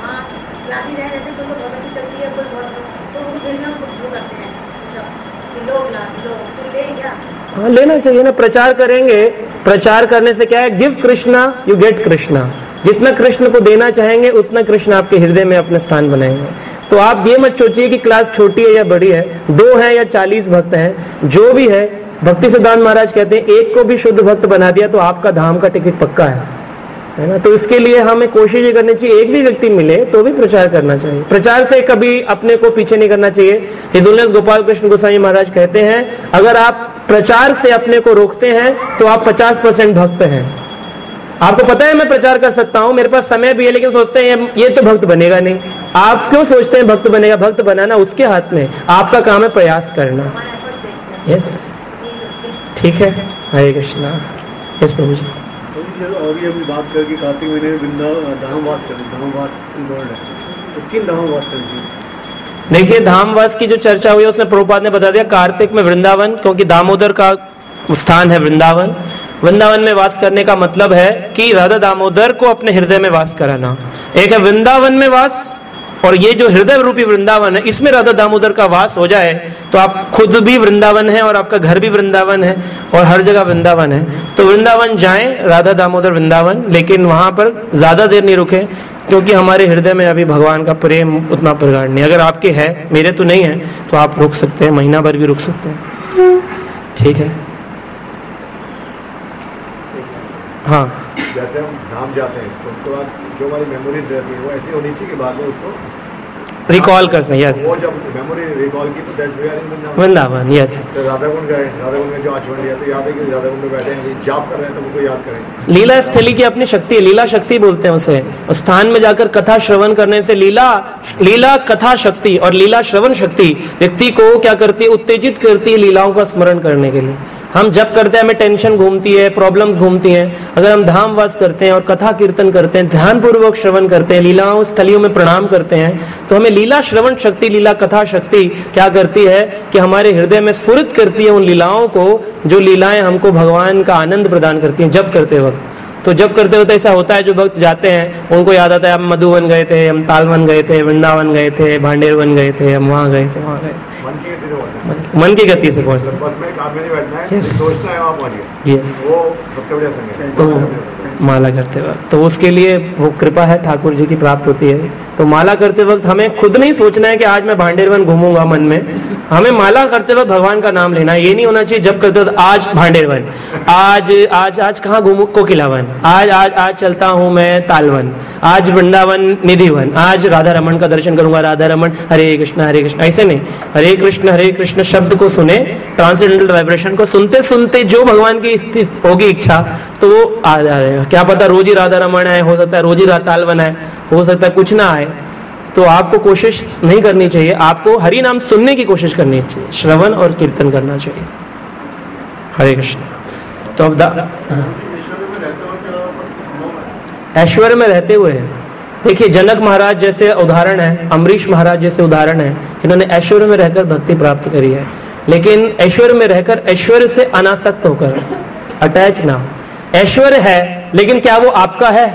हाँ, लेना चाहिए ना। प्रचार करेंगे, प्रचार करने से क्या है? Give Krishna you get Krishna. जितना कृष्ण को देना चाहेंगे उतना कृष्ण आपके हृदय में अपना स्थान बनाएंगे। तो आप ये मत सोचिए कि क्लास छोटी है या बड़ी है, दो है या चालीस भक्त हैं, जो भी है। भक्ति सिद्धांत महाराज कहते हैं एक को भी शुद्ध भक्त बना दिया तो आपका धाम का टिकट पक्का है, है ना। तो इसके लिए हमें कोशिश ये करनी चाहिए, एक भी व्यक्ति मिले तो भी प्रचार करना चाहिए। प्रचार से कभी अपने को पीछे नहीं करना चाहिए। हिज होलिनेस गोपाल कृष्ण गोसाई महाराज कहते हैं अगर आप प्रचार से अपने को रोकते हैं तो आप पचास परसेंट भक्त हैं। आपको पता है मैं प्रचार कर सकता हूं, मेरे पास समय भी है, लेकिन सोचते हैं ये तो भक्त बनेगा नहीं। आप क्यों सोचते हैं भक्त बनेगा? भक्त बनाना उसके हाथ में, आपका काम है प्रयास करना। यस, ठीक है। हरे कृष्णा। यस प्रभु जी। अभी अभी बात करके कार्तिक महीने में वृंदावन धामवास करें, धामवास इन्वॉल्व है, तो किन धामवास करें? देखिए, धामवास की जो चर्चा हुई है उसमें प्रभुपाद ने बता दिया कार्तिक में वृंदावन, क्योंकि दामोदर का स्थान है वृंदावन। वृंदावन में वास करने का मतलब है कि राधा दामोदर को अपने हृदय में वास कराना। एक है वृंदावन में वास, और ये जो हृदय रूपी वृंदावन है इसमें राधा दामोदर का वास हो जाए तो आप खुद भी वृंदावन है और आपका घर भी वृंदावन है और हर जगह वृंदावन है। तो वृंदावन जाएं, राधा दामोदर वृंदावन, लेकिन वहां पर ज्यादा देर नहीं रुके, क्योंकि हमारे हृदय में अभी भगवान का प्रेम उतना प्रगाढ़ नहीं। अगर आपके है, मेरे तो नहीं है, तो आप रुक सकते हैं, महीना भर भी रुक सकते हैं। ठीक है। हाँ, जैसे हम धाम जाते हैं तो उसके बाद जो हमारी मेमोरीज रहती है वो ऐसी होनी चाहिए कि बाद में उसको रिकॉल कर सकें। यस, वो जब मेमोरी रिकॉल की तो that we are in Vrindavan. Vrindavan, yes. तो राधाकुंड गए, राधाकुंड में जो आचमन लिया तो याद है कि राधाकुंड में बैठे हैं, जाप कर रहे हैं, तो उनको याद करें। लीला स्थली की अपनी शक्ति है, लीला शक्ति बोलते हैं उसे। उस स्थान में जाकर कथा श्रवण करने से लीला लीला कथा शक्ति और लीला श्रवण शक्ति व्यक्ति को क्या करती है? उत्तेजित करती है लीलाओं का स्मरण करने के लिए। हम जब करते हैं हमें टेंशन घूमती है, प्रॉब्लम्स घूमती हैं। अगर हम धामवास करते हैं और कथा कीर्तन करते हैं, ध्यान पूर्वक श्रवण करते हैं, लीलाओं स्थलियों में प्रणाम करते हैं, तो हमें लीला श्रवण शक्ति, लीला कथा शक्ति क्या करती है कि हमारे हृदय में स्फुरित करती है उन लीलाओं को, जो लीलाएं हमको भगवान का आनंद प्रदान करती हैं जब करते वक्त। तो जब करते होते ऐसा होता है, जो भक्त जाते हैं उनको याद आता है हम मधुवन गए थे, हम तालवन गए थे, वृंदावन गए थे, भांडेरवन गए थे, हम वहाँ गए थे, वहाँ गए। मन की गति से पहुँच सकते, तो माला करते वक्त, तो उसके लिए वो कृपा है ठाकुर जी की प्राप्त होती है। तो माला करते वक्त हमें खुद नहीं सोचना है कि आज मैं भांडेरवन घूमूंगा मन में, हमें माला करते वक्त भगवान का नाम लेना है। ये नहीं होना चाहिए जब करते वक्त आज भांडेरवन, आज आज आज कहाँ घूमू, कोकिलावन, आज आज आज चलता हूँ मैं तालवन, आज वृंदावन निधिवन, आज राधा रमन का दर्शन करूंगा, राधा रमन हरे कृष्ण हरे कृष्ण, ऐसे नहीं। हरे कृष्ण हरे कृष्ण शब्द को सुने, ट्रांसेंडेंटल वाइब्रेशन को सुनते सुनते जो भगवान की स्थिति होगी इच्छा, तो वो आ जाएगा। क्या पता रोज ही राधा रमन है, हो सकता है रोज ही तालवन है, हो सकता है कुछ ना आए। तो आपको कोशिश नहीं करनी चाहिए, आपको हरि नाम सुनने की कोशिश करनी चाहिए, श्रवण और कीर्तन करना चाहिए। हरे कृष्ण। तो अब ऐश्वर्य में रहते हुए देखिए, जनक महाराज जैसे उदाहरण है, अमरीश महाराज जैसे उदाहरण है, जिन्होंने ऐश्वर्य में रहकर भक्ति प्राप्त करी है, लेकिन ऐश्वर्य में रहकर ऐश्वर्य से अनासक्त होकर, अटैच ना हो। ऐश्वर्य है लेकिन क्या वो आपका है?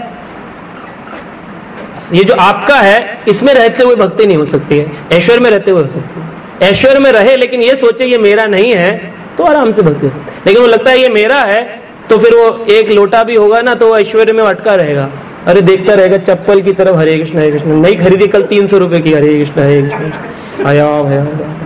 ये जो आपका है इसमें रहते हुए भक्ति नहीं हो सकती है, ऐश्वर्य में रहते हुए हो सकती है। ऐश्वर्य में रहे लेकिन ये सोचे ये मेरा नहीं है, तो आराम से भक्ति हो सकती है। लेकिन वो लगता है ये मेरा है, तो फिर वो एक लोटा भी होगा ना, तो वो ऐश्वर्य में अटका रहेगा। अरे देखता रहेगा चप्पल की तरफ, हरे कृष्ण हरे कृष्ण, नहीं खरीदी कल तीन सौ रुपए की, हरे कृष्ण हरे कृष्ण, आया भया।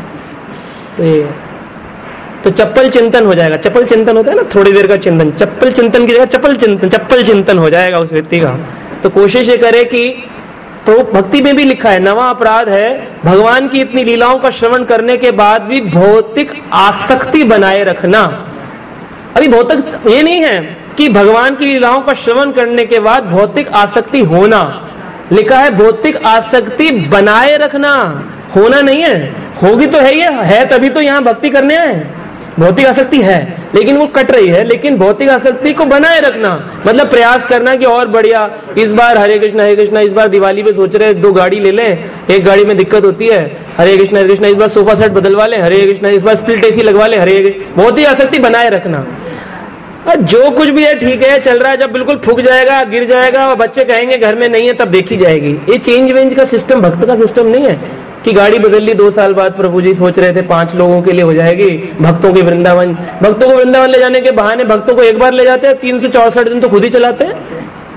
तो तो चप्पल चिंतन हो जाएगा। चप्पल चिंतन होता है ना, थोड़ी देर का चिंतन, चप्पल चिंतन की जगह चप्पल चिंतन, चप्पल चिंतन हो जाएगा उस व्यक्ति का। तो कोशिश ये करे कि, तो भक्ति में भी लिखा है, नवा अपराध है भगवान की इतनी लीलाओं का श्रवण करने के बाद भी भौतिक आसक्ति बनाए रखना। अभी भौतिक ये नहीं है कि भगवान की लीलाओं का श्रवण करने के बाद भौतिक आसक्ति होना, लिखा है भौतिक आसक्ति बनाए रखना, होना नहीं है। होगी तो है, ये है तभी तो यहाँ भक्ति करने आए। भौतिक आसक्ति है लेकिन वो कट रही है, लेकिन भौतिक आसक्ति को बनाए रखना मतलब प्रयास करना कि और बढ़िया, इस बार हरे कृष्ण हरे कृष्ण, इस बार दिवाली पे सोच रहे दो गाड़ी ले लें, एक गाड़ी में दिक्कत होती है, हरे कृष्ण हरे कृष्ण, इस बार सोफा सेट बदलवा लें, हरे कृष्ण, इस बार स्प्लिट एसी लगवा लें, हरे कृष्ण। भौतिक आसक्ति बनाए रखना, जो कुछ भी है ठीक है चल रहा है, जब बिल्कुल फूक जाएगा गिर जाएगा और बच्चे कहेंगे घर में नहीं है तब देखी जाएगी। ये चेंज वेंज का सिस्टम भक्त का सिस्टम नहीं है कि गाड़ी बदल ली दो साल बाद, प्रभु जी सोच रहे थे पांच लोगों के लिए हो जाएगी, भक्तों के वृंदावन, भक्तों को वृंदावन ले जाने के बहाने भक्तों को एक बार ले जाते हैं, तीन सौ चौसठ दिन तो खुद ही चलाते हैं।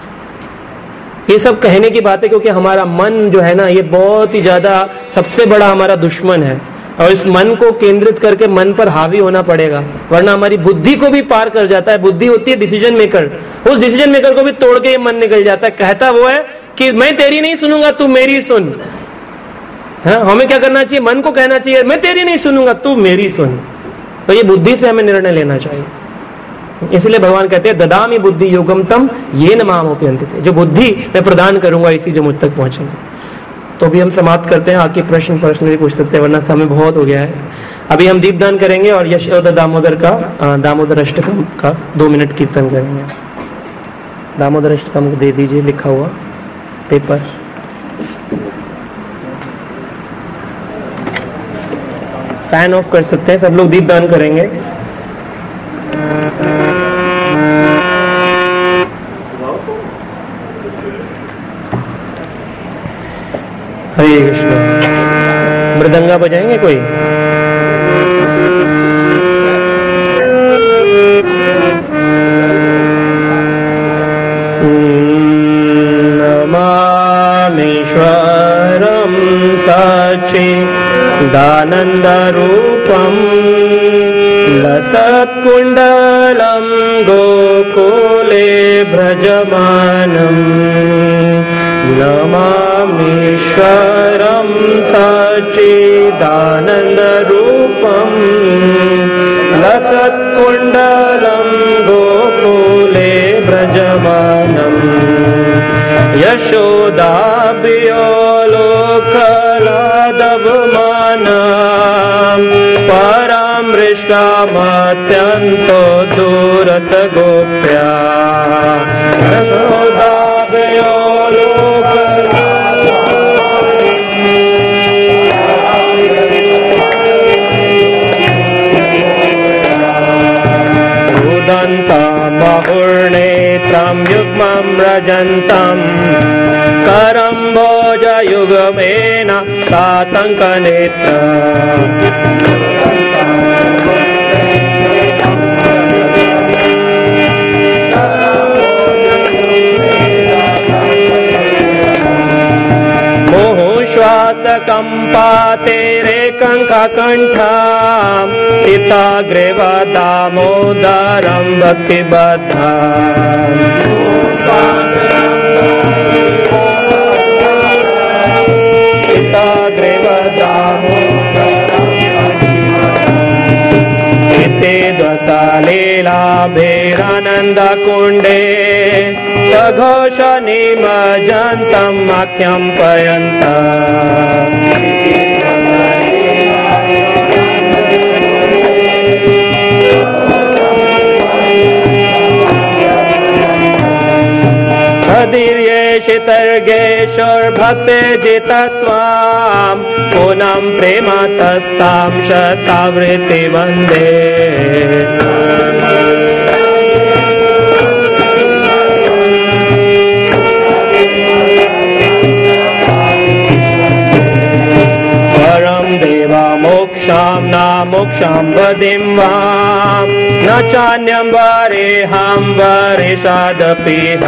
ये सब कहने की बात है क्योंकि हमारा मन जो है ना, ये बहुत ही ज्यादा सबसे बड़ा हमारा दुश्मन है, और इस मन को केंद्रित करके मन पर हावी होना पड़ेगा, वरना हमारी बुद्धि को भी पार कर जाता है। बुद्धि होती है डिसीजन मेकर, उस डिसीजन मेकर को भी तोड़ के ये मन निकल जाता है। कहता वो है कि मैं तेरी नहीं सुनूंगा तू मेरी सुन। हाँ, हमें क्या करना चाहिए? मन को कहना चाहिए मैं तेरी नहीं सुनूंगा तू मेरी सुन। तो ये बुद्धि से हमें निर्णय लेना चाहिए। इसलिए भगवान कहते हैं ददामि बुद्धि योगम तम ये न माम उपयन्ति, जो बुद्धि मैं प्रदान करूंगा इसी जो मुझ तक पहुंचेंगे। तो अभी हम समाप्त करते हैं, आके प्रश्न पर्सनली पूछ सकते हैं वरना समय बहुत हो गया है। अभी हम दीपदान करेंगे और यशोदा दामोदर का दामोदर अष्टकम का दो मिनट कीर्तन करेंगे। दामोदर अष्टकम दे दीजिए लिखा हुआ पेपर। फैन ऑफ कर सकते हैं, सब लोग दीपदान करेंगे। हरे कृष्ण। मृदंगा बजाएंगे कोई? नमामीश्वरं सच्चिदानन्दरूपं लसत्कुण्डलं गोकुले भ्रजमानम् नमामीश्वरं सच्चिदानन्दरूपं लसत्कुण्डलं गोकुले व्रजमानम् यशोदाभियोलोकलादवमानं परामृष्टामत्यन्तो दूरत गोप्या उदन्ता महुर्नेत्रं भजन्तम् करम्बोजयुगमेन तातङ्कनेत्र श्वासकम्पातेरेकङ्कण्ठं स्थिताग्रेव दामोदरं भक्तिबद्धम् स्थिताग्रेव दामोदरं इति द्वसलीलाभिरानन्दकुण्डे सघोषनिमज्जन्तम् आख्यं पयन्तम् अधीर्येशितर्गेशोर्भक्ते जितत्वां पुनः प्रेमतस्तां शतावृत्ति वन्दे मोक्षां न मोक्षां वदिं वां न चान्यं वरेहं वरेशादपीह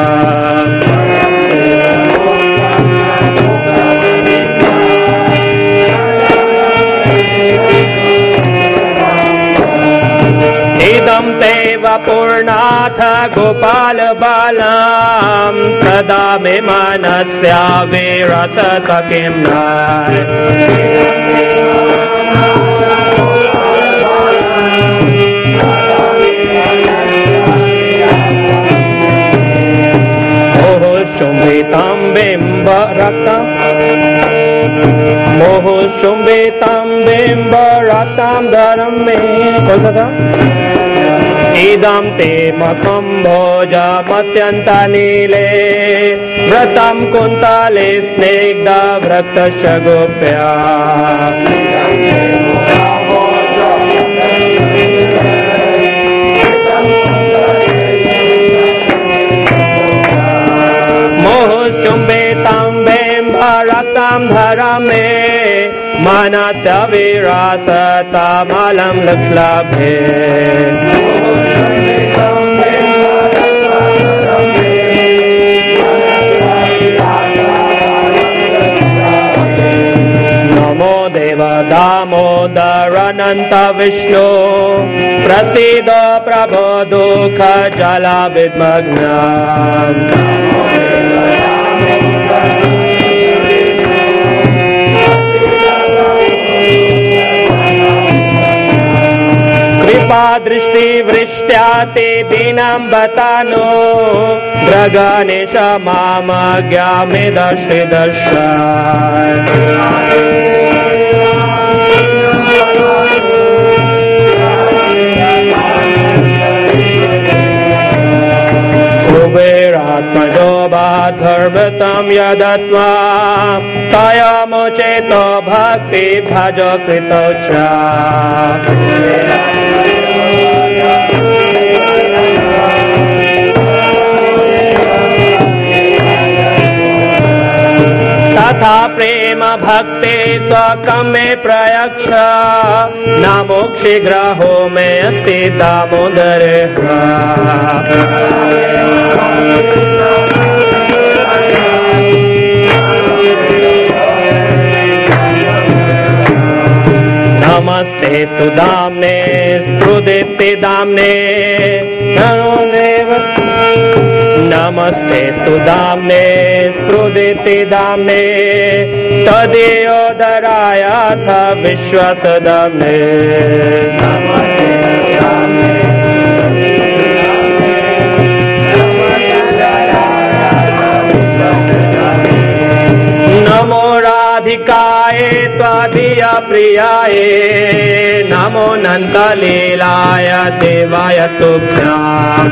इदं ते वपूर्णाथ गोपाल बालं सदा मे मनस्या विरसत किं न शुम्भितं बिम्ब रक्तं मोह शुम्भितं बिम्ब रक्तं धरं मे कौन सा था इदं ते मखं भोजमत्यन्तनीले व्रतं कुन्तले स्निग्ध व्रक्तश्च गोप्या मोहुश्चुम्बितं बिम्बरक्तं धरं मे मनस्य विरासतमलं लक्ष्लभे नमो देव दामोदरनन्त विष्णु प्रसीद प्रभो दुःख जलाविद्मग्नम् कृपा दृष्टि वृष्ट्या ते दीनं बतानो गगनेश मामज्ञामिदश्रिदश कुबेरात्मजो बाधर्वतं यदत्वा तयमुचेतो भक्ति भज कृतो च तथा प्रेम भक्ते स्वकं मे प्रयच्छ न मोक्षे ग्रहो मे अस्ति दामोदरे नमस्ते स्तु दाम्ने स्फुदिप्ति दाम्ने नमो देव नमस्ते स्तु दाम्ने स्फुदिति दाम्ने तदेयोदराय अथ विश्वसदाम्ने नमो राधिकाय त्वदीय प्रियाय नमो नन्दलीलाय देवाय तुभ्याम्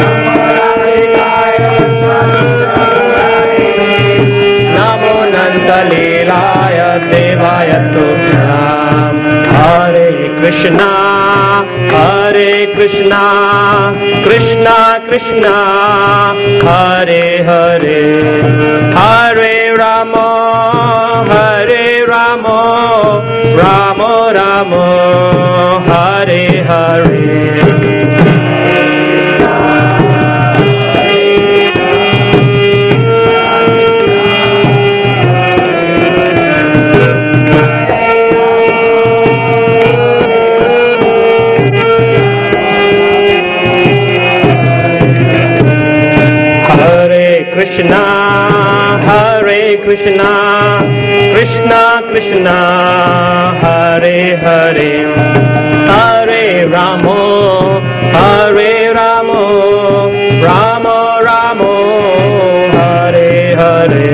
नमो नन्दलीलाय देवाय तुभ्याम् हरे कृष्णा हरे कृष्णा कृष्णा कृष्णा हरे हरे हरे राम हरे Ram Ram Ram Hare Hare Krishna Hare Krishna Krishna Krishna Hare Hare Hare Ramo Hare Ramo Ramo Ramo Hare Hare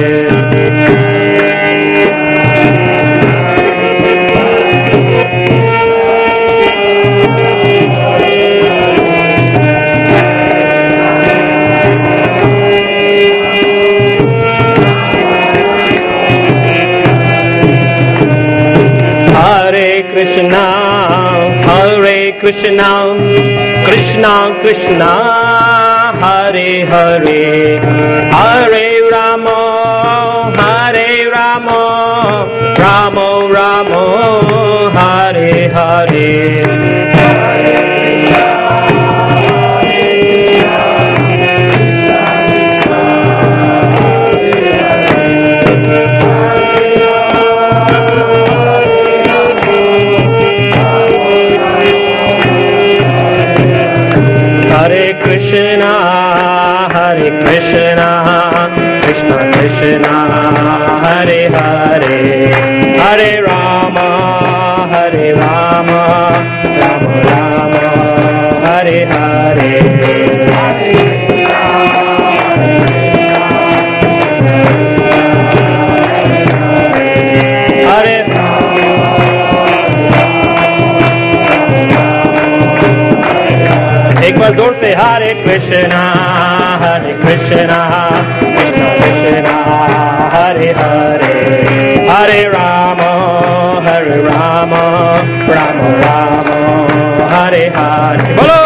Krishna Hare Krishna Krishna Krishna Hare Hare Hare Rama Hare Rama Rama Rama Hare Hare Krishna Hare Krishna Krishna Krishna Hare Hare Hare Rama Hare Rama Rama Rama Hare Hare Hare एक बार जोर से हरे कृष्णा हरे कृष्णा कृष्णा कृष्णा हरे हरे हरे राम हरे राम राम राम हरे हरे बोलो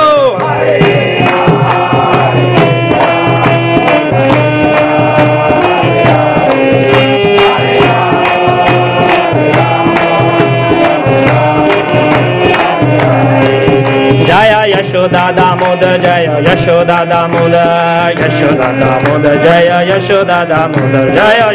Yashoda Damoda Jaya Yashoda Damoda Yashoda Damoda Jaya Yashoda Damoda Jaya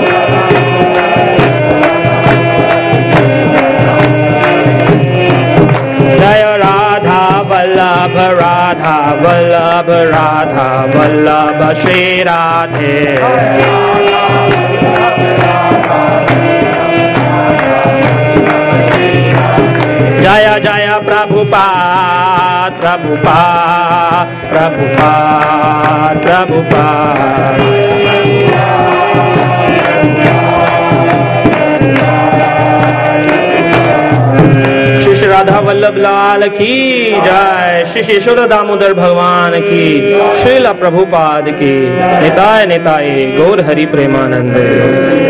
Jaya Radha Vallabha Radha Vallabha Radha Vallabha Shri Radhe Jaya Jaya Prabhupada Prabhupada Prabhupada Prabhupada Shri Shri Radha Vallabh Lal की जय श्री श्री यशोदा दामोदर भगवान की श्रील प्रभुपाद की निताय निताय गौर हरि प्रेमानंद